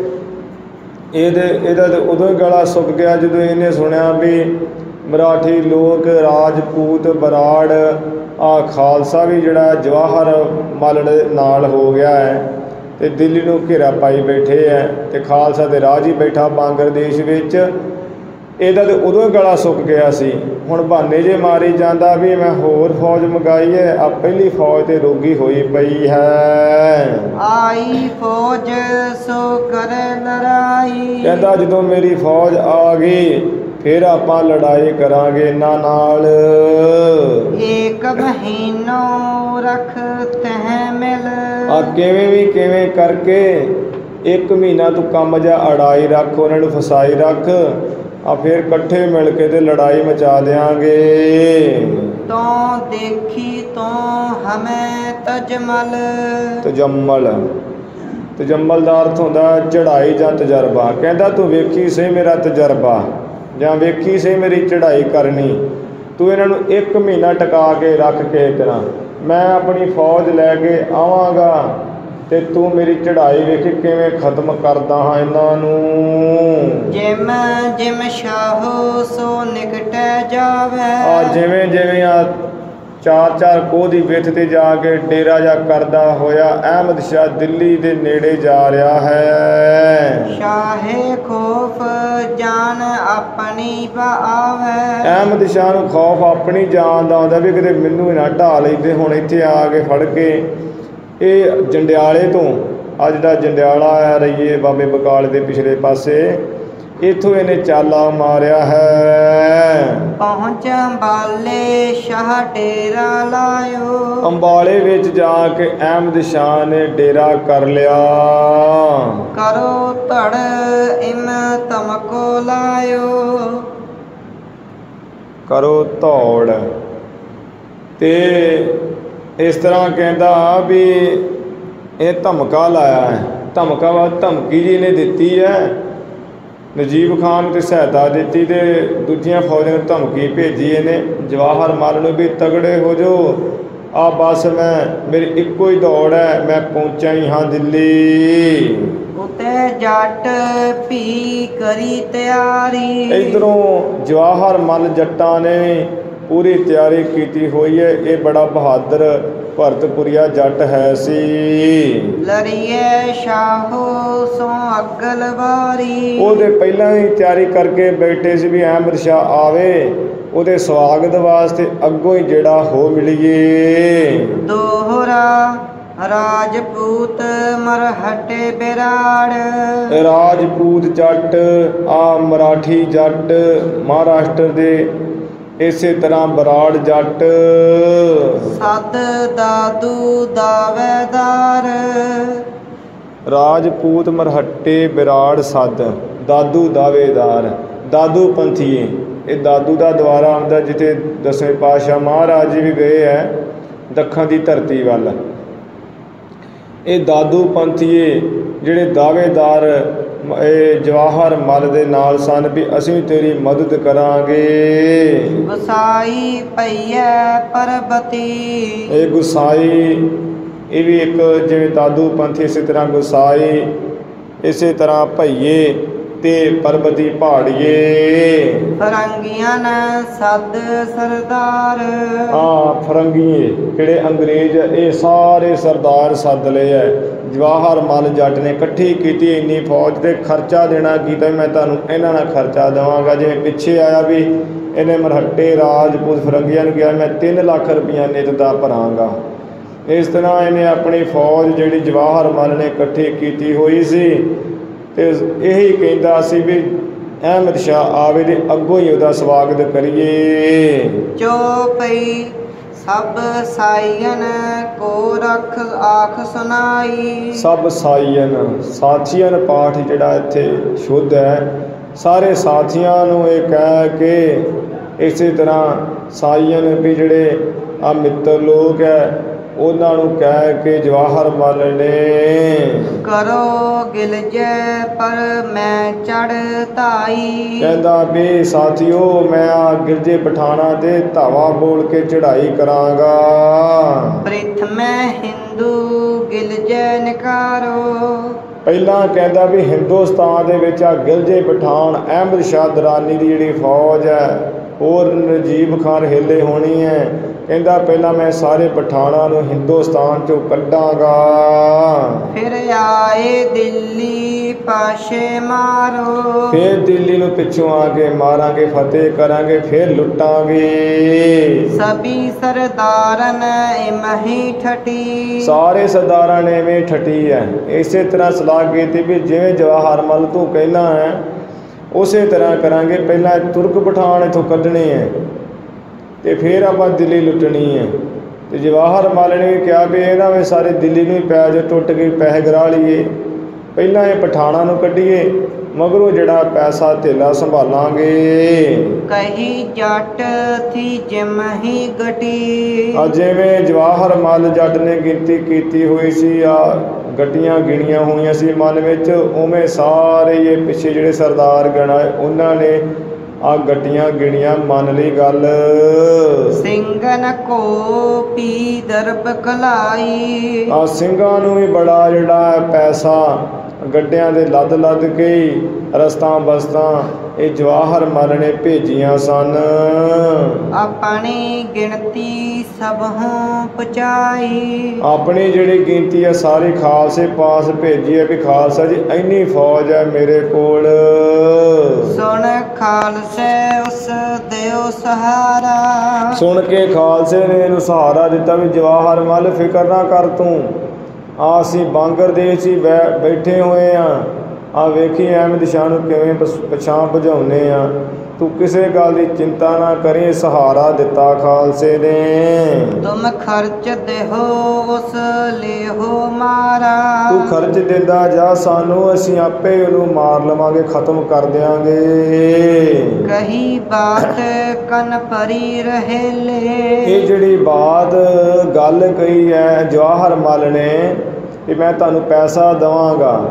ਇਹਦੇ ਇਹਦਾ ਤਾਂ ਉਦੋਂ ਹੀ ਗਲਾ ਸੁੱਕ ਗਿਆ ਜਦੋਂ ਇਹਨੇ ਸੁਣਿਆ ਵੀ ਮਰਾਠੀ ਲੋਕ ਰਾਜਪੂਤ ਬਰਾੜ ਆ ਖਾਲਸਾ ਵੀ ਜਿਹੜਾ ਜਵਾਹਰ ਮੱਲ ਨਾਲ ਹੋ ਗਿਆ ਹੈ ਤੇ ਦਿੱਲੀ ਨੂੰ ਘੇਰਾ ਪਾਈ ਬੈਠੇ ਹੈ ਤੇ ਖਾਲਸਾ ਦੇ ਰਾਜ ਹੀ ਬੈਠਾ ਬੰਗਲਾਦੇਸ਼ ਵਿੱਚ। ਇਹਦਾ ਤਾਂ ਉਦੋਂ ਹੀ ਗਲਾ ਸੁੱਕ ਗਿਆ ਸੀ। ਹੁਣ ਬਹਾਨੇ ਜੇ ਮਾਰੀ ਜਾਂਦਾ ਵੀ ਮੈਂ ਹੋਰ ਫੌਜ ਮੰਗਾਈ ਹੈ, ਆ ਪਹਿਲੀ ਫੌਜ ਤੇ ਰੋਗੀ ਹੋਈ ਪਈ ਹੈ। ਆਈ ਫੌਜ ਸੋ ਕਰ ਲੜਾਈ। ਕਹਿੰਦਾ ਜਦੋਂ ਮੇਰੀ ਫੌਜ ਆ ਗਈ ਫਿਰ ਆਪਾਂ ਲੜਾਈ ਕਰਾਂਗੇ ਇਹਨਾਂ ਨਾਲ। ਇੱਕ ਮਹੀਨੋਂ ਰੱਖ ਤਹਿ ਮਿਲ। ਆ ਕਿਵੇਂ ਵੀ ਕਿਵੇਂ ਕਰਕੇ ਇੱਕ ਮਹੀਨਾ ਤੂੰ ਕੰਮ ਜਿਹਾ ਅੜਾਈ ਰੱਖ, ਉਹਨਾਂ ਨੂੰ ਫਸਾਈ ਰੱਖ, ਆ ਫਿਰ ਇਕੱਠੇ ਮਿਲ ਕੇ ਤੇ ਲੜਾਈ ਮਚਾ ਦਿਆਂਗੇ। ਤੋਂ ਦੇਖੀ ਤੋਂ ਹਮੇ ਤਜਮਲ। ਤਜਮਲ ਤਜਮਲ ਦਾ ਅਰਥ ਹੁੰਦਾ ਚੜ੍ਹਾਈ ਜਾਂ ਤਜਰਬਾ। ਕਹਿੰਦਾ ਤੂੰ ਵੇਖੀ ਸੇ ਮੇਰਾ ਤਜਰਬਾ ਜਾਂ ਵੇਖੀ ਸੇ ਮੇਰੀ ਚੜ੍ਹਾਈ ਕਰਨੀ। ਤੂੰ ਇਹਨਾਂ ਨੂੰ ਇੱਕ ਮਹੀਨਾ ਟਿਕਾ ਕੇ ਰੱਖ ਕੇ ਤੇਰਾ ਮੈਂ ਆਪਣੀ ਫੌਜ ਲੈ ਕੇ ਆਵਾਂਗਾ ਤੇ ਤੂੰ ਮੇਰੀ ਚੜ੍ਹਾਈ ਵੇਖੀ ਕਿਵੇਂ ਖਤਮ ਕਰਦਾ ਹਾਂ ਇਹਨਾਂ ਨੂੰ। ਜਿਮ ਜਿਮ ਸ਼ਾਹੋ ਸੋ ਨਿਕਟੈ ਜਾਵੇ। ਆ ਜਿਵੇਂ ਜਿਵੇਂ ਆ ਚਾਰ ਚਾਰ ਕੋਹ ਦੀ ਵਿੱਥ ਤੇ ਜਾ ਕੇ ਡੇਰਾ ਜਾ ਕਰਦਾ ਹੋਇਆ ਅਹਿਮਦ ਸ਼ਾਹ ਦਿੱਲੀ ਦੇ ਨੇੜੇ ਜਾ ਰਿਹਾ ਹੈ। ਸ਼ਾਹੇ ਖੋਫ ਜਾਨ ਆਪਣੀ ਪਾਵੇ। ਅਹਿਮਦ ਸ਼ਾਹ ਨੂੰ ਖੌਫ ਆਪਣੀ ਜਾਨ ਦਾ ਆਉਂਦਾ ਵੀ ਕਿਤੇ ਮੈਨੂੰ ਨਾ ਢਾਹ ਲੈਂਦੇ ਹੁਣ ਇੱਥੇ ਆ ਕੇ ਫੜ ਕੇ। ਇਹ ਜੰਡਿਆਲੇ ਤੋਂ ਆ ਜਿਹੜਾ ਜੰਡਿਆਲਾ ਆ ਰਹੀਏ ਬਾਬੇ ਬਕਾਲੇ ਦੇ ਪਿਛਲੇ ਪਾਸੇ, ਇੱਥੋਂ ਇਹਨੇ ਚਾਲਾ ਮਾਰਿਆ ਹੈ। ਪਹੁੰਚ ਅੰਬਾਲੇ ਸ਼ਾਹ ਡੇਰਾ ਲਾਇਓ। ਅੰਬਾਲੇ ਵਿੱਚ ਜਾ ਕੇ ਅਹਿਮਦ ਸ਼ਾਹ ਨੇ ਡੇਰਾ ਕਰ ਲਿਆ। ਕਰੋ ਧੜ ਇਮ ਤਮਕੋ ਲਾਇਓ। ਕਰੋ ਧੌੜ ਤੇ ਇਸ ਤਰ੍ਹਾਂ ਕਹਿੰਦਾ ਵੀ ਇਹ ਧਮਕਾ ਲਾਇਆ ਹੈ। ਧਮਕਾ ਵਾ ਧਮਕੀ ਜੀ ਨੇ ਦਿੱਤੀ ਹੈ ਨਜੀਬ ਖਾਨ ਨੂੰ ਤੇ ਸਹਾਇਤਾ ਦਿੱਤੀ ਤੇ ਦੂਜੀਆਂ ਫੌਜਾਂ ਨੂੰ ਧਮਕੀ ਭੇਜੀ ਇਹਨੇ ਜਵਾਹਰ ਮੱਲ ਨੂੰ ਵੀ ਤਗੜੇ ਹੋ ਜਾਓ, ਆ ਬਸ ਮੈਂ ਮੇਰੀ ਇੱਕੋ ਹੀ ਦੌੜ ਹੈ, ਮੈਂ ਪਹੁੰਚਾ ਹੀ ਹਾਂ ਦਿੱਲੀ। ਉਤੇ ਜੱਟ ਭੀ ਕਰੀ ਤਿਆਰੀ। ਇੱਧਰੋਂ ਜਵਾਹਰ ਮੱਲ ਜੱਟਾਂ ਨੇ ਪੂਰੀ ਤਿਆਰੀ ਕੀਤੀ ਹੋਈ ਹੈ। ਇਹ ਬੜਾ ਬਹਾਦਰ ਭਰਤਪੁਰੀਆ ਜੱਟ ਹੈ ਸੀ। ਲੜੀਏ ਸ਼ਾਹੋ ਸੋ ਅਗਲ ਵਾਰੀ। ਉਹਦੇ ਪਹਿਲਾਂ ਹੀ ਤਿਆਰੀ ਕਰਕੇ ਬੈਠੇ ਸੀ ਵੀ ਅਹਿਮਦ ਸ਼ਾਹ ਆਵੇ, ਉਹਦੇ ਸਵਾਗਤ ਵਾਸਤੇ ਅੱਗੋਂ ਹੀ ਜਿਹੜਾ ਹੋ ਮਿਲੀਏ। ਦੋਹਰਾ ਰਾਜਪੂਤ ਮਰਹਟੇ ਬਿਰਾੜ। ਰਾਜਪੂਤ ਜੱਟ ਆ ਮਰਾਠੀ ਜੱਟ ਮਹਾਰਾਸ਼ਟਰ ਦੇ, ਇਸੇ ਤਰ੍ਹਾਂ ਬਰਾੜ ਜੱਟ। ਸਦ ਦਾਦੂ ਦਾਵੇਦਾਰ। ਰਾਜਪੂਤ ਮਰਹੱਟੇ ਬਿਰਾੜ ਸਦ ਦਾਦੂ ਦਾਵੇਦਾਰ। ਦਾਦੂ ਪੰਥੀਏ, ਇਹ ਦਾਦੂ ਦਾ ਦੁਆਰਾ ਆਉਂਦਾ ਜਿੱਥੇ ਦਸਵੇਂ ਪਾਤਸ਼ਾਹ ਮਹਾਰਾਜ ਜੀ ਵੀ ਗਏ ਹੈ ਦੱਖਣ ਦੀ ਧਰਤੀ ਵੱਲ। ਇਹ ਦਾਦੂ ਪੰਥੀਏ ਜਿਹੜੇ ਦਾਅਵੇਦਾਰ ਇਹ ਜਵਾਹਰ ਮੱਲ ਦੇ ਨਾਲ ਸਨ ਵੀ ਅਸੀਂ ਤੇਰੀ ਮਦਦ ਕਰਾਂਗੇ। ਗੁਸਾਈ ਪਈਐ ਪਰਬਤੀ। ਇਹ ਗੁਸਾਈ ਇਹ ਵੀ ਇੱਕ ਜਿਵੇਂ ਦਾਦੂ ਪੰਥੀ, ਇਸੇ ਤਰ੍ਹਾਂ ਗੁਸਾਈ, ਇਸੇ ਤਰ੍ਹਾਂ ਭਈਏ ਤੇ ਪਰਬਤੀ ਪਹਾੜੀਏ। ਫਰੰਗੀਆਂ ਨੇ ਸਦ ਸਰਦਾਰ। ਹਾਂ ਫਰੰਗੀਏ ਜਿਹੜੇ ਅੰਗਰੇਜ਼, ਇਹ ਸਾਰੇ ਸਰਦਾਰ ਸੱਦ ਲਏ ਹੈ। ਜਵਾਹਰ ਮੱਲ ਜੱਟ ਨੇ ਇਕੱਠੀ ਕੀਤੀ ਇੰਨੀ ਫੌਜ ਤੇ ਖਰਚਾ ਦੇਣਾ ਕੀਤਾ, ਮੈਂ ਤੁਹਾਨੂੰ ਇਹਨਾਂ ਨਾਲ ਖਰਚਾ ਦੇਵਾਂਗਾ। ਜਿਵੇਂ ਪਿੱਛੇ ਆਇਆ ਵੀ ਇਹਨੇ ਮਰਹੱਟੇ ਰਾਜਪੂਤ ਫਰੰਗੀਆਂ ਨੂੰ ਕਿਹਾ ਮੈਂ ਤਿੰਨ ਲੱਖ ਰੁਪਈਆ ਨਿੱਤ ਦਾ ਭਰਾਂਗਾ। ਇਸ ਤਰ੍ਹਾਂ ਇਹਨੇ ਆਪਣੀ ਫੌਜ ਜਿਹੜੀ ਜਵਾਹਰ ਮੱਲ ਨੇ ਇਕੱਠੀ ਕੀਤੀ ਹੋਈ ਸੀ ਤੇ ਇਹੀ ਕਹਿੰਦਾ ਸੀ ਵੀ ਅਹਿਮਦ ਸ਼ਾਹ ਆਵੇ ਤੇ ਅੱਗੋਂ ਹੀ ਉਹਦਾ ਸਵਾਗਤ ਕਰੀਏ। ਚੋਪਈ ਸਭ ਸਾਈਨ ਕੋ ਰਖ ਆਖ ਸੁਨਾਈ। ਸਭ ਸਾਈਨ ਸਾਥੀਆਂ ਪਾਠ ਜਿਹੜਾ ਇੱਥੇ ਸ਼ੁੱਧ ਹੈ। ਸਾਰੇ ਸਾਥੀਆਂ ਨੂੰ ਇਹ ਕਹਿ ਕੇ, ਇਸੇ ਤਰ੍ਹਾਂ ਸਾਈਨ ਵੀ ਜਿਹੜੇ ਆ ਮਿੱਤਰ ਲੋਕ ਹੈ ਉਹਨਾਂ ਨੂੰ ਕਹਿ ਕੇ ਜਵਾਹਰ ਮੱਲ ਨੇ ਕਰੋ ਗਿਲਜੈ ਪਰ ਮੈਂ ਚੜ ਧਾਈ। ਕਹਿੰਦਾ ਵੀ ਸਾਥੀਓ ਮੈਂ ਆ ਗਿਲਜੇ ਪਠਾਣਾ ਤੇ ਧਾਵਾ ਬੋਲ ਕੇ ਚੜ੍ਹਾਈ ਕਰਾਂਗਾ। ਪ੍ਰਥਮੈ ਹਿੰਦੂ ਗਿਲਜੈ ਨਿਕਾਰੋ। ਪਹਿਲਾਂ ਕਹਿੰਦਾ ਵੀ ਹਿੰਦੁਸਤਾਨ ਦੇ ਵਿੱਚ ਆ ਗਿਲਜੇ ਪਠਾਨ ਅਹਿਮਦ ਸ਼ਾਹ ਦਰਾਨੀ ਦੀ ਜਿਹੜੀ ਫੌਜ ਹੈ ਹੋਰ ਨਜੀਬ ਖਾਨ ਹਿੱਲੇ ਹੋਣੀ ਹੈ। ਕਹਿੰਦਾ ਪਹਿਲਾਂ ਮੈਂ ਸਾਰੇ ਪਠਾਨਾਂ ਨੂੰ ਹਿੰਦੁਸਤਾਨ ਚੋਂ ਕੱਢਾਂਗਾ। ਫਿਰ ਆਏ ਦਿੱਲੀ ਪਾਸ਼ੇ ਮਾਰੋ। ਫਿਰ ਦਿੱਲੀ ਨੂੰ ਪਿੱਛੋਂ ਆ ਕੇ ਮਾਰਾਂਗੇ, ਫਤਿਹ ਕਰਾਂਗੇ, ਫਿਰ ਲੁੱਟਾਂਗੇ। ਸਭੀ ਸਰਦਾਰਨ ਇਮਹੀ ਠਟੀ। ਸਾਰੇ ਸਰਦਾਰਾਂ ਨੇ ਐਵੇਂ ਠੱਟੀ ਹੈ। ਇਸੇ ਤਰ੍ਹਾਂ ਸਲਾਹ ਕੀਤੀ ਵੀ ਜਿਵੇਂ ਜਵਾਹਰ ਮੱਲ ਤੂੰ ਕਹਿਣਾ ਹੈ ਉਸੇ ਤਰ੍ਹਾਂ ਕਰਾਂਗੇ। ਪਹਿਲਾਂ ਤੁਰਕ ਪਠਾਨ ਇੱਥੋਂ ਕੱਢਣੇ ਹੈ ਤੇ ਫਿਰ ਆਪਾਂ ਦਿੱਲੀ ਲੁੱਟਣੀ ਹੈ। ਤੇ ਜਵਾਹਰ ਮੱਲ ਨੇ ਵੀ ਕਿਹਾ ਵੀ ਇਹਨਾਂ ਵਿੱਚ ਸਾਰੇ ਦਿੱਲੀ ਨੂੰ ਹੀ ਪੈ ਜਾ ਟੁੱਟ ਕੇ ਪੈਸੇ ਗਰਾ ਲਈਏ, ਪਹਿਲਾਂ ਇਹ ਪਠਾਨਾਂ ਨੂੰ ਕੱਢੀਏ, ਮਗਰੋਂ ਜਿਹੜਾ ਪੈਸਾ ਧੇਲਾ ਸੰਭਾਲਾਂਗੇ। ਕਹੀ ਜੱਟ ਥੀ ਜਿਮਹੀ ਗਟੀ। ਆ ਜਿਵੇਂ ਜਵਾਹਰ ਮੱਲ ਜੱਟ ਨੇ ਗਿਣਤੀ ਕੀਤੀ ਹੋਈ ਸੀ, ਆ ਗੱਟੀਆਂ ਗਿਣੀਆਂ ਹੋਈਆਂ ਸੀ ਮਨ ਵਿੱਚ, ਉਵੇਂ ਸਾਰੇ ਇਹ ਪਿੱਛੇ ਜਿਹੜੇ ਸਰਦਾਰ ਗਣਾਏ ਉਹਨਾਂ ਨੇ ਆ ਗੱਟੀਆਂ ਗਿਣੀਆਂ, ਮੰਨ ਲਈ ਗੱਲ। ਸਿੰਘਨ ਕੋ ਪੀ ਦਰਬ ਕਲਾਈ। ਆ ਸਿੰਘਾਂ ਨੂੰ ਵੀ ਬੜਾ ਜਿਹੜਾ ਪੈਸਾ ਗੱਡਿਆਂ ਦੇ ਲੱਦ ਲੱਦ ਕੇ ਰਸਤਾਂ ਬਸਤਾਂ ਇਹ ਜਵਾਹਰ ਮੱਲ ਨੇ ਭੇਜੀਆਂ ਸਨ। ਆਪਣੀ ਗਿਣਤੀ ਸਭੋਂ ਪਹੁੰਚਾਈ। ਆਪਣੀ ਜਿਹੜੀ ਗਿਣਤੀ ਹੈ ਸਾਰੀ ਖਾਲਸੇ ਪਾਸ ਭੇਜੀ ਹੈ ਵੀ ਖਾਲਸਾ ਜੀ ਇੰਨੀ ਫੌਜ ਹੈ ਮੇਰੇ ਕੋਲ। ਸੁਣ ਖਾਲਸੇ ਉਸ ਦਿਓ ਸਹਾਰਾ। ਸੁਣ ਕੇ ਖਾਲਸੇ ਨੇ ਇਹਨੂੰ ਸਹਾਰਾ ਦਿੱਤਾ ਵੀ ਜਵਾਹਰ ਮੱਲ ਫਿਕਰ ਨਾ ਕਰ ਤੂੰ, ਆ ਅਸੀਂ ਬਾਂਗਰ ਦੇਸ਼ 'ਚ ਬੈ ਬੈਠੇ ਹੋਏ ਹਾਂ, ਆ ਵੇਖੀ ਅਹਿਮਦ ਸ਼ਾਹ ਨੂੰ ਕਿਵੇਂ ਪਛਾਣ ਭਜਾਉਂਦੇ ਆ, ਤੂੰ ਕਿਸੇ ਗੱਲ ਦੀ ਚਿੰਤਾ ਨਾ ਕਰੀ। ਸਹਾਰਾ ਦਿੱਤਾ ਖਾਲਸੇ ਨੇ। ਤੁਮ ਖਰਚ ਦੇਹੋ ਉਸ ਲਿਓ ਮਾਰਾ। ਤੂੰ ਖਰਚ ਦਿੰਦਾ ਜਾ ਸਾਨੂੰ, ਅਸੀਂ ਆਪੇ ਉਹਨੂੰ ਮਾਰ ਲਵਾਂਗੇ, ਖਤਮ ਕਰ ਦਿਆਂਗੇ। ਕਹੀ ਬਾਤ ਕਨ ਪਰੀ ਰਹੇਲੇ। ਇਹ ਜਿਹੜੀ ਬਾਤ ਗੱਲ ਕਹੀ ਹੈ ਜਵਾਹਰ ਮੱਲ ਨੇ ਕਿ ਮੈਂ ਤੁਹਾਨੂੰ ਪੈਸਾ ਦੇਵਾਂਗਾ,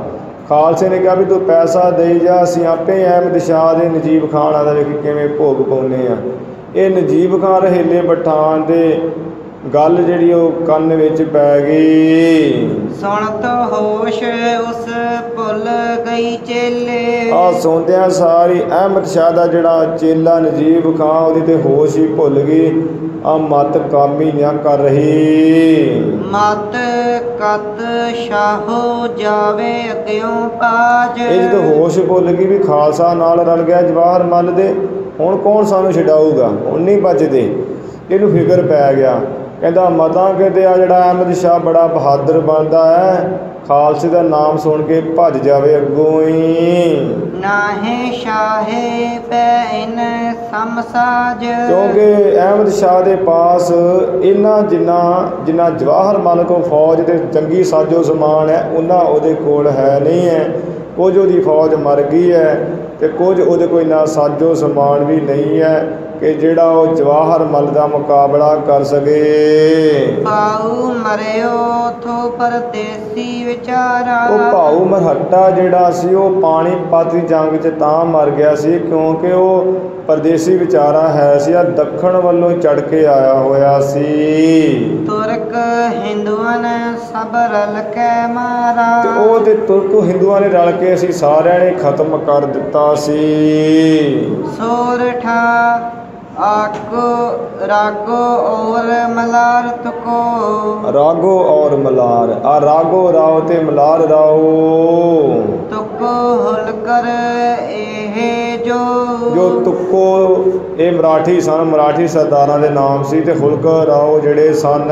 ਖਾਲਸੇ ਨੇ ਕਿਹਾ ਵੀ ਤੂੰ ਪੈਸਾ ਦੇਈ ਜਾ, ਅਸੀਂ ਆਪੇ ਅਹਿਮਦ ਸ਼ਾਹ ਦੇ ਨਜੀਬ ਖਾਨ ਦਾ ਵੇਖੀ ਕਿਵੇਂ ਭੋਗ ਪਾਉਂਦੇ ਆ। ਇਹ ਨਜੀਬ ਖਾਨ ਰਹੇਲੇ ਪਠਾਨ ਦੇ ਗੱਲ ਜਿਹੜੀ ਉਹ ਕੰਨ ਵਿੱਚ ਪੈ ਗਈ। ਸੁਣਤ ਹੋਸ਼ ਉਸ ਭੁੱਲ ਗਈ ਚੇਲੇ। ਆ ਸੁਣਦਿਆਂ ਸਾਰੀ ਅਹਿਮਦ ਸ਼ਾਹ ਦਾ ਜਿਹੜਾ ਚੇਲਾ ਨਜੀਬ ਖਾਨ ਉਹਦੀ ਤੇ ਹੋਸ਼ ਹੀ ਭੁੱਲ ਗਈ। ਆ ਮਤ ਕੰਮ ਹੀ ਨਾ ਕਰ ਰਹੀ। ਮਤ ਕਤ ਸ਼ਾਹੋ ਜਾਵੇ ਅੱਗਿਓਂ ਪਾਜ। ਇਹ ਜਦੋਂ ਹੋਸ਼ ਭੁੱਲ ਗਈ ਵੀ ਖਾਲਸਾ ਨਾਲ ਰਲ ਗਿਆ ਜਵਾਹਰ ਮੱਲ ਦੇ, ਹੁਣ ਕੌਣ ਸਾਨੂੰ ਛਡਾਊਗਾ, ਹੁਣ ਨਹੀਂ ਬਚਦੇ। ਇਹਨੂੰ ਫਿਕਰ ਪੈ ਗਿਆ। ਕਹਿੰਦਾ ਮਤਾਂ ਕਿਤੇ ਆ ਜਿਹੜਾ ਅਹਿਮਦ ਸ਼ਾਹ ਬੜਾ ਬਹਾਦਰ ਬਣਦਾ ਹੈ, ਖਾਲਸੇ ਦਾ ਨਾਮ ਸੁਣ ਕੇ ਭੱਜ ਜਾਵੇ ਅੱਗੋਂ ਹੀ। ਨਾਹੇ ਸ਼ਾਹੇ ਪੈਨ ਸਮਸਾਜ। ਕਿਉਂਕਿ ਅਹਿਮਦ ਸ਼ਾਹ ਦੇ ਪਾਸ ਇਹਨਾਂ ਜਿੰਨਾ ਜਿੰਨਾ ਜਵਾਹਰ ਮੱਲ ਕੋਲ ਫੌਜ ਤੇ ਜੰਗੀ ਸਾਜੋ ਸਮਾਨ ਹੈ ਉਹਨਾਂ ਉਹਦੇ ਕੋਲ ਹੈ ਨਹੀਂ ਹੈ। ਕੁਝ ਉਹਦੀ ਫੌਜ ਮਰ ਗਈ ਹੈ ਅਤੇ ਕੁਝ ਉਹਦੇ ਕੋਈ ਨਾ ਸਾਜੋ ਸਮਾਨ ਵੀ ਨਹੀਂ ਹੈ ਕਿ ਜਿਹੜਾ ਉਹ ਜਵਾਹਰ ਮੱਲ ਦਾ ਮੁਕਾਬਲਾ ਕਰ ਸਕੇ। ਭਾਊ ਮਰਿਓ ਥੋ ਪਰਦੇਸੀ ਵਿਚਾਰਾ। ਉਹ ਭਾਊ ਮਰਹੱਟਾ ਜਿਹੜਾ ਸੀ ਉਹ ਪਾਣੀਪਤ ਦੀ ਜੰਗ 'ਚ ਤਾਂ ਮਰ ਗਿਆ ਸੀ ਕਿਉਂਕਿ ਉਹ ਪਰਦੇਸੀ ਵਿਚਾਰਾ ਹੈ ਸੀ, ਆ ਦੱਖਣ ਵੱਲੋਂ ਚੜ੍ਹ ਕੇ ਆਇਆ ਹੋਇਆ ਸੀ। ਤੁਰਕ ਹਿੰਦੂਆਂ ਨੇ ਸਭ ਰਲ ਕੇ ਮਾਰਾ। ਤੇ ਉਹ ਤੇ ਤੁਰਕ ਹਿੰਦੂਆਂ ਨੇ ਰਲ ਕੇ ਅਸੀਂ ਸਾਰਿਆਂ ਨੇ ਖਤਮ ਕਰ ਦਿੱਤਾ ਸੀ। ਸੋਰਠਾ ਆਕੋ ਰਾਗੋ ਔਰ ਮਲਾਰ ਤੁਕੋ। ਰਾਗੋ ਔਰ ਮਲਾਰ, ਆ ਰਾਗੋ ਰਾਓ ਤੇ ਮਲਾਰ ਰਾਓ। ਤੁਕੋ ਹੁਲਕਰ ਇਹ ਜੋ ਜੋ ਤੁੱਕੋ ਇਹ ਮਰਾਠੀ ਸਨ, ਮਰਾਠੀ ਸਰਦਾਰਾਂ ਦੇ ਨਾਮ ਸੀ। ਤੇ ਹੁਲਕਰ ਰਾਓ ਜਿਹੜੇ ਸਨ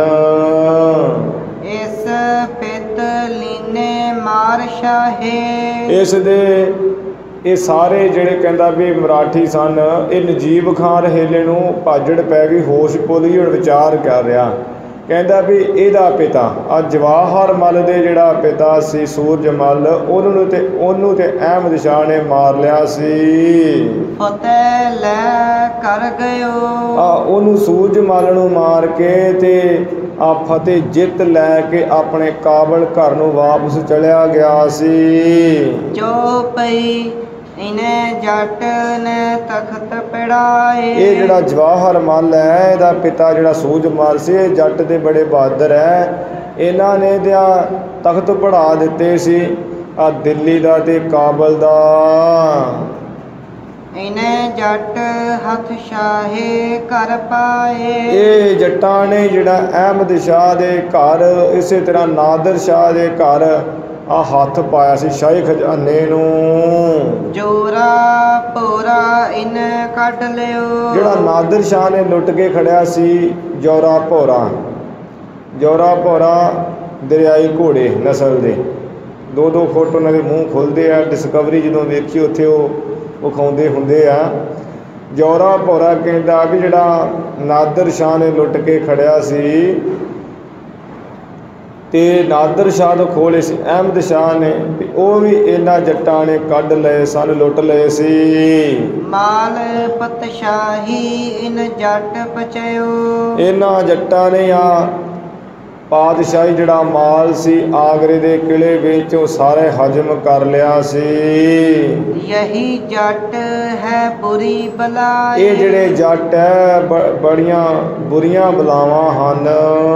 ਇਸ ਪਿਤ ਲੀਨੇ ਮਾਰ ਸ਼ਾਹੇ। ਇਸ ਦੇ ਇਹ ਸਾਰੇ ਜਿਹੜੇ ਕਹਿੰਦਾ ਵੀ ਮਰਾਠੀ ਸਨ, ਇਹ ਨਜੀਬ ਖਾਨ ਰਹੇਲੇ ਨੂੰ ਭਾਜੜ ਪੈ ਗਈ, ਹੋਸ਼ ਭੁੱਲ ਗਈ। ਹੁਣ ਵਿਚਾਰ ਕਰ ਰਿਹਾ, ਕਹਿੰਦਾ ਵੀ ਇਹਦਾ ਪਿਤਾ ਆ ਜਵਾਹਰ ਮੱਲ ਦੇ ਜਿਹੜਾ ਪਿਤਾ ਸੀ ਸੂਰਜ ਮੱਲ, ਉਹਨੂੰ ਤੇ ਉਹਨੂੰ ਤੇ ਅਹਿਮਦ ਸ਼ਾਹ ਨੇ ਮਾਰ ਲਿਆ ਸੀ। ਫਤਿਹ ਲੈ ਕਰ ਗਇਓ। ਆ ਉਹਨੂੰ ਸੂਰਜ ਮੱਲ ਨੂੰ ਮਾਰ ਕੇ ਤੇ ਆ ਫਤਿਹ ਜਿੱਤ ਲੈ ਕੇ ਆਪਣੇ ਕਾਬਲ ਘਰ ਨੂੰ ਵਾਪਸ ਚਲਿਆ ਗਿਆ ਸੀ। ਜੋ ਪਈ ਇਨੇ ਜੱਟ ਨੇ ਤਖਤ ਪੜਾਏ। ਇਹ ਜਿਹੜਾ ਜਵਾਹਰ ਮੱਲ ਹੈ ਇਹਦਾ ਪਿਤਾ ਜਿਹੜਾ ਸੂਰਜ ਮੱਲ ਸੀ, ਇਹ ਜੱਟ ਦੇ ਬੜੇ ਬਹਾਦਰ ਹੈ। ਇਹਨਾਂ ਨੇ ਦਿਆ ਤਖਤ ਪੜਾ ਦਿੱਤੇ ਸੀ ਆ ਦਿੱਲੀ ਦਾ ਤੇ ਕਾਬਲ ਦਾ। ਇਨੇ ਜੱਟ ਹੱਥ ਸ਼ਾਹੇ ਕਰ ਪਾਏ। ਇਹ ਜੱਟਾਂ ਨੇ ਜਿਹੜਾ ਅਹਿਮਦ ਸ਼ਾਹ ਦੇ ਘਰ, ਇਸੇ ਤਰ੍ਹਾਂ ਨਾਦਰ ਸ਼ਾਹ ਦੇ ਘਰ ਆ ਹੱਥ ਪਾਇਆ ਸੀ ਸ਼ਾਹੀ ਖਜ਼ਾਨੇ ਨੂੰ। ਜੋਰਾ ਭੋਰਾ ਇਨ ਕੱਢ ਲਿਓ। ਜਿਹੜਾ ਨਾਦਰ ਸ਼ਾਹ ਨੇ ਲੁੱਟ ਕੇ ਖੜਿਆ ਸੀ ਜੋਰਾ ਭੋਰਾ। ਜੋਰਾ ਭੋਰਾ ਦਰਿਆਈ ਘੋੜੇ ਨਸਲ ਦੇ, ਦੋ ਦੋ ਫੁੱਟ ਉਹਨਾਂ ਦੇ ਮੂੰਹ ਖੁੱਲ੍ਹਦੇ ਆ। ਡਿਸਕਵਰੀ ਜਦੋਂ ਵੇਖੀ ਉੱਥੇ ਉਹ ਵਿਖਾਉਂਦੇ ਹੁੰਦੇ ਆ। ਜੋਰਾ ਭੋਰਾ ਕਹਿੰਦਾ ਵੀ ਜਿਹੜਾ ਨਾਦਰ ਸ਼ਾਹ ਨੇ ਲੁੱਟ ਕੇ ਖੜਿਆ ਸੀ ਤੇ ਨਾਦਰ ਸ਼ਾਹ ਤੋਂ ਖੋਲੇ ਸੀ ਅਹਿਮਦ ਸ਼ਾਹ ਨੇ, ਵੀ ਉਹ ਵੀ ਇਹਨਾਂ ਜੱਟਾਂ ਨੇ ਕੱਢ ਲਏ ਸਨ, ਲੁੱਟ ਲਏ ਸੀ। ਮਾਲ ਪਤਸ਼ਾਹੀ ਇਨ ਜੱਟ ਪਚਿਓ। ਇਹਨਾਂ ਜੱਟਾਂ ਨੇ ਆ ਪਾਤਸ਼ਾਹੀ ਜਿਹੜਾ ਮਾਲ ਸੀ ਆਗਰੇ ਦੇ ਕਿਲੇ ਵਿੱਚ ਉਹ ਸਾਰੇ ਹਜਮ ਕਰ ਲਿਆ ਸੀ। ਯਹੀ ਜੱਟ ਹੈ ਬੁਰੀ ਬਲਾਏ। ਇਹ ਜਿਹੜੇ ਜੱਟ ਹੈ ਬੜੀਆਂ ਬੁਰੀਆਂ ਬਲਾਵਾਂ ਹਨ।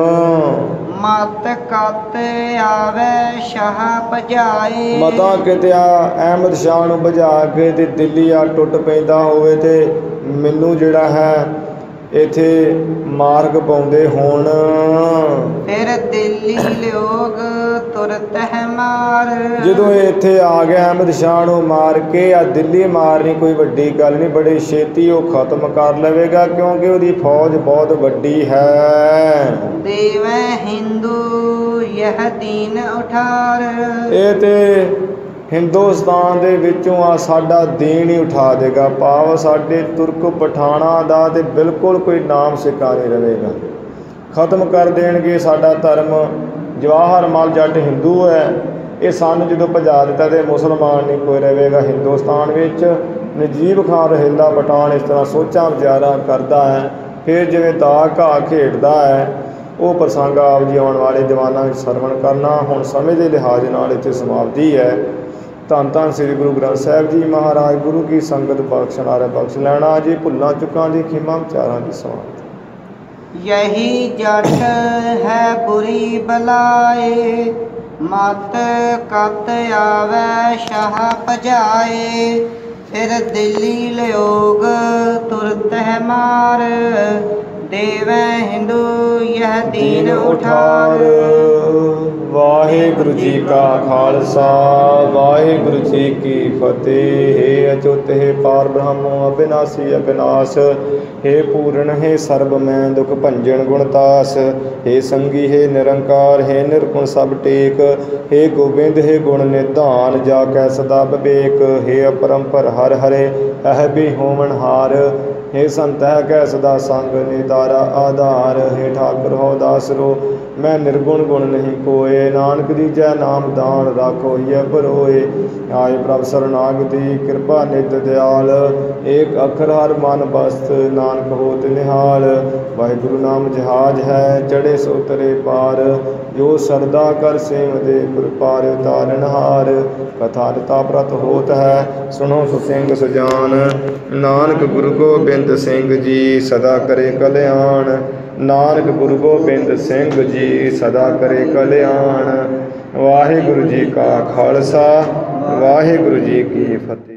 ਮਤ ਕਤ ਆਵੇ ਸ਼ਾਹ ਭਜਾਏ। ਮਤਾ ਕਿਤੇ ਆ ਅਹਿਮਦ ਸ਼ਾਹ ਨੂੰ ਭਜਾ ਕੇ ਤੇ ਦਿੱਲੀ ਆ ਟੁੱਟ ਪੈਂਦਾ ਹੋਵੇ ਤੇ ਮੈਨੂੰ ਜਿਹੜਾ ਹੈ ਇੱਥੇ ਮਾਰਗ ਪਾਉਂਦੇ ਹੋਣ। ਫਿਰ ਦਿੱਲੀ ਲੋਗ ਤੁਰਤ ਹੈ ਮਾਰ। ਜਦੋਂ ਇਹ ਇੱਥੇ ਆ ਗਿਆ ਅਹਿਮਦ ਸ਼ਾਹ ਨੂੰ ਮਾਰ ਕੇ, ਆ ਦਿੱਲੀ ਮਾਰਨੀ ਕੋਈ ਵੱਡੀ ਗੱਲ ਨਹੀਂ, ਬੜੀ ਛੇਤੀ ਉਹ ਖਤਮ ਕਰ ਲਵੇਗਾ ਕਿਉਂਕਿ ਉਹਦੀ ਫੌਜ ਬਹੁਤ ਵੱਡੀ ਹੈ। ਦੇਵੈ ਹਿੰਦੂ ਯਹ ਦੀਨ ਉਠਾਰ। ਇਹ ਤੇ ਹਿੰਦੁਸਤਾਨ ਦੇ ਵਿੱਚੋਂ ਆ ਸਾਡਾ ਦੀਨ ਹੀ ਉਠਾ ਦੇਗਾ, ਭਾਵ ਸਾਡੇ ਤੁਰਕ ਪਠਾਣਾ ਦਾ ਤੇ ਬਿਲਕੁਲ ਕੋਈ ਨਾਮ ਸਿੱਕਾ ਨਹੀਂ ਰਹੇਗਾ, ਖਤਮ ਕਰ ਦੇਣਗੇ ਸਾਡਾ ਧਰਮ। ਜਵਾਹਰ ਮੱਲ ਜੱਟ ਹਿੰਦੂ ਹੈ, ਇਹ ਸਾਨੂੰ ਜਦੋਂ ਭਜਾ ਦਿੱਤਾ ਤੇ ਮੁਸਲਮਾਨ ਨਹੀਂ ਕੋਈ ਰਹੇਗਾ ਹਿੰਦੁਸਤਾਨ ਵਿੱਚ। ਨਜੀਬ ਖਾਨ ਰਹੇਲਾ ਪਠਾਨ ਇਸ ਤਰ੍ਹਾਂ ਸੋਚਾਂ ਵਿਚਾਰਾਂ ਕਰਦਾ ਹੈ। ਫਿਰ ਜਿਵੇਂ ਦਾ ਘਾਹ ਖੇਡਦਾ ਹੈ, ਉਹ ਪ੍ਰਸੰਗ ਆਪ ਜੀ ਆਉਣ ਵਾਲੇ ਦੀਵਾਨਾਂ ਵਿੱਚ ਸਰਵਣ ਕਰਨਾ। ਹੁਣ ਸਮੇਂ ਦੇ ਲਿਹਾਜ਼ ਨਾਲ ਇੱਥੇ ਸਮਾਪਤੀ ਹੈ। ਧੰਨ ਧੰਨ ਸ੍ਰੀ ਗੁਰੂ ਗ੍ਰੰਥ ਸਾਹਿਬ ਜੀ ਮਹਾਰਾਜ। ਗੁਰੂ ਕੀ ਸੰਗਤ ਬਖਸ਼ਣ ਹਾਰੇ ਬਖਸ਼ ਲੈਣਾ ਜੀ। ਭੁੱਲਾਂ ਚੁੱਕਾਂ ਦੀ ਖਿਮਾ ਵਿਚਾਰਾਂ ਦੀ ਸਮਾਂ। यही जट है बुरी बलाए, मत कत आवे शाह पजाए। फिर दिली लोग तुरत है मार, देवे हिंदू यह दीन उठार। ਵਾਹਿਗੁਰੂ ਜੀ ਕਾ ਖਾਲਸਾ ਵਾਹਿਗੁਰੂ ਜੀ ਕੀ ਫਤਿਹ। हे ਅਚੁੱਤ हे ਪਾਰ ਬ੍ਰਹਮ ਅਬਿਨਾਸੀ ਅਬਿਨਾਸ਼, हे ਪੂਰਨ हे ਸਰਬ ਮੈਂ ਦੁਖ ਭੰਜਨ ਗੁਣਤਾਸ। हे ਸੰਗੀ हे ਨਿਰੰਕਾਰ हे ਨਿਰਗੁਣ ਸਭ ਟੇਕ। हे ਗੋਬਿੰਦ हे ਗੁਣ ਨਿਧਾਨ, ਜਾ ਕੈ ਸਦਾ ਵਿਵੇਕ। हे ਅਪਰੰਪਰ ਹਰ ਹਰੇ ਇਹ ਵੀ ਹੋਵਨ ਹਾਰ। हे ਸੰਤ ਹੈ ਕੈ ਸਦਾ ਸੰਗ ਨਿਦਾਰਾ ਆਧਾਰ। हे ਠਾਕੁਰ ਹੋ ਦਾਸਰੋ ਮੈਂ ਨਿਰਗੁਣ ਗੁਣ ਨਹੀਂ ਕੋਏ। ਨਾਨਕ ਦੀਜੈ ਨਾਮ ਦਾਨ ਰਾਖੋ ਇਹ ਬਰੋਏ। ਆਏ ਪ੍ਰਭ ਸਰਨਾਗਤੀ ਕਿਰਪਾ ਨਿਤ ਦਿਆਲ, ਏਕ ਅੱਖਰ ਹਰ ਮਨ ਬਸਤ ਨਾਨਕ ਹੋਤ ਨਿਹਾਲ। ਵਾਹਿਗੁਰੂ ਨਾਮ ਜਹਾਜ ਹੈ ਚੜੇ ਸੋ ਤਰੇ ਪਾਰ, ਜੋ ਸਰਦਾ ਕਰ ਸੇਵ ਦੇ ਪੁਰ ਪਾਰ ਉਤਾਰਨਹਾਰ। ਕਥਾ ਰਤਾ ਪ੍ਰਤ ਹੋਤ ਹੈ ਸੁਣੋ ਸੁ ਸਿੰਘ ਸੁਜਾਨ, ਨਾਨਕ ਗੁਰੂ ਗੋਬਿੰਦ ਸਿੰਘ ਜੀ ਸਦਾ ਕਰੇ ਕਲਿਆਣ। ਨਾਨਕ ਗੁਰੂ ਗੋਬਿੰਦ ਸਿੰਘ ਜੀ ਸਦਾ ਕਰੇ ਕਲਿਆਣ। ਵਾਹਿਗੁਰੂ ਜੀ ਕਾ ਖਾਲਸਾ ਵਾਹਿਗੁਰੂ ਜੀ ਕੀ ਫਤਿਹ।